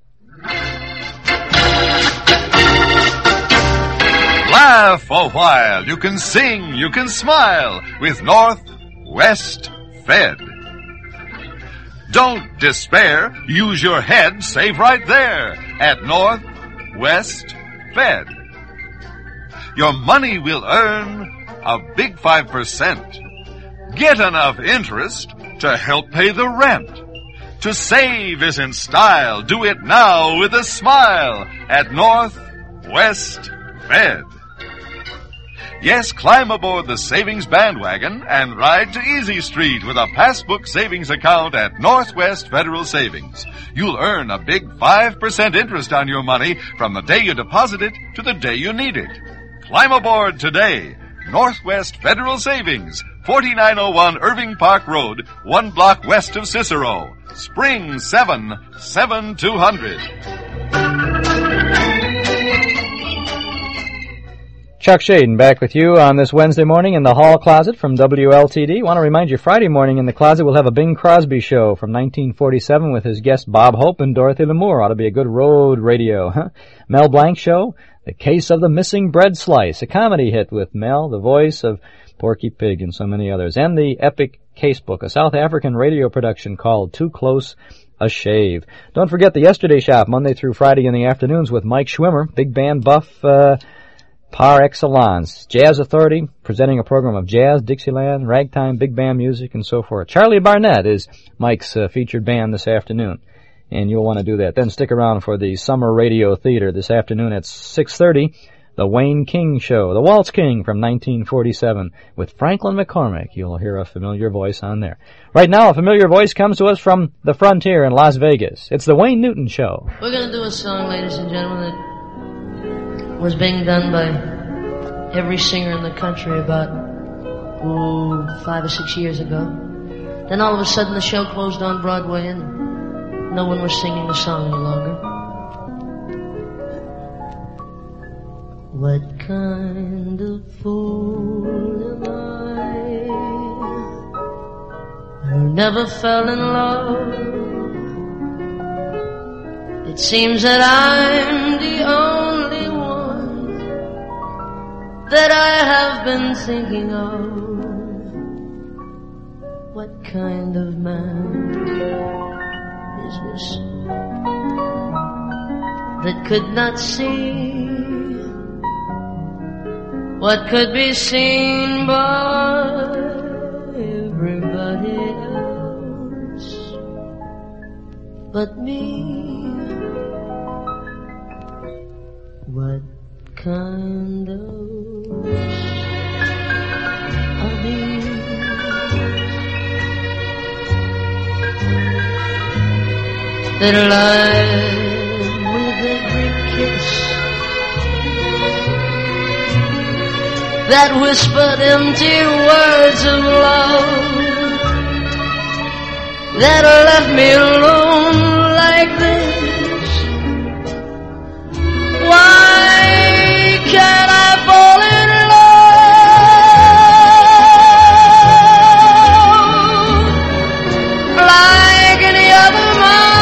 Laugh a while. You can sing, you can smile with North West Fed. Don't despair. Use your head. Save right there at North West Fed. Your money will earn a big five percent. Get enough interest to help pay the rent. To save is in style. Do it now with a smile at North West Fed. Yes, climb aboard the savings bandwagon and ride to Easy Street with a passbook savings account at Northwest Federal Savings. You'll earn a big five percent interest on your money from the day you deposit it to the day you need it. Climb aboard today. Northwest Federal Savings, forty-nine oh one Irving Park Road, one block west of Cicero. Spring seven seven two hundred. Chuck Shaden back with you on this Wednesday morning in the Hall Closet from W L T D. Want to remind you, Friday morning in the Closet we'll have a Bing Crosby show from nineteen forty-seven with his guests Bob Hope and Dorothy Lamour. Ought to be a good road radio, huh? Mel Blanc show, The Case of the Missing Bread Slice, a comedy hit with Mel, the voice of Porky Pig and so many others, and the epic Casebook, a South African radio production called Too Close a Shave. Don't forget the Yesterday Shop, Monday through Friday in the afternoons with Mike Schwimmer, big band buff uh, par excellence. Jazz Authority, presenting a program of jazz, Dixieland, ragtime, big band music, and so forth. Charlie Barnett is Mike's uh, featured band this afternoon, and you'll want to do that. Then stick around for the Summer Radio Theater this afternoon at six thirty. The Wayne King Show, The Waltz King from nineteen forty-seven with Franklin McCormick. You'll hear a familiar voice on there. Right now, a familiar voice comes to us from the frontier in Las Vegas. It's The Wayne Newton Show. We're going to do a song, ladies and gentlemen, that was being done by every singer in the country about, ooh, five or six years ago. Then all of a sudden the show closed on Broadway and no one was singing the song any longer. What kind of fool am I who never fell in love? It seems that I'm the only one that I have been thinking of. What kind of man is this that could not see what could be seen by everybody else but me? What kind of honey that lies with every kiss, that whispered empty words of love, that left me alone like this? Why can't I fall in love like any other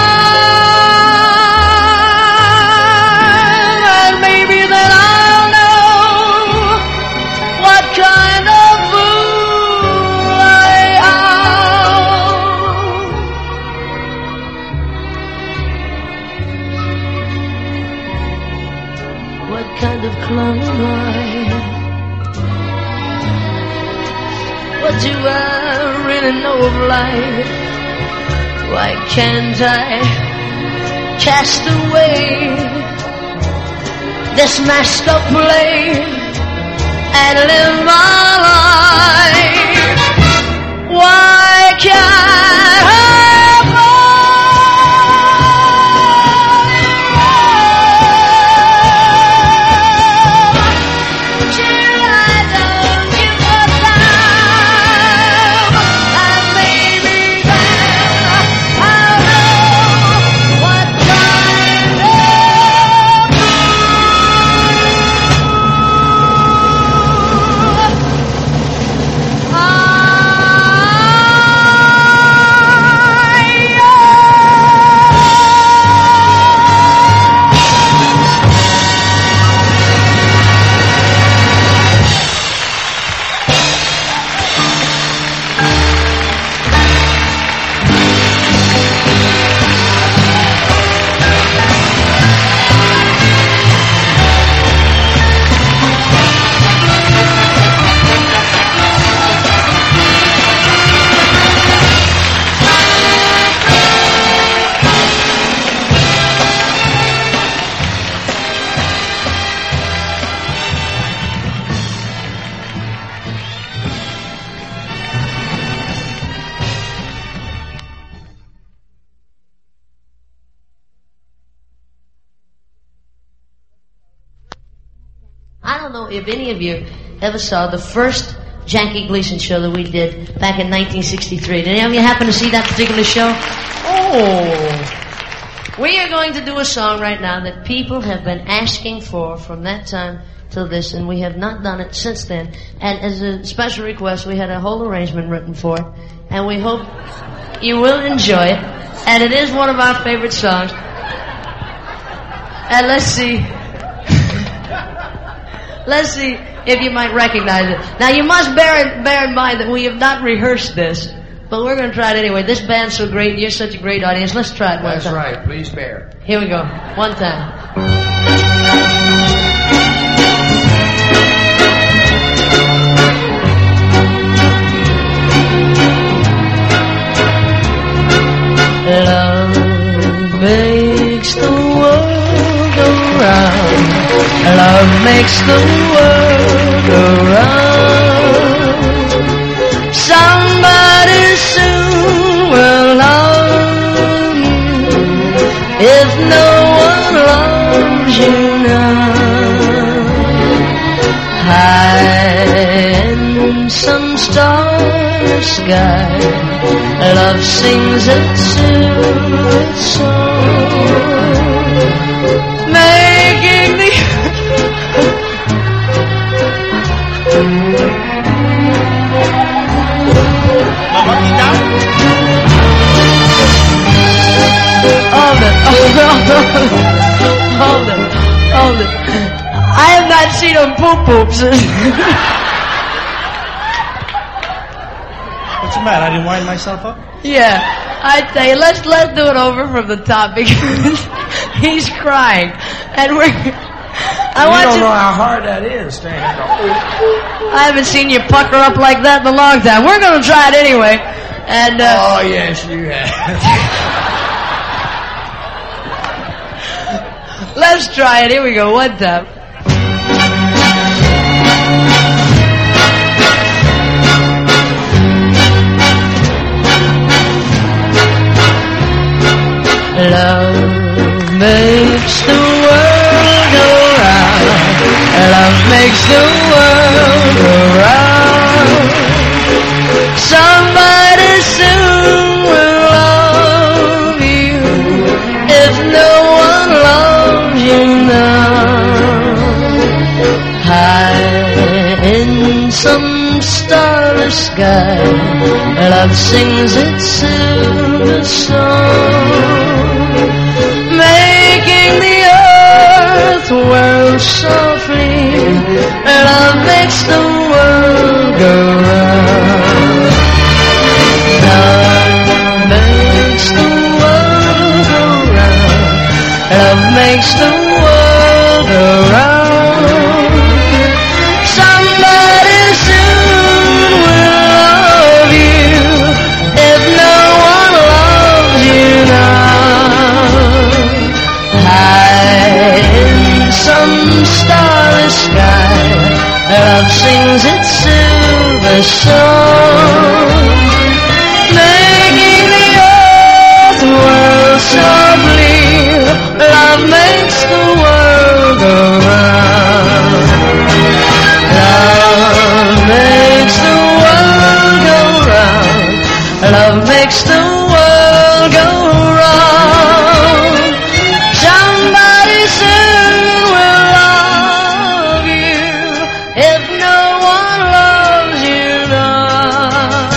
man? And maybe then I'll know what kind of fool I am. What kind of clown am I? What do I really know of life? Why can't I cast away this mask of play and live my life? Why can't I if any of you ever saw the first Jackie Gleason show that we did back in nineteen sixty-three. Did any of you happen to see that particular show? Oh. We are going to do a song right now that people have been asking for from that time till this, and we have not done it since then. And as a special request, we had a whole arrangement written for it, and we hope you will enjoy it. And it is one of our favorite songs. And let's see... Let's see if you might recognize it. Now, you must bear, bear in mind that we have not rehearsed this. But we're going to try it anyway. This band's so great, and you're such a great audience. Let's try it one That's time. right. Please bear. Here we go. One time. Love makes the world go round. Love makes the world go round. Somebody soon will love you if no one loves you now. High in some starry sky, love sings its silver song, making the Hold it, hold it, hold it, hold it. I have not seen them poop poops. What's the matter? I didn't wind myself up? Yeah, I tell you, let's let's do it over from the top because he's crying, and we're. I you want don't you. know how hard that is. Staying at the I haven't seen you pucker up like that in a long time. We're gonna try it anyway, and. Uh, oh yes, you have. Let's try it. Here we go. One time. Love makes the world go round. Love makes the world go round. Somebody soon will love you if no one loves you now. High in some starless sky, love sings its silver song, making the earth whirl softly. Love makes the world go round. Love makes the world go round. Love makes the world go round. Somebody soon will love you if no one loves you now. High in some starry sky, love sings its silver song, making the earth whirl softly. Love makes the world go round. Love makes the world go round. Love makes the world go round. Somebody soon will love you if no one loves you now.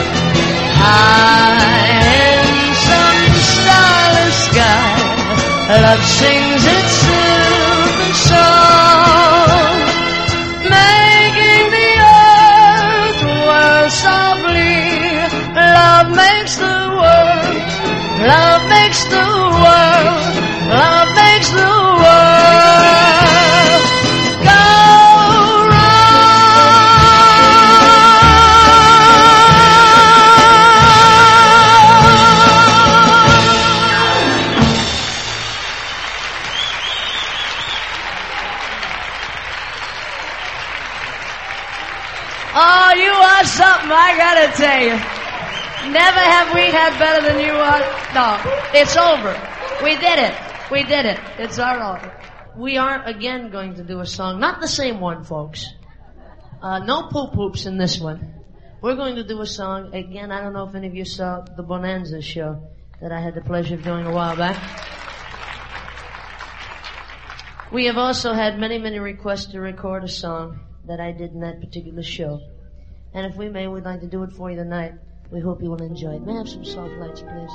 High in some starless sky, love sings its silver song, making the earth whirl softly. Love makes the world, love makes the world, love makes the world go Oh, you are something, I gotta tell you. Never have we had better than you are. No, it's over. We did it. We did it. It's all over. We are again going to do a song. Not the same one, folks. Uh, no poop poops in this one. We're going to do a song. Again, I don't know if any of you saw the Bonanza show that I had the pleasure of doing a while back. We have also had many, many requests to record a song that I did in that particular show. And if we may, we'd like to do it for you tonight. We hope you will enjoy it. May I have some soft lights, please?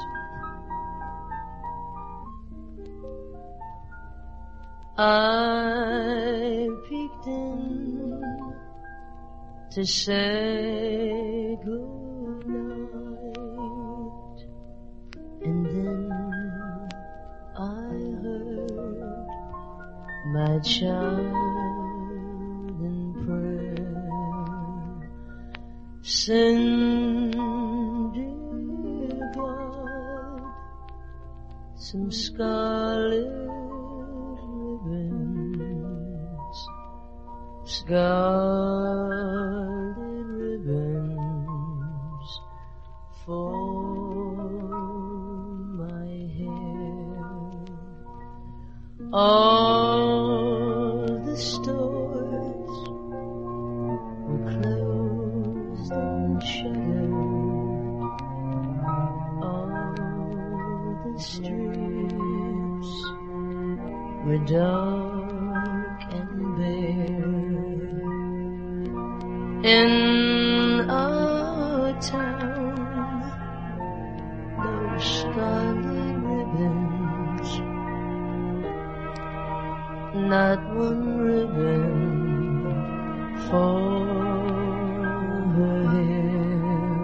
I peeked in to say goodnight. child in prayer. Send, dear God, some scarlet ribbons, scarlet ribbons for my hair. All the stores were closed and shuttered. All the streets were dark and bare. In our town, those scarlet ribbons, not one ribbon for her hair.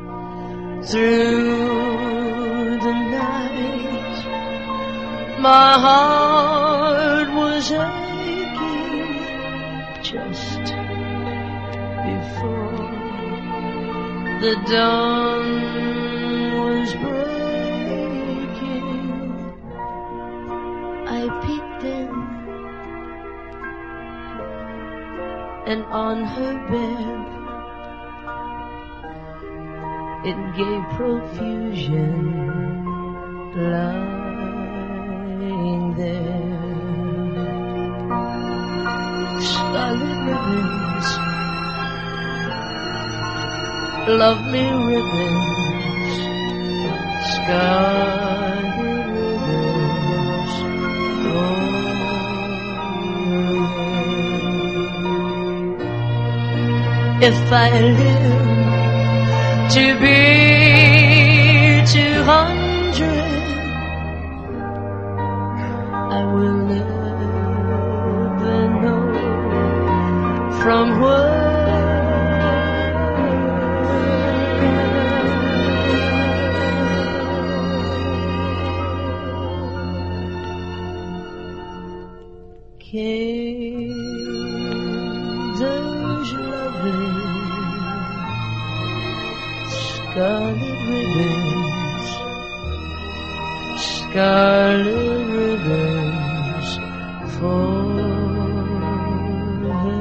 Through the night, my heart was aching just before the dawn was breaking. I peeked in, and on her bed it gave profusion lying there. Scarlet ribbons, lovely ribbons, scarlet ribbons, oh. If I live to be two hundred, I will never know from where came those lovely scarlet ribbons, scarlet ribbons for her.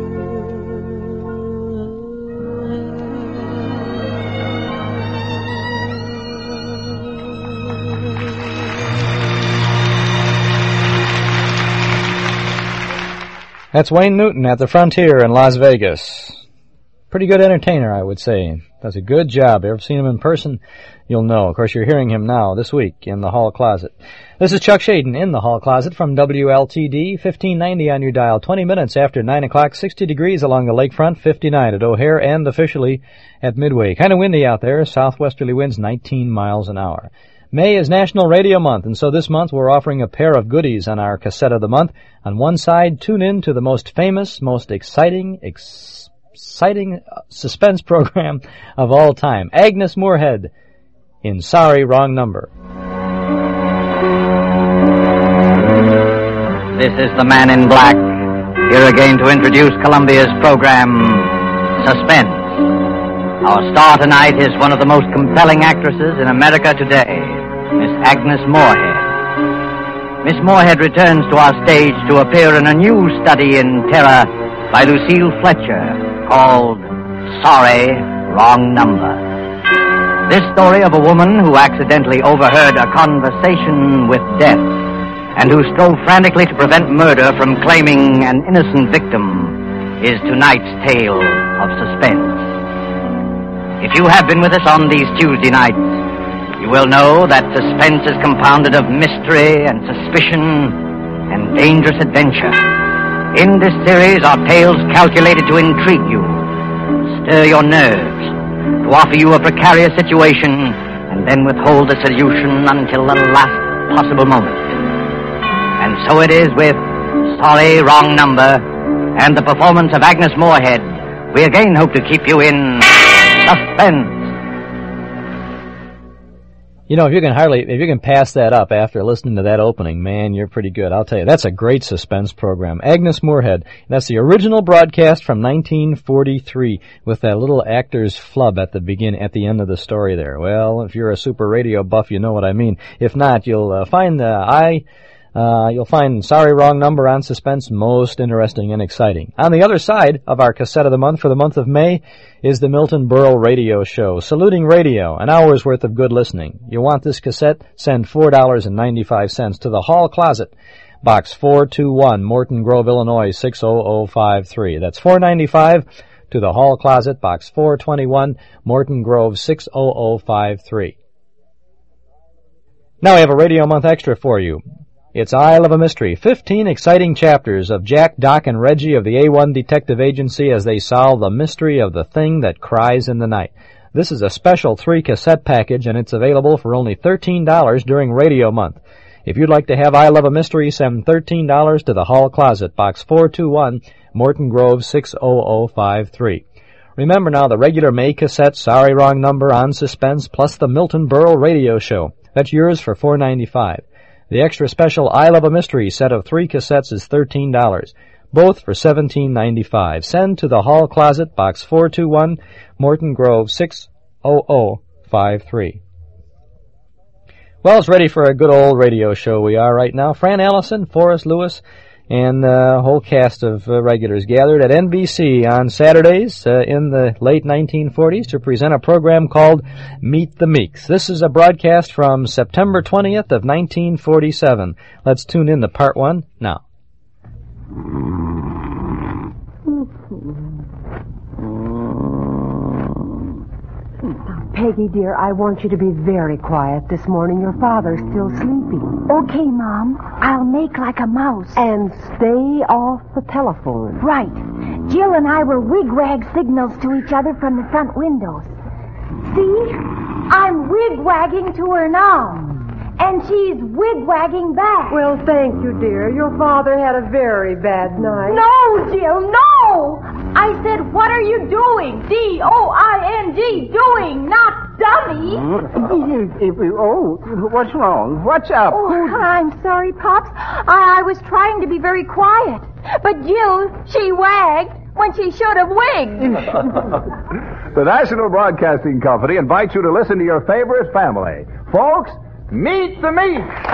That's Wayne Newton at the Frontier in Las Vegas. Pretty good entertainer, I would say. Does a good job. Ever seen him in person? You'll know. Of course, you're hearing him now, this week, in the Hall Closet. This is Chuck Shaden in the Hall Closet from W L T D, fifteen ninety on your dial, twenty minutes after nine o'clock, sixty degrees along the lakefront, fifty-nine at O'Hare, and officially at Midway. Kind of windy out there, southwesterly winds nineteen miles an hour. May is National Radio Month, and so this month we're offering a pair of goodies on our cassette of the month. On one side, tune in to the most famous, most exciting, ex- exciting suspense program of all time, Agnes Moorehead in Sorry, Wrong Number. This is the Man in Black, here again to introduce Columbia's program, Suspense. Our star tonight is one of the most compelling actresses in America today, Miss Agnes Moorehead. Miss Moorehead returns to our stage to appear in a new study in terror by Lucille Fletcher called Sorry, Wrong Number. This story of a woman who accidentally overheard a conversation with death and who strove frantically to prevent murder from claiming an innocent victim is tonight's tale of suspense. If you have been with us on these Tuesday nights, you will know that suspense is compounded of mystery and suspicion and dangerous adventure. In this series are tales calculated to intrigue you, stir your nerves, to offer you a precarious situation, and then withhold the solution until the last possible moment. And so it is with Sorry, Wrong Number and the performance of Agnes Moorehead. We again hope to keep you in suspense. You know, if you can hardly, if you can pass that up after listening to that opening, man, you're pretty good. I'll tell you, that's a great suspense program. Agnes Moorehead. That's the original broadcast from nineteen forty-three with that little actor's flub at the begin, at the end of the story there. Well, if you're a super radio buff, you know what I mean. If not, you'll uh, find the I. Uh, you'll find Sorry Wrong Number on Suspense most interesting and exciting. On the other side of our cassette of the month for the month of May is the Milton Berle Radio Show. Saluting Radio, an hour's worth of good listening. You want this cassette? Send four dollars and ninety-five cents to the Hall Closet, Box four two one, Morton Grove, Illinois, six oh oh five three. That's four dollars and ninety-five cents to the Hall Closet, Box four twenty-one, Morton Grove, six oh oh five three. Now we have a Radio Month Extra for you. It's I Love a Mystery, fifteen exciting chapters of Jack, Doc, and Reggie of the A one Detective Agency as they solve the mystery of the thing that cries in the night. This is a special three-cassette package, and it's available for only thirteen dollars during Radio Month. If you'd like to have I Love a Mystery, send thirteen dollars to the Hall Closet, Box four two one, Morton Grove, six oh oh five three. Remember now, the regular May cassette, Sorry Wrong Number, on Suspense, plus the Milton Berle Radio Show. That's yours for four dollars and ninety-five cents. The extra special I Love a Mystery set of three cassettes is thirteen dollars, both for seventeen ninety-five. Send to the Hall Closet, Box four two one, Morton Grove, six oh oh five three. Well, it's ready for a good old radio show we are right now. Fran Allison, Forrest Lewis, and a whole cast of uh, regulars gathered at N B C on Saturdays uh, in the late nineteen forties to present a program called Meet the Meeks. This is a broadcast from September twentieth of nineteen forty-seven. Let's tune in to part one now. Peggy, dear, I want you to be very quiet this morning. Your father's still sleeping. Okay, Mom. I'll make like a mouse. And stay off the telephone. Right. Jill and I will wigwag signals to each other from the front windows. See? I'm wigwagging to her now. And she's wigwagging back. Well, thank you, dear. Your father had a very bad night. No, Jill, no! I said, what are you doing? D O I N G, doing, not dummy. Oh, what's wrong? What's up? Oh, I'm sorry, Pops. I, I was trying to be very quiet. But Jill, she wagged when she should have wigged. The National Broadcasting Company invites you to listen to your favorite family. Folks, meet the Meeks.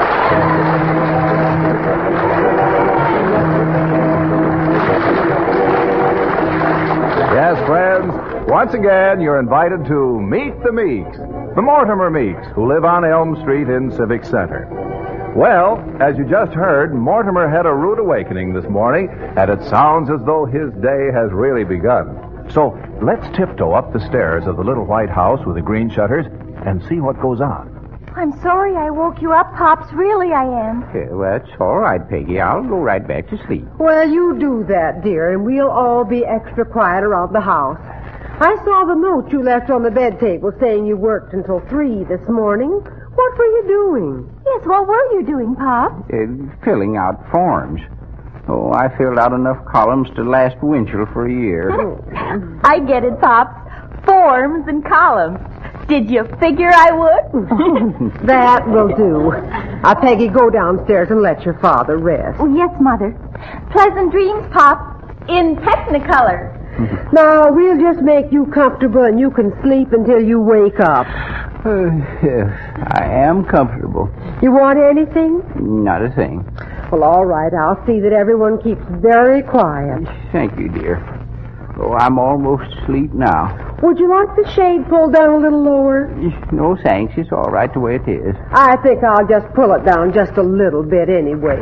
Yes, friends, once again, you're invited to Meet the Meeks, the Mortimer Meeks, who live on Elm Street in Civic Center. Well, as you just heard, Mortimer had a rude awakening this morning, and it sounds as though his day has really begun. So let's tiptoe up the stairs of the little white house with the green shutters and see what goes on. I'm sorry I woke you up, Pops. Really, I am. Yeah, well, that's all right, Peggy. I'll go right back to sleep. Well, you do that, dear, and we'll all be extra quiet around the house. I saw the note you left on the bed table saying you worked until three this morning. What were you doing? Yes, what were you doing, Pop? Uh, filling out forms. Oh, I filled out enough columns to last Winchell for a year. I get it, Pops. Forms and columns. Did you figure I would? That will do. Now, Peggy, go downstairs and let your father rest. Oh, yes, Mother. Pleasant dreams, Pop, in Technicolor. Now, we'll just make you comfortable and you can sleep until you wake up. Uh, yes, I am comfortable. You want anything? Not a thing. Well, all right. I'll see that everyone keeps very quiet. Thank you, dear. Oh, I'm almost asleep now. Would you like the shade pulled down a little lower? No, thanks. It's all right the way it is. I think I'll just pull it down just a little bit anyway.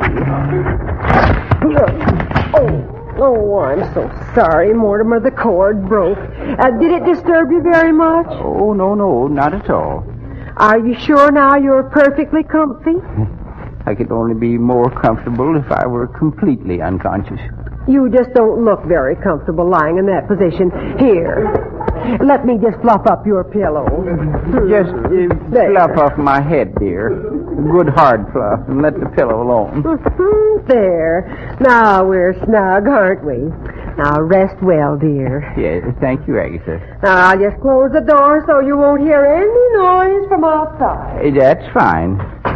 Oh, oh, I'm so sorry, Mortimer. The cord broke. Uh, did it disturb you very much? Oh, no, no, not at all. Are you sure now you're perfectly comfy? I could only be more comfortable if I were completely unconscious. You just don't look very comfortable lying in that position. Here, let me just fluff up your pillow. Just uh, fluff off my head, dear. Good hard fluff, and let the pillow alone. There. Now we're snug, aren't we? Now, rest well, dear. Yes, thank you, Agatha. Now, I'll just close the door so you won't hear any noise from outside. Eh, That's fine.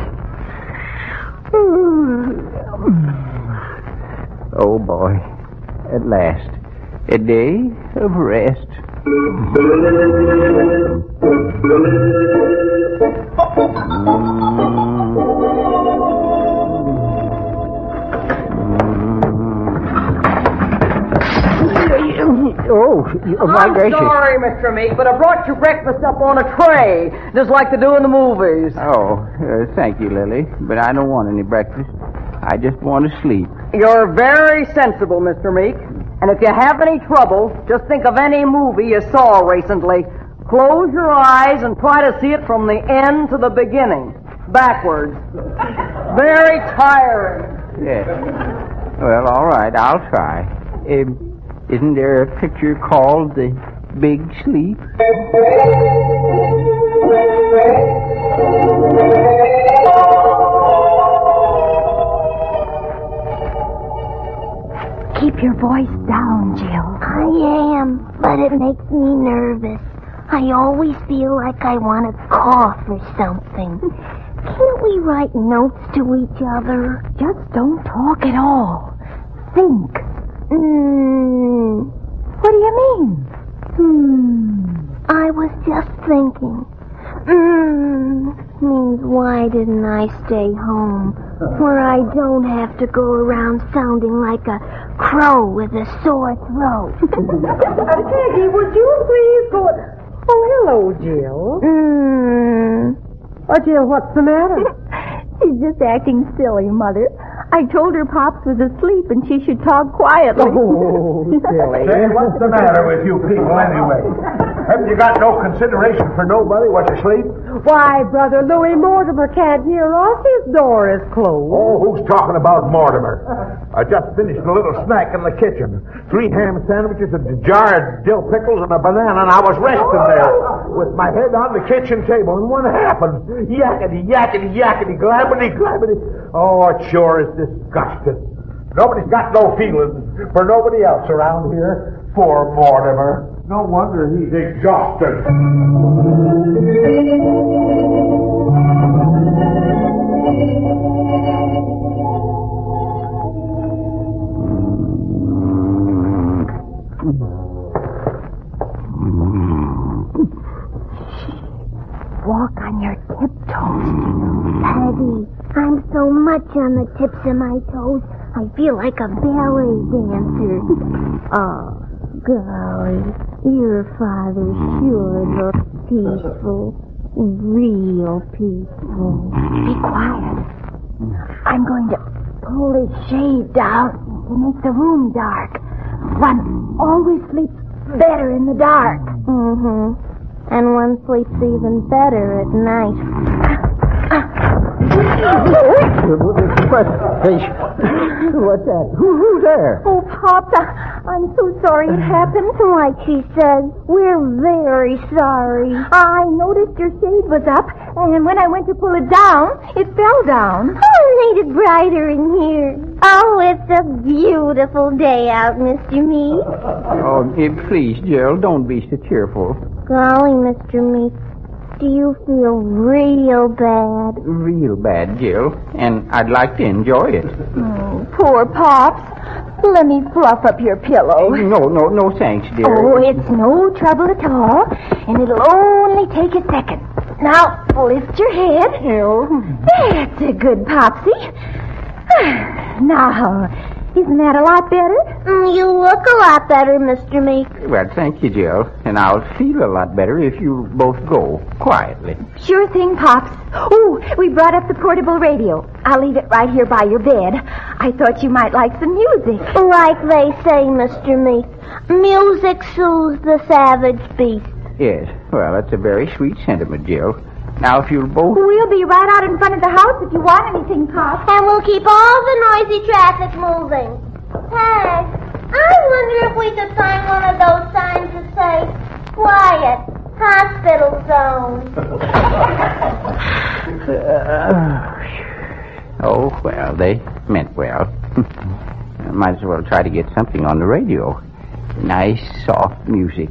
Oh, boy. At last. A day of rest. Oh, oh, my I'm gracious. sorry, Mister Meek, but I brought your breakfast up on a tray, just like they do in the movies. Oh, uh, thank you, Lily. But I don't want any breakfast. I just want to sleep. You're very sensible, Mister Meek. And if you have any trouble, just think of any movie you saw recently. Close your eyes and try to see it from the end to the beginning, backwards. Very tiring. Yes. Well, all right, I'll try. Um, isn't there a picture called The Big Sleep? Keep your voice down, Jill. I am, but it makes me nervous. I always feel like I want to cough or something. Can't we write notes to each other? Just don't talk at all. Think. Hmm. What do you mean? Hmm. I was just thinking. Hmm. Means why didn't I stay home? Where I don't have to go around sounding like a crow with a sore throat. Peggy, would you please go... Oh, hello, Jill. Hmm. Oh, Jill, what's the matter? She's just acting silly, Mother. I told her Pops was asleep and she should talk quietly. Oh, silly. Say, what's the matter with you people anyway? Haven't you got no consideration for nobody? What's asleep? Why, Brother Louis Mortimer can't hear us. His door is closed. Oh, who's talking about Mortimer? I just finished a little snack in the kitchen. Three ham sandwiches, a jar of dill pickles, and a banana, and I was resting there with my head on the kitchen table. And what happened? Yakety, yakety, yakety, glabbity, glabbity. Oh, it sure is disgusting. Nobody's got no feelings for nobody else around here. Poor Mortimer. No wonder he's exhausted. Walk on your tiptoes. Peggy, I'm so much on the tips of my toes, I feel like a ballet dancer. Oh, golly, your father sure looks peaceful. Real peaceful. Be quiet. I'm going to pull this shade down to make the room dark. One always sleeps better in the dark. Mm-hmm. And one sleeps even better at night. What's that? Who, who's there? Oh, Pops, I, I'm so sorry it happened. Like she said, we're very sorry. I noticed your shade was up, and when I went to pull it down, it fell down. Oh, it made it brighter in here. Oh, it's a beautiful day out, Mister Meek. Oh, eh, please, Jill, don't be so cheerful. Golly, Mister Meek, do you feel real bad? Real bad, Jill, and I'd like to enjoy it. Oh, poor Pops. Let me fluff up your pillow. No, no, no thanks, dear. Oh, it's no trouble at all, and it'll only take a second. Now, lift your head. That's a good Popsy. Now, isn't that a lot better? Mm, you look a lot better, Mister Meek. Well, thank you, Jill, and I'll feel a lot better if you both go quietly. Sure thing, Pops. Oh, we brought up the portable radio. I'll leave it right here by your bed. I thought you might like some music. Like they say, Mister Meek, music soothes the savage beast. Yes, well, that's a very sweet sentiment, Jill. Now, if you'll both... We'll be right out in front of the house if you want anything, Pop. And we'll keep all the noisy traffic moving. Peg, I wonder if we could find one of those signs that say, quiet, hospital zone. uh, oh, well, they meant well. might as well try to get something on the radio. Nice, soft music.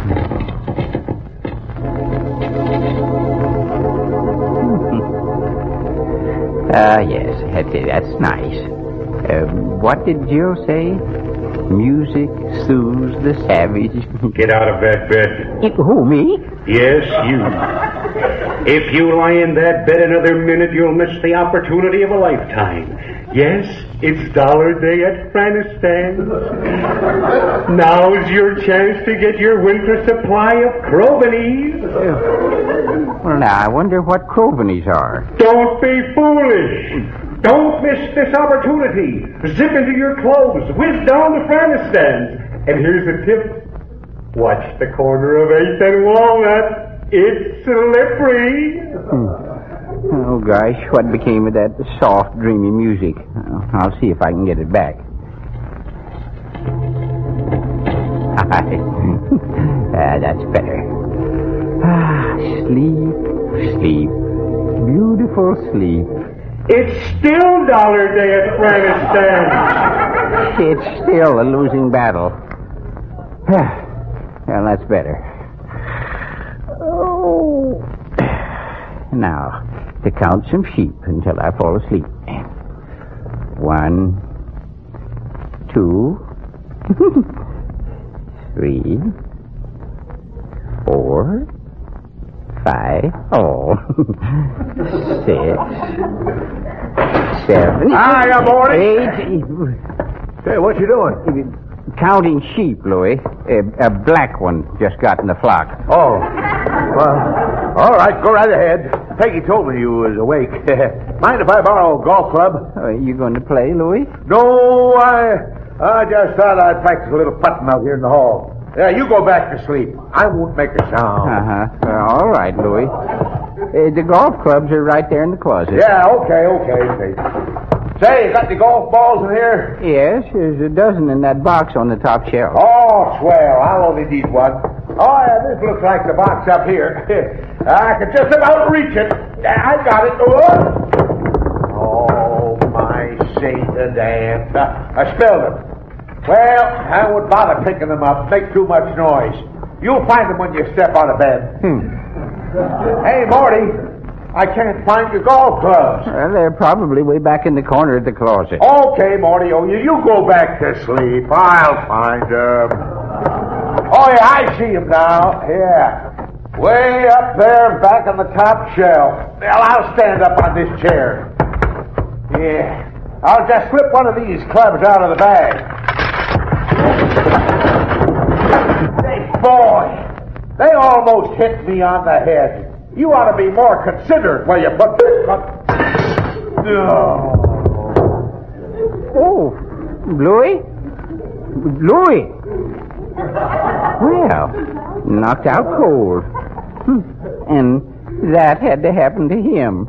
Ah, uh, yes, that's, that's nice. Uh, what did Jill say? Music soothes the savage. Get out of that bed. It, who, me? Yes, you. If you lie in that bed another minute, you'll miss the opportunity of a lifetime. Yes, it's Dollar Day at Afghanistan. Now's your chance to get your winter supply of Crobanies. Well, now, I wonder what Crobanies are. Don't be foolish. Don't miss this opportunity. Zip into your clothes. Whiz down to Afghanistan. And here's a tip. Watch the corner of eighth and Walnut. It's slippery. Hmm. Oh, gosh, what became of that soft, dreamy music? I'll see if I can get it back. ah, that's better. Ah, sleep, sleep. Beautiful sleep. It's still Dollar Day at Afghanistan. It's still a losing battle. Well, that's better. Oh. Now, to count some sheep until I fall asleep. One, two, three, four, five, oh, six, seven, Hiya, Morty. eight. Hey, what you doing? Counting sheep, Louis. A, a black one just got in the flock. Oh, well, all right, go right ahead. Peggy told me you was awake. Mind if I borrow a golf club? Are you going to play, Louis? No, I I just thought I'd practice a little putting out here in the hall. Yeah, you go back to sleep. I won't make a sound. Uh-huh. Well, all right, Louis. Uh, the golf clubs are right there in the closet. Yeah, okay, okay, okay. Say, you got the golf balls in here? Yes, there's a dozen in that box on the top shelf. Oh, swell. I'll only need one. Oh, yeah, this looks like the box up here. I can just about reach it. I got it. Oh, my Satan, damn. I spilled them. Well, I wouldn't bother picking them up. Make too much noise. You'll find them when you step out of bed. Hmm. Hey, Morty, I can't find your golf clubs. Well, they're probably way back in the corner of the closet. Okay, Morty, oh, you, you go back to sleep. I'll find them. Oh, yeah, I see them now. Yeah. Way up there back on the top shelf. Well, I'll stand up on this chair. Yeah. I'll just slip one of these clubs out of the bag. Hey, boy, they almost hit me on the head. You ought to be more considerate where you put this club. Oh, Louis? Louis! Well, knocked out cold. Hmm. And that had to happen to him.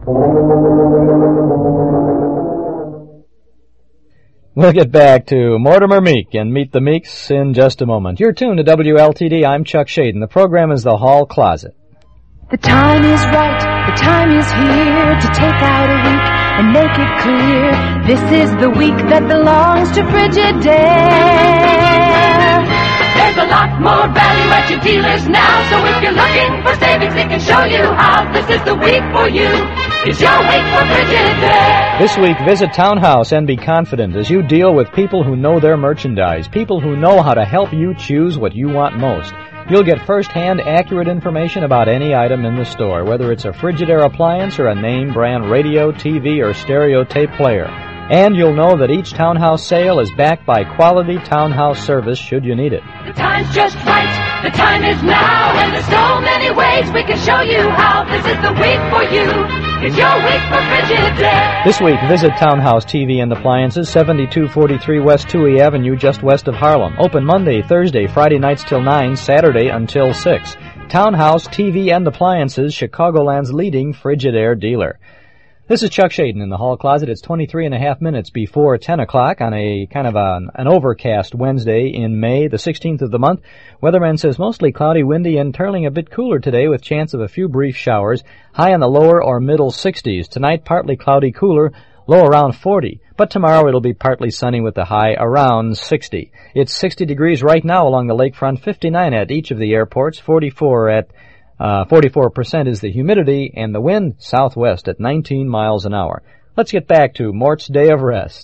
We'll get back to Mortimer Meek and Meet the Meeks in just a moment. You're tuned to W L T D. I'm Chuck Shaden. The program is The Hall Closet. The time is right, the time is here to take out a week and make it clear. This is the week that belongs to Frigidaire. There's a lot more value at your dealers now, so if you're looking for savings, they can show you how. This is the week for you. It's your week for Frigidaire. This week, visit Townhouse and be confident as you deal with people who know their merchandise, people who know how to help you choose what you want most. You'll get first-hand, accurate information about any item in the store, whether it's a Frigidaire appliance or a name brand radio, T V, or stereo tape player. And you'll know that each Townhouse sale is backed by quality Townhouse service should you need it. The time's just right, the time is now, and there's so many ways we can show you how. This is the week for you. It's your week for Frigidaire. This week, visit Townhouse T V and Appliances, seventy-two forty-three West Touhy Avenue, just west of Harlem. Open Monday, Thursday, Friday nights till nine, Saturday until six. Townhouse T V and Appliances, Chicagoland's leading Frigidaire dealer. This is Chuck Shaden in the Hall Closet. It's twenty-three and a half minutes before ten o'clock on a kind of an, an overcast Wednesday in May, the sixteenth of the month. Weatherman says mostly cloudy, windy, and turning a bit cooler today with chance of a few brief showers. High in the lower or middle sixties. Tonight, partly cloudy, cooler. low around forty, but tomorrow it'll be partly sunny with the high around sixty. It's sixty degrees right now along the lakefront, fifty-nine at each of the airports, forty-four at uh, forty-four percent is the humidity, and the wind southwest at nineteen miles an hour. Let's get back to Mort's Day of Rest.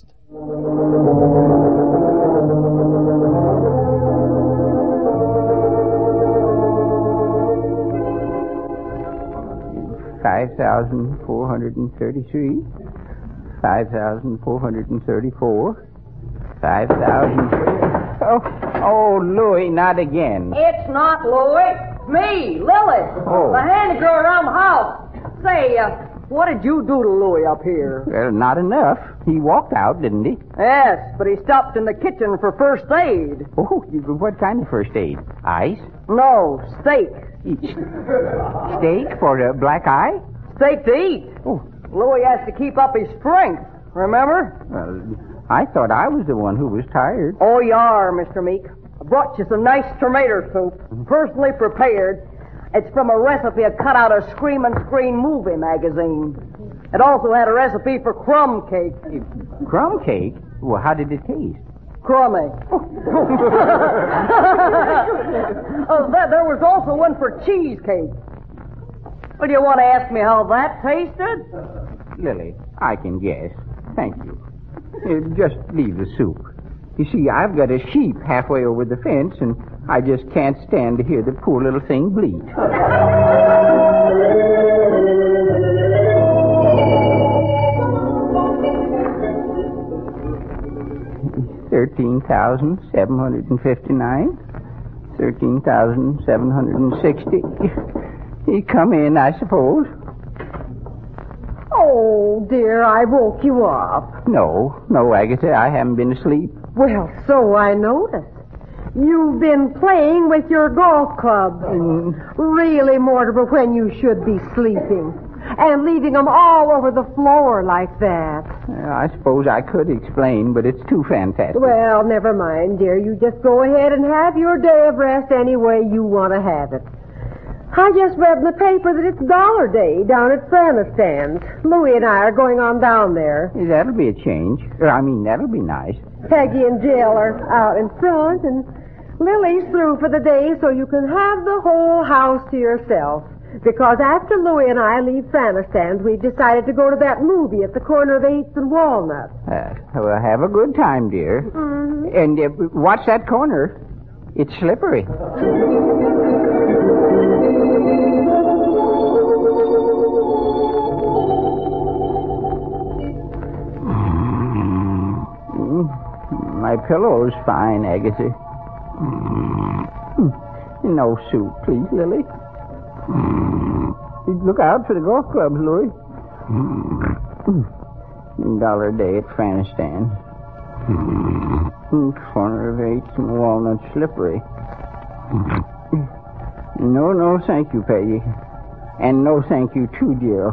Five thousand four hundred and thirty-three, five thousand four hundred and thirty-four, five thousand. Oh, oh, Louie, not again. It's not Louie. Me, Lily. Oh. The handy girl around the house. Say, uh, what did you do to Louie up here? Well, not enough. He walked out, didn't he? Yes, but he stopped in the kitchen for first aid. Oh, you- what kind of first aid? Ice? No, steak. Steak for a black eye? Steak to eat. Oh. Louie has to keep up his strength, remember? Well, I thought I was the one who was tired. Oh, you are, Mister Meek. I brought you some nice tomato soup, personally prepared. It's from a recipe I cut out of Screamin' Screen movie magazine. It also had a recipe for crumb cake. Crumb cake? Well, how did it taste? Crummy. Oh, there, there was also one for cheesecake. Well, do you want to ask me how that tasted? Lily, I can guess. Thank you. Uh, just leave the soup. You see, I've got a sheep halfway over the fence, and I just can't stand to hear the poor little thing bleat. Thirteen thousand seven hundred and fifty-nine. Thirteen thousand seven hundred and sixty. He come in, I suppose. Oh, dear, I woke you up. No, no, Agatha, I haven't been asleep. Well, so I noticed. You've been playing with your golf club. Mm. Really, Mortimer, when you should be sleeping. And leaving them all over the floor like that. Uh, I suppose I could explain, but it's too fantastic. Well, never mind, dear. You just go ahead and have your day of rest any way you want to have it. I just read in the paper that it's Dollar Day down at Franistan's. Louie and I are going on down there. That'll be a change. Or, I mean, that'll be nice. Peggy and Jill are out in front, and Lily's through for the day, so you can have the whole house to yourself. Because after Louie and I leave Franistan's, we've decided to go to that movie at the corner of eighth and Walnut. Uh, well, have a good time, dear. Mm-hmm. And uh, watch that corner. It's slippery. Mm, my pillow's fine, Agatha. Mm. No soup, please, Lily. Mm. Look out for the golf clubs, Louie. Mm. Dollar a day at Franistan. Mm. Corner of eighth and Walnut slippery. No, no, thank you, Peggy. And no thank you, too, Jill.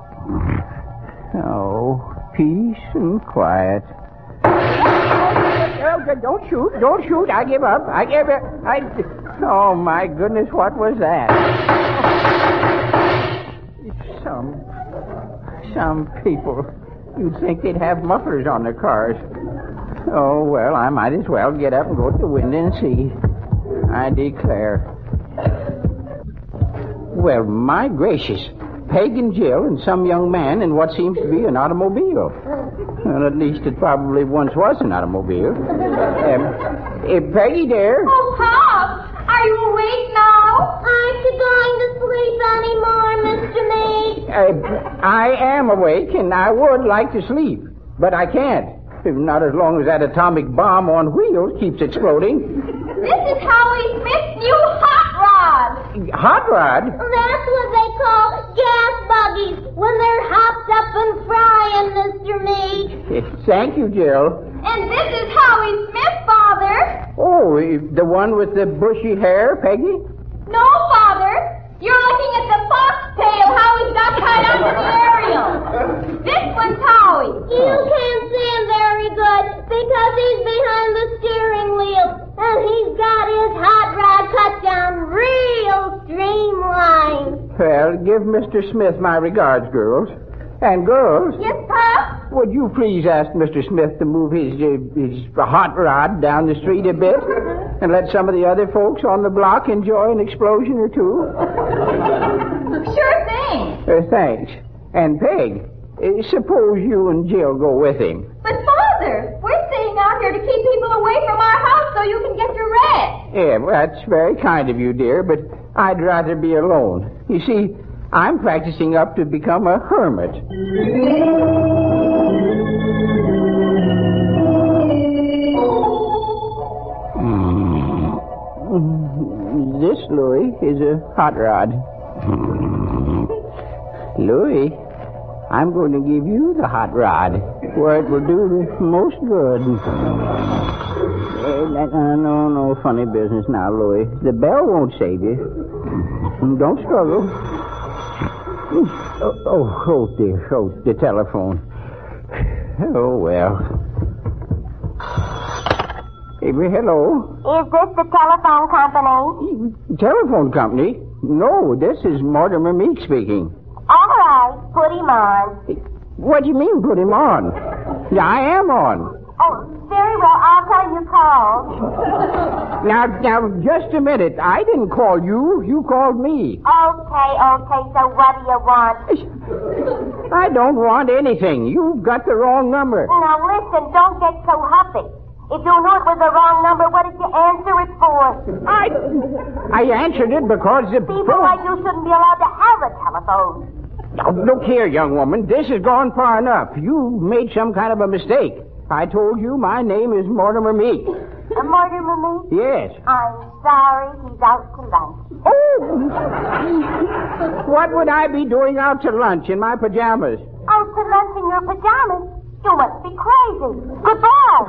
Oh, peace and quiet. Oh, don't shoot, don't shoot. I give up. I give up. I... Oh, my goodness, what was that? Some... Some people... You'd think they'd have mufflers on their cars. Oh, well, I might as well get up and go to the window and see. I declare. Well, my gracious. Peg and Jill and some young man in what seems to be an automobile. Well, at least it probably once was an automobile. Um, uh, Peggy, dear. Oh, Pop, are you awake now? Aren't you going to sleep anymore, Mister Meek? Uh, I am awake, and I would like to sleep, but I can't. Not as long as that atomic bomb on wheels keeps exploding. This is Howie Smith's new hot rod. Hot rod? That's what they call gas buggies when they're hopped up and frying, Mister Meek. Thank you, Jill. And this is Howie Smith, Father. Oh, the one with the bushy hair, Peggy? No, Father. You're looking at the foxtail Howie's got tied onto the aerial. This one's Howie. You can't see him very good because he's behind the steering wheel. And he's got his hot rod cut down real streamlined. Well, give Mister Smith my regards, girls. And girls... Yes, Pop? would you please ask Mister Smith to move his, uh, his hot rod down the street a bit and let some of the other folks on the block enjoy an explosion or two? Sure thing. Uh, thanks. And Peg, uh, suppose you and Jill go with him. But, Father, we're staying out here to keep people away from our house so you can get your rest. Yeah, well, that's very kind of you, dear, but I'd rather be alone. You see, I'm practicing up to become a hermit. Mm. This, Louis, is a hot rod. Louis, I'm going to give you the hot rod, where it will do the most good. Uh, no, no funny business now, Louis. The bell won't save you. Don't struggle. Oh, oh, oh, dear. Oh, the telephone. Oh, well. Hey, hello? Is this the telephone company? Telephone company? No, this is Mortimer Meek speaking. All right, put him on. What do you mean, put him on? Yeah, I am on. Oh, very well. I'll tell him you called. Now, now, just a minute. I didn't call you. You called me. Okay, okay. So what do you want? I don't want anything. You've got the wrong number. Now, listen. Don't get so huffy. If you knew it was the wrong number, what did you answer it for? I, I answered it because the people pro- like you shouldn't be allowed to have a telephone. Now, look here, young woman. This has gone far enough. You made some kind of a mistake. I told you my name is Mortimer Meek. Uh, Mortimer Meek? Yes. I'm sorry, he's out to lunch. Oh! What would I be doing out to lunch in my pajamas? Out to lunch in your pajamas? You must be crazy. Goodbye.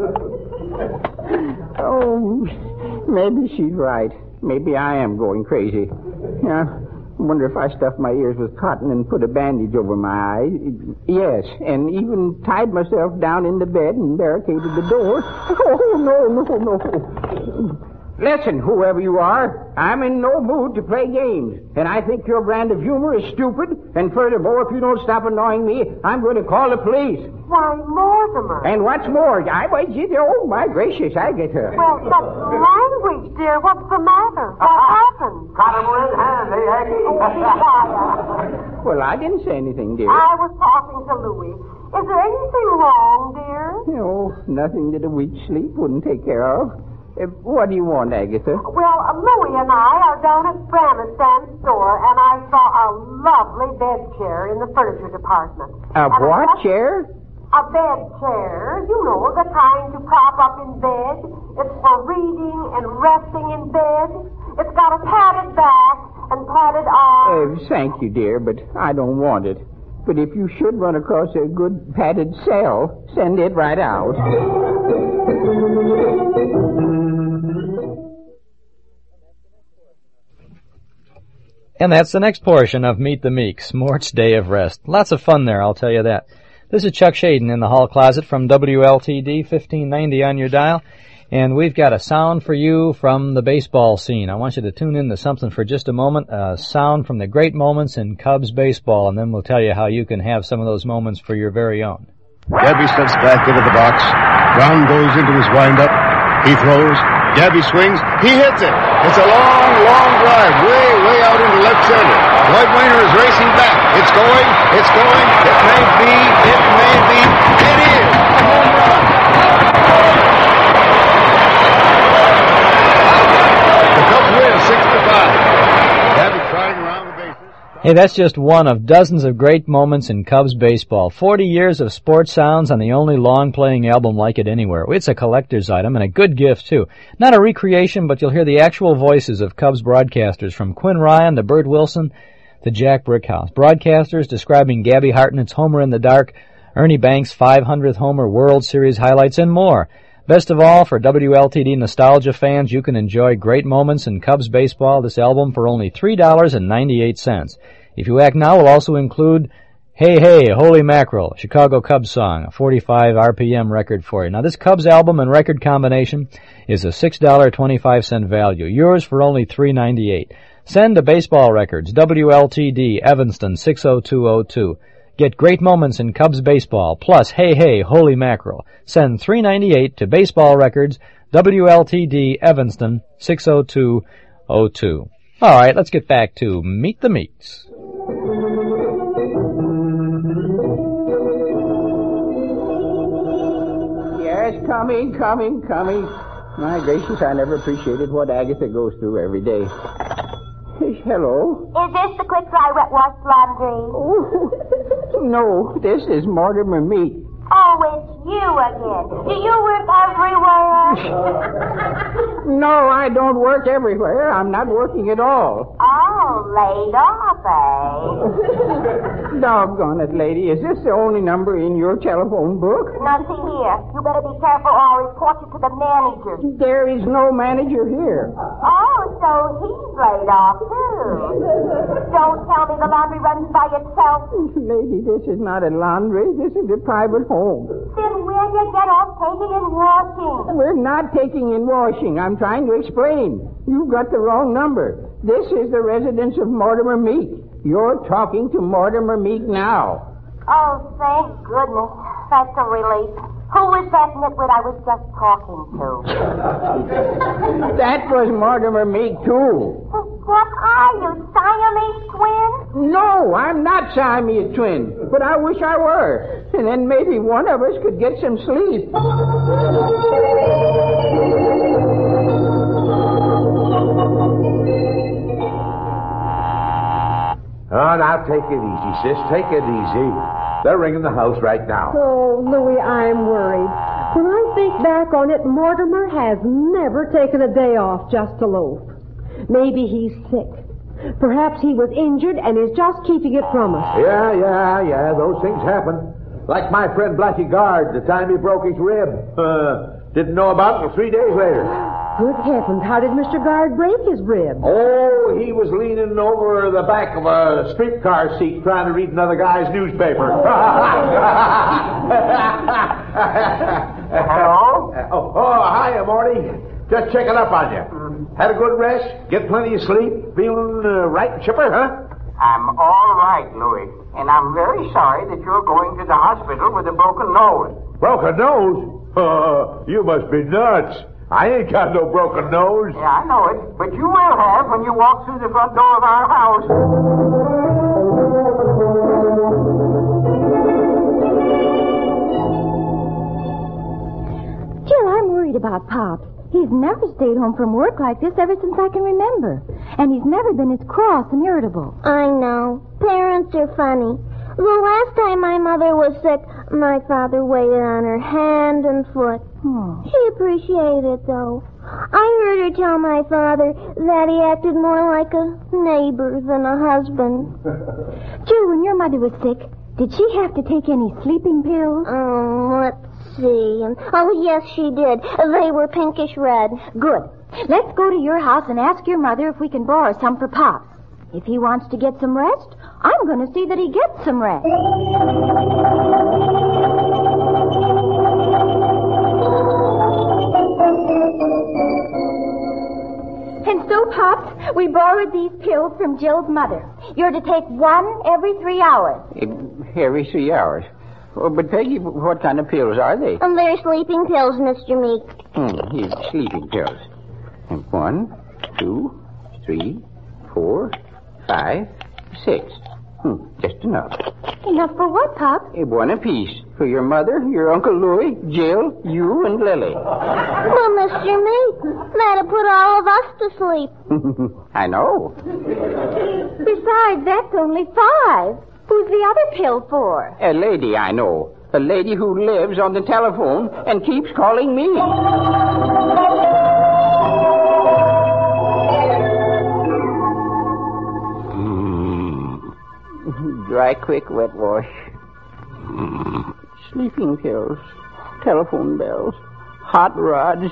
Oh, maybe she's right. Maybe I am going crazy. Yeah. I wonder if I stuffed my ears with cotton and put a bandage over my eyes. Yes, and even tied myself down in the bed and barricaded the door. Oh, no, no, no. Listen, whoever you are, I'm in no mood to play games. And I think your brand of humor is stupid. And furthermore, if you don't stop annoying me, I'm going to call the police. Why, Mortimer. And what's more, I might get oh, my gracious, I get her. Well, that's language, dear. What's the matter? What happened? Got him red hand, eh, Aggie? Oh, be quiet. Well, I didn't say anything, dear. I was talking to Louis. Is there anything wrong, dear? No, nothing that a week's sleep wouldn't take care of. Uh, what do you want, Agatha? Well, uh, Louis and I are down at Branistan's store, and I saw a lovely bed chair in the furniture department. A and what just, chair? A bed chair. You know, the kind you prop up in bed. It's for reading and resting in bed. It's got a padded back and padded arms. Uh, thank you, dear, but I don't want it. But if you should run across a good padded cell, send it right out. And that's the next portion of Meet the Meeks, Mort's Day of Rest. Lots of fun there, I'll tell you that. This is Chuck Shaden in the hall closet from W L T D fifteen ninety on your dial. And we've got a sound for you from the baseball scene. I want you to tune in to something for just a moment, a sound from the great moments in Cubs baseball, and then we'll tell you how you can have some of those moments for your very own. Gabby steps back into the box. Brown goes into his windup. He throws. Gabby swings. He hits it. It's a long, long drive, way, way out into left center. Lloyd Wayner is racing back. It's going. It's going. It may be. It may be. It is. Home run. The Cubs win six to five. Gabby trotting around the bases. Hey, that's just one of dozens of great moments in Cubs baseball. Forty years of sports sounds on the only long-playing album like it anywhere. It's a collector's item and a good gift, too. Not a recreation, but you'll hear the actual voices of Cubs broadcasters, from Quinn Ryan to Bert Wilson to Jack Brickhouse. Broadcasters describing Gabby Hartnett's homer in the dark, Ernie Banks' five hundredth homer, World Series highlights, and more. Best of all, for W L T D nostalgia fans, you can enjoy great moments in Cubs baseball, this album, for only three dollars and ninety-eight cents. If you act now, we'll also include Hey Hey, Holy Mackerel, Chicago Cubs song, a forty-five R P M record for you. Now, this Cubs album and record combination is a six dollars and twenty-five cents value, yours for only three dollars and ninety-eight cents. Send to Baseball Records, W L T D, Evanston, six oh two oh two. Get great moments in Cubs baseball, plus hey hey, holy mackerel. Send three ninety-eight to Baseball Records, W L T D, Evanston, six oh two oh two. All right, let's get back to Meet the Meeks. Yes, coming, coming, coming. My gracious, I never appreciated what Agatha goes through every day. Hello? Is this the quick dry wet wash laundry? Oh, no, this is Mortimer Meek. Oh, it's you again. Do you work everywhere? No, I don't work everywhere. I'm not working at all. Oh, laid off, eh? Doggone it, lady. Is this the only number in your telephone book? Now, see here. You better be careful or I'll report you to the manager. There is no manager here. Oh, so he's laid off, too. Don't tell me the laundry runs by itself. Lady, this is not a laundry. This is a private home. Then where you get off taking in washing? We're not taking in washing. I'm trying to explain. You've got the wrong number. This is the residence of Mortimer Meek. You're talking to Mortimer Meek now. Oh, thank goodness. That's a relief. Who was that nitwit I was just talking to? That was Mortimer Meek, too. What are you, Siamese twin? No, I'm not Siamese twin, but I wish I were. And then maybe one of us could get some sleep. Oh, now take it easy, sis. Take it easy. They're ringing the house right now. Oh, Louie, I'm worried. When I think back on it, Mortimer has never taken a day off just to loaf. Maybe he's sick. Perhaps he was injured and is just keeping it from us. Yeah, yeah, yeah. Those things happen. Like my friend Blackie Guard, the time he broke his rib. Uh, didn't know about it until three days later. Good heavens, how did Mister Guard break his rib? Oh, he was leaning over the back of a streetcar seat trying to read another guy's newspaper. Hello? oh, oh, hiya, Morty. Just checking up on you. Had a good rest? Get plenty of sleep? Feeling uh, right and chipper, huh? I'm all right, Louis. And I'm very sorry that you're going to the hospital with a broken nose. Broken nose? Uh, you must be nuts. I ain't got no broken nose. Yeah, I know it. But you will have when you walk through the front door of our house. Jill, I'm worried about Pops. He's never stayed home from work like this ever since I can remember. And he's never been as cross and irritable. I know. Parents are funny. The last time my mother was sick, my father waited on her hand and foot. Oh. She appreciated it, though. I heard her tell my father that he acted more like a neighbor than a husband. Jill, when your mother was sick, did she have to take any sleeping pills? Um, let's see. Oh, yes, she did. They were pinkish red. Good. Let's go to your house and ask your mother if we can borrow some for Pops. If he wants to get some rest, I'm going to see that he gets some rest. And so, Pops, we borrowed these pills from Jill's mother. You're to take one every three hours. Every three hours? Oh, but Peggy, what kind of pills are they? And they're sleeping pills, Mister Meek. Hmm, here's sleeping pills. And one, two, three, four, five, six. Hmm, just enough. Enough for what, Pop? Eh, one apiece. For your mother, your Uncle Louis, Jill, you, and Lily. Well, Mister Meek, that'll put all of us to sleep. I know. Besides, that's only five. Who's the other pill for? A lady I know. A lady who lives on the telephone and keeps calling me. Dry quick wet wash. Sleeping pills. Telephone bells. Hot rods.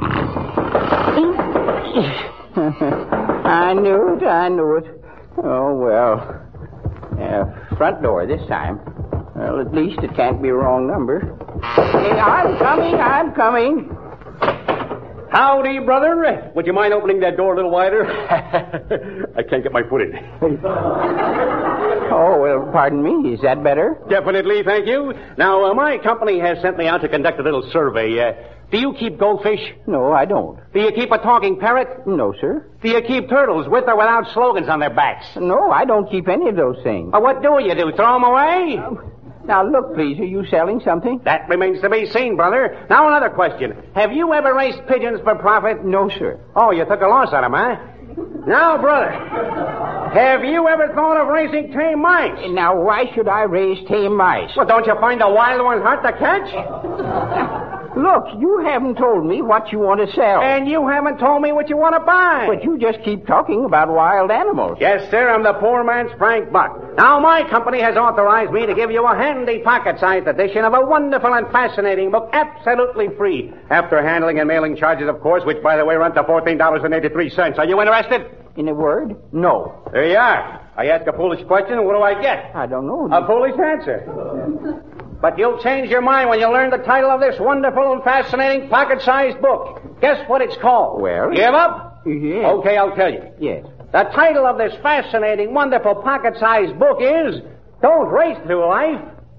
I knew it, I knew it. Oh, well. Uh, front door this time. Well, at least it can't be a wrong number. Hey, I'm coming, I'm coming. Howdy, brother. Would you mind opening that door a little wider? I can't get my foot in. Oh, well, pardon me. Is that better? Definitely, thank you. Now, uh, my company has sent me out to conduct a little survey. Uh, do you keep goldfish? No, I don't. Do you keep a talking parrot? No, sir. Do you keep turtles with or without slogans on their backs? No, I don't keep any of those things. Uh, what do you do? Throw them away? Um, now, look, please. Are you selling something? That remains to be seen, brother. Now, another question. Have you ever raised pigeons for profit? No, sir. Oh, you took a loss on them, huh? Now, brother, have you ever thought of raising tame mice? Now, why should I raise tame mice? Well, don't you find the wild ones hard to catch? Look, you haven't told me what you want to sell. And you haven't told me what you want to buy. But you just keep talking about wild animals. Yes, sir, I'm the poor man's Frank Buck. Now, my company has authorized me to give you a handy pocket-sized edition of a wonderful and fascinating book, absolutely free. After handling and mailing charges, of course, which, by the way, run to fourteen dollars and eighty-three cents. Are you interested? In a word, no. There you are. I ask a foolish question, and what do I get? I don't know. A foolish answer. But you'll change your mind when you learn the title of this wonderful and fascinating pocket-sized book. Guess what it's called? Well? Give up? Yes. Okay, I'll tell you. Yes. The title of this fascinating, wonderful pocket-sized book is Don't Race Through Life.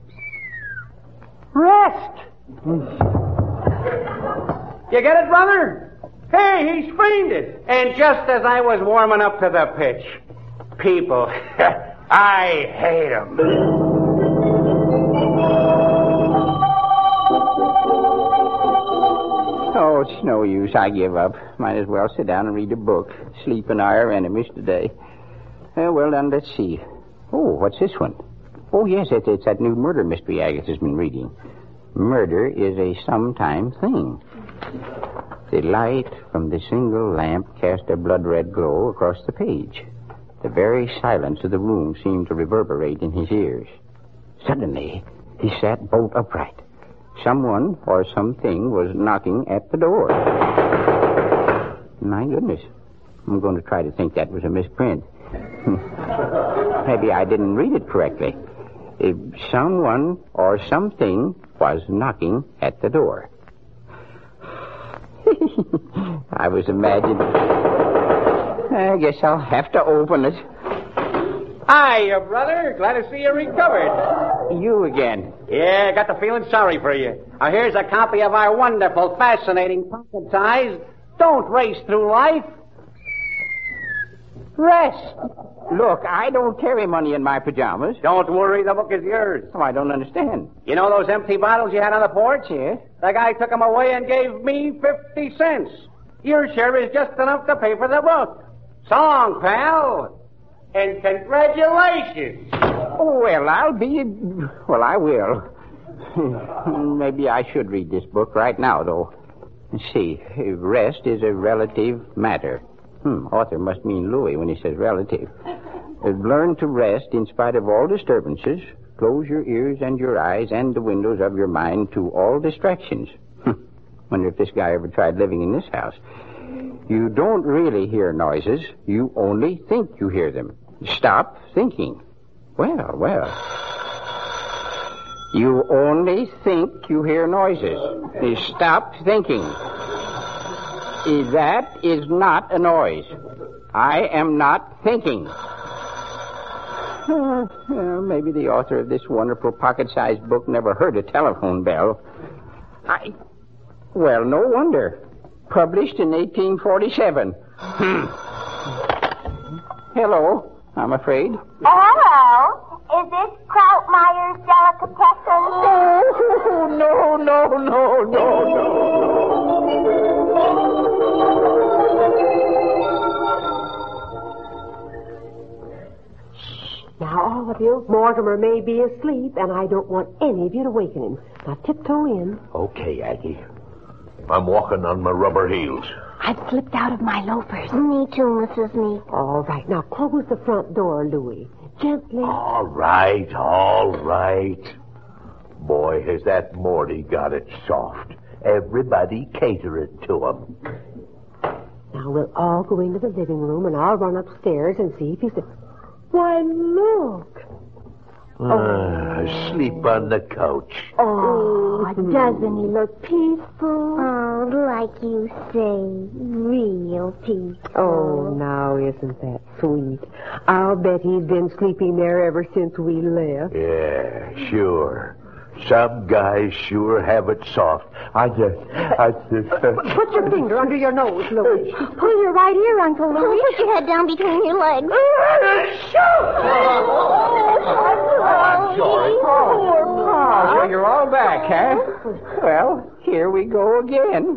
Rest. You get it, brother? Hey, he's fainted. And just as I was warming up to the pitch. People, I hate them. Oh, it's no use. I give up. Might as well sit down and read a book. Sleep and I are enemies today. Uh, well, then, let's see. Oh, what's this one? Oh, yes, it's, it's that new murder mystery Agatha's been reading. Murder is a sometime thing. The light from the single lamp cast a blood-red glow across the page. The very silence of the room seemed to reverberate in his ears. Suddenly, he sat bolt upright. Someone or something was knocking at the door. My goodness. I'm going to try to think that was a misprint. Maybe I didn't read it correctly. If someone or something was knocking at the door. I was imagining. I guess I'll have to open it. Hiya, brother. Glad to see you recovered. You again. Yeah, got the feeling sorry for you. Now, here's a copy of our wonderful, fascinating, pocket-sized Don't Race Through Life. Rest. Look, I don't carry money in my pajamas. Don't worry, the book is yours. Oh, I don't understand. You know those empty bottles you had on the porch? Yeah. The guy took them away and gave me fifty cents. Your share is just enough to pay for the book. So long, pal. And congratulations. Oh, well, I'll be... Well, I will. Maybe I should read this book right now, though. Let's see. Rest is a relative matter. Hmm, author must mean Louis when he says relative. Uh, learn to rest in spite of all disturbances. Close your ears and your eyes and the windows of your mind to all distractions. Wonder if this guy ever tried living in this house. You don't really hear noises. You only think you hear them. Stop thinking. Well, well. You only think you hear noises. Stop thinking. That is not a noise. I am not thinking. Uh, well, maybe the author of this wonderful pocket-sized book never heard a telephone bell. I... Well, no wonder. Published in eighteen forty-seven. Hmm. Hello, I'm afraid. Hello. Is this Krautmeyer's Delicatessen? Oh, no, no, no, no, no. Now, all of you, Mortimer may be asleep, and I don't want any of you to waken him. Now, tiptoe in. Okay, Aggie. I'm walking on my rubber heels. I've slipped out of my loafers. Me too, Missus Meek. All right. Now, close the front door, Louis. Gently. All right, all right. Boy, has that Morty got it soft. Everybody catering to him. Now, we'll all go into the living room, and I'll run upstairs and see if he's... Why, look. Uh, sleep on the couch. Oh, doesn't he look peaceful? Oh, like you say, real peaceful. Oh, now isn't that sweet? I'll bet he's been sleeping there ever since we left. Yeah, sure. Some guys sure have it soft. I just, I just... Uh... Put your finger under your nose, Louis. Pull your right ear, Uncle Louis. Put your head down between your legs. I'm sorry. Oh, so you're all back, huh? Well, here we go again.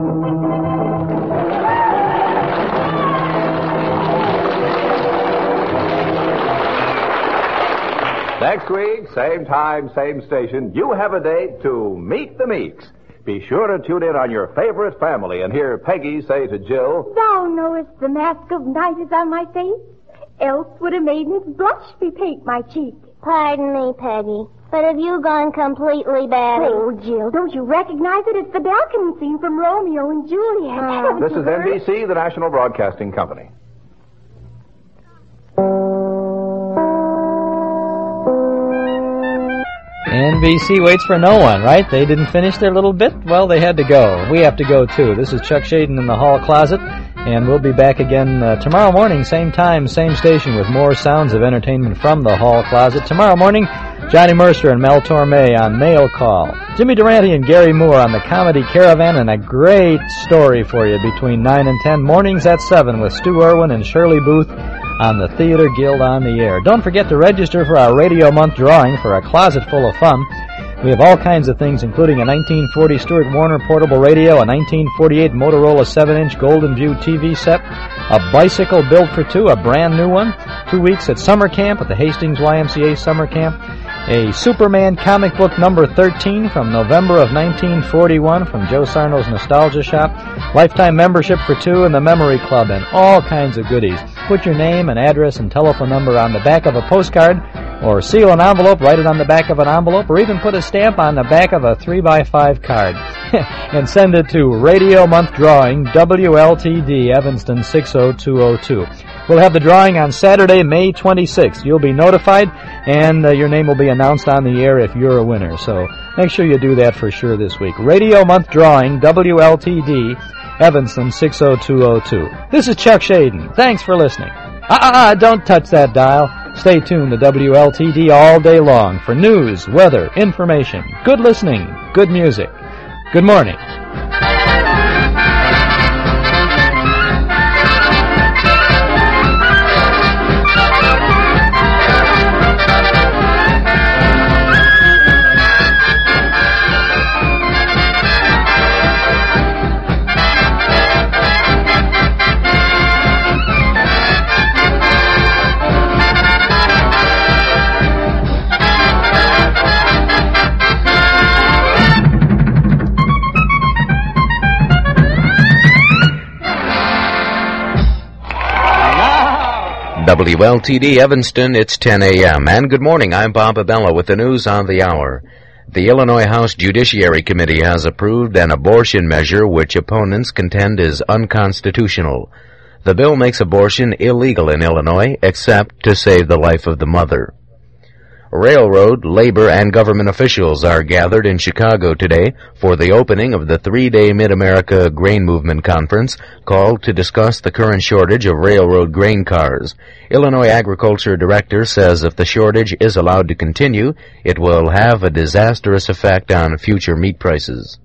Next week, same time, same station, you have a date to Meet the Meeks. Be sure to tune in on your favorite family and hear Peggy say to Jill, "Thou knowest the mask of night is on my face, else would a maiden's blush bepaint my cheek." Pardon me, Peggy, but have you gone completely batty? Oh, Jill, don't you recognize it? It's the balcony scene from Romeo and Juliet. Uh, This is N B C, the National Broadcasting Company. N B C waits for no one, right? They didn't finish their little bit? Well, they had to go. We have to go, too. This is Chuck Shaden in the Hall Closet, and we'll be back again uh, tomorrow morning, same time, same station, with more sounds of entertainment from the Hall Closet. Tomorrow morning, Johnny Mercer and Mel Torme on Mail Call. Jimmy Durante and Gary Moore on the Comedy Caravan, and a great story for you between nine and ten. Mornings at seven with Stu Irwin and Shirley Booth on the Theater Guild on the Air. Don't forget to register for our Radio Month drawing for a closet full of fun. We have all kinds of things, including a nineteen forty Stuart Warner portable radio, a nineteen forty-eight Motorola seven inch Golden View T V set, a bicycle built for two, a brand new one, two weeks at summer camp at the Hastings Y M C A summer camp, a Superman comic book number thirteen from November of nineteen forty-one from Joe Sarno's Nostalgia Shop, lifetime membership for two in the Memory Club, and all kinds of goodies. Put your name and address and telephone number on the back of a postcard, or seal an envelope, write it on the back of an envelope, or even put a stamp on the back of a three by five card. And send it to Radio Month Drawing, W L T D, Evanston six oh two oh two. We'll have the drawing on Saturday, May twenty-sixth. You'll be notified, and uh, your name will be announced on the air if you're a winner. So make sure you do that for sure this week. Radio Month Drawing, W L T D, Evanston six oh two oh two. This is Chuck Shaden. Thanks for listening. Ah, uh, uh, don't touch that dial. Stay tuned to W L T D all day long for news, weather, information, good listening, good music. Good morning. W L T D Evanston, it's ten a.m. And good morning, I'm Bob Abella with the news on the hour. The Illinois House Judiciary Committee has approved an abortion measure which opponents contend is unconstitutional. The bill makes abortion illegal in Illinois, except to save the life of the mother. Railroad, labor, and government officials are gathered in Chicago today for the opening of the three-day Mid-America Grain Movement Conference called to discuss the current shortage of railroad grain cars. Illinois Agriculture Director says if the shortage is allowed to continue, it will have a disastrous effect on future meat prices.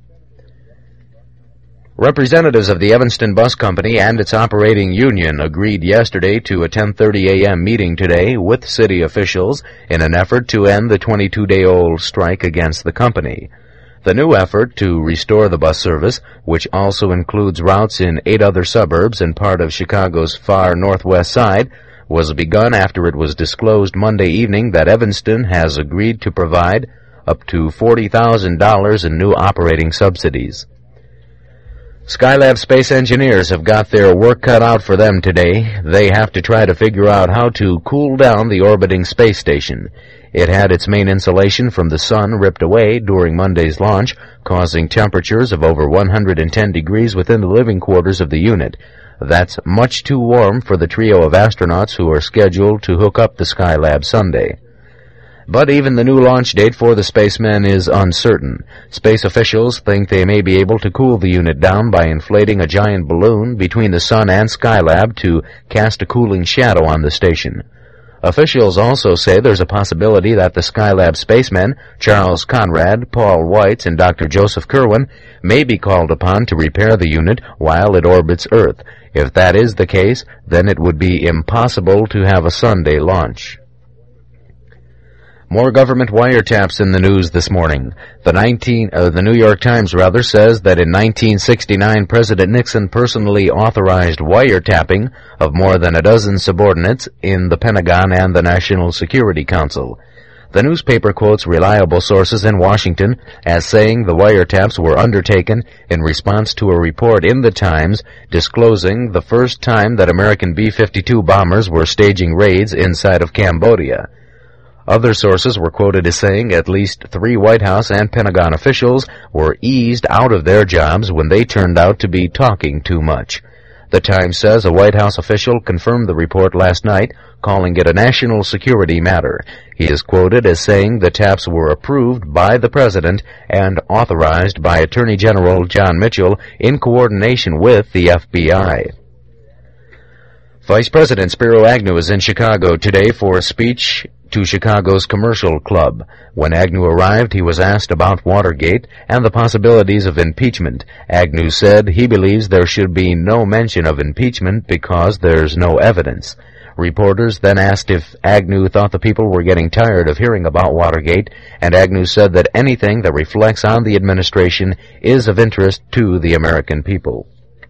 Representatives of the Evanston Bus Company and its operating union agreed yesterday to a ten thirty a.m. meeting today with city officials in an effort to end the twenty-two-day-old strike against the company. The new effort to restore the bus service, which also includes routes in eight other suburbs and part of Chicago's far northwest side, was begun after it was disclosed Monday evening that Evanston has agreed to provide up to forty thousand dollars in new operating subsidies. Skylab space engineers have got their work cut out for them today. They have to try to figure out how to cool down the orbiting space station. It had its main insulation from the sun ripped away during Monday's launch, causing temperatures of over one hundred ten degrees within the living quarters of the unit. That's much too warm for the trio of astronauts who are scheduled to hook up the Skylab Sunday. But even the new launch date for the spacemen is uncertain. Space officials think they may be able to cool the unit down by inflating a giant balloon between the Sun and Skylab to cast a cooling shadow on the station. Officials also say there's a possibility that the Skylab spacemen, Charles Conrad, Paul Weitz, and Doctor Joseph Kerwin, may be called upon to repair the unit while it orbits Earth. If that is the case, then it would be impossible to have a Sunday launch. More government wiretaps in the news this morning. The nineteen, uh, the New York Times rather says that in nineteen sixty-nine, President Nixon personally authorized wiretapping of more than a dozen subordinates in the Pentagon and the National Security Council. The newspaper quotes reliable sources in Washington as saying the wiretaps were undertaken in response to a report in the Times disclosing the first time that American B fifty-two bombers were staging raids inside of Cambodia. Other sources were quoted as saying at least three White House and Pentagon officials were eased out of their jobs when they turned out to be talking too much. The Times says a White House official confirmed the report last night, calling it a national security matter. He is quoted as saying the taps were approved by the President and authorized by Attorney General John Mitchell in coordination with the F B I. Vice President Spiro Agnew is in Chicago today for a speech to Chicago's Commercial Club. When Agnew arrived, he was asked about Watergate and the possibilities of impeachment. Agnew said he believes there should be no mention of impeachment because there's no evidence. Reporters then asked if Agnew thought the people were getting tired of hearing about Watergate, and Agnew said that anything that reflects on the administration is of interest to the American people.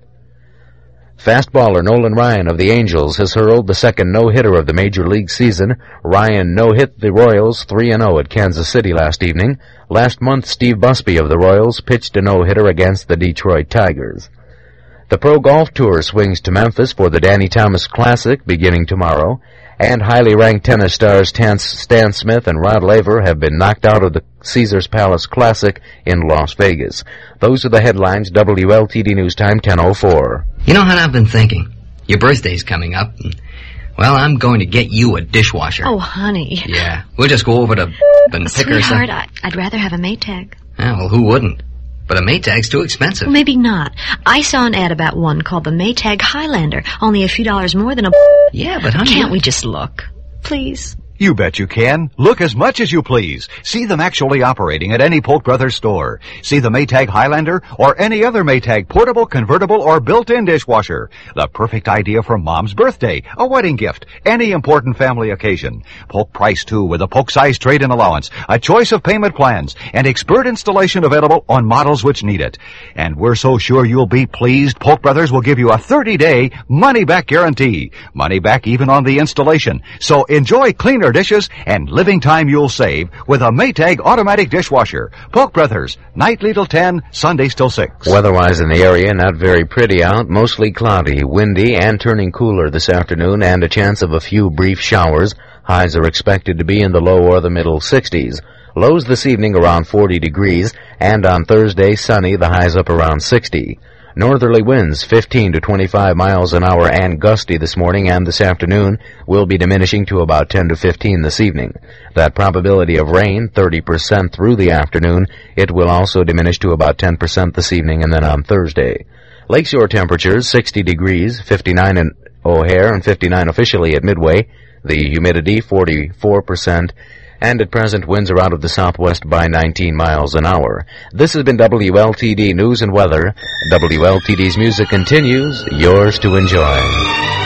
Fastballer Nolan Ryan of the Angels has hurled the second no-hitter of the Major League season. Ryan no-hit the Royals three and oh at Kansas City last evening. Last month, Steve Busby of the Royals pitched a no-hitter against the Detroit Tigers. The Pro Golf Tour swings to Memphis for the Danny Thomas Classic beginning tomorrow, and highly ranked tennis stars Stan Smith and Rod Laver have been knocked out of the Caesars Palace Classic in Las Vegas. Those are the headlines. W L T D News Time, ten oh four. You know, hon, I've been thinking. Your birthday's coming up, and, well, I'm going to get you a dishwasher. Oh, honey. Yeah, we'll just go over to and pick her some. Sweetheart, I, I'd rather have a Maytag. Yeah, well, who wouldn't? But a Maytag's too expensive. Well, maybe not. I saw an ad about one called the Maytag Highlander, only a few dollars more than a... Yeah, but honey... Can't we just look? Please? You bet you can. Look as much as you please. See them actually operating at any Polk Brothers store. See the Maytag Highlander or any other Maytag portable, convertible, or built-in dishwasher. The perfect idea for Mom's birthday, a wedding gift, any important family occasion. Polk price, too, with a Polk-size trade-in allowance, a choice of payment plans, and expert installation available on models which need it. And we're so sure you'll be pleased, Polk Brothers will give you a thirty-day money-back guarantee. Money back even on the installation. So enjoy cleaner dishes and living time you'll save with a Maytag automatic dishwasher. Polk Brothers, nightly till ten, Sundays till six. Weather-wise in the area, not very pretty out, mostly cloudy, windy, and turning cooler this afternoon, and a chance of a few brief showers. Highs are expected to be in the low or the middle sixties. Lows this evening around forty degrees, and on Thursday, sunny, the highs up around sixty. Northerly winds fifteen to twenty-five miles an hour and gusty this morning and this afternoon will be diminishing to about ten to fifteen this evening. That probability of rain, thirty percent through the afternoon. It will also diminish to about ten percent this evening and then on Thursday. Lakeshore temperatures, sixty degrees, fifty-nine in O'Hare and fifty-nine officially at Midway. The humidity, forty-four percent. And at present, winds are out of the southwest by nineteen miles an hour. This has been W L T D News and Weather. W L T D's music continues, yours to enjoy.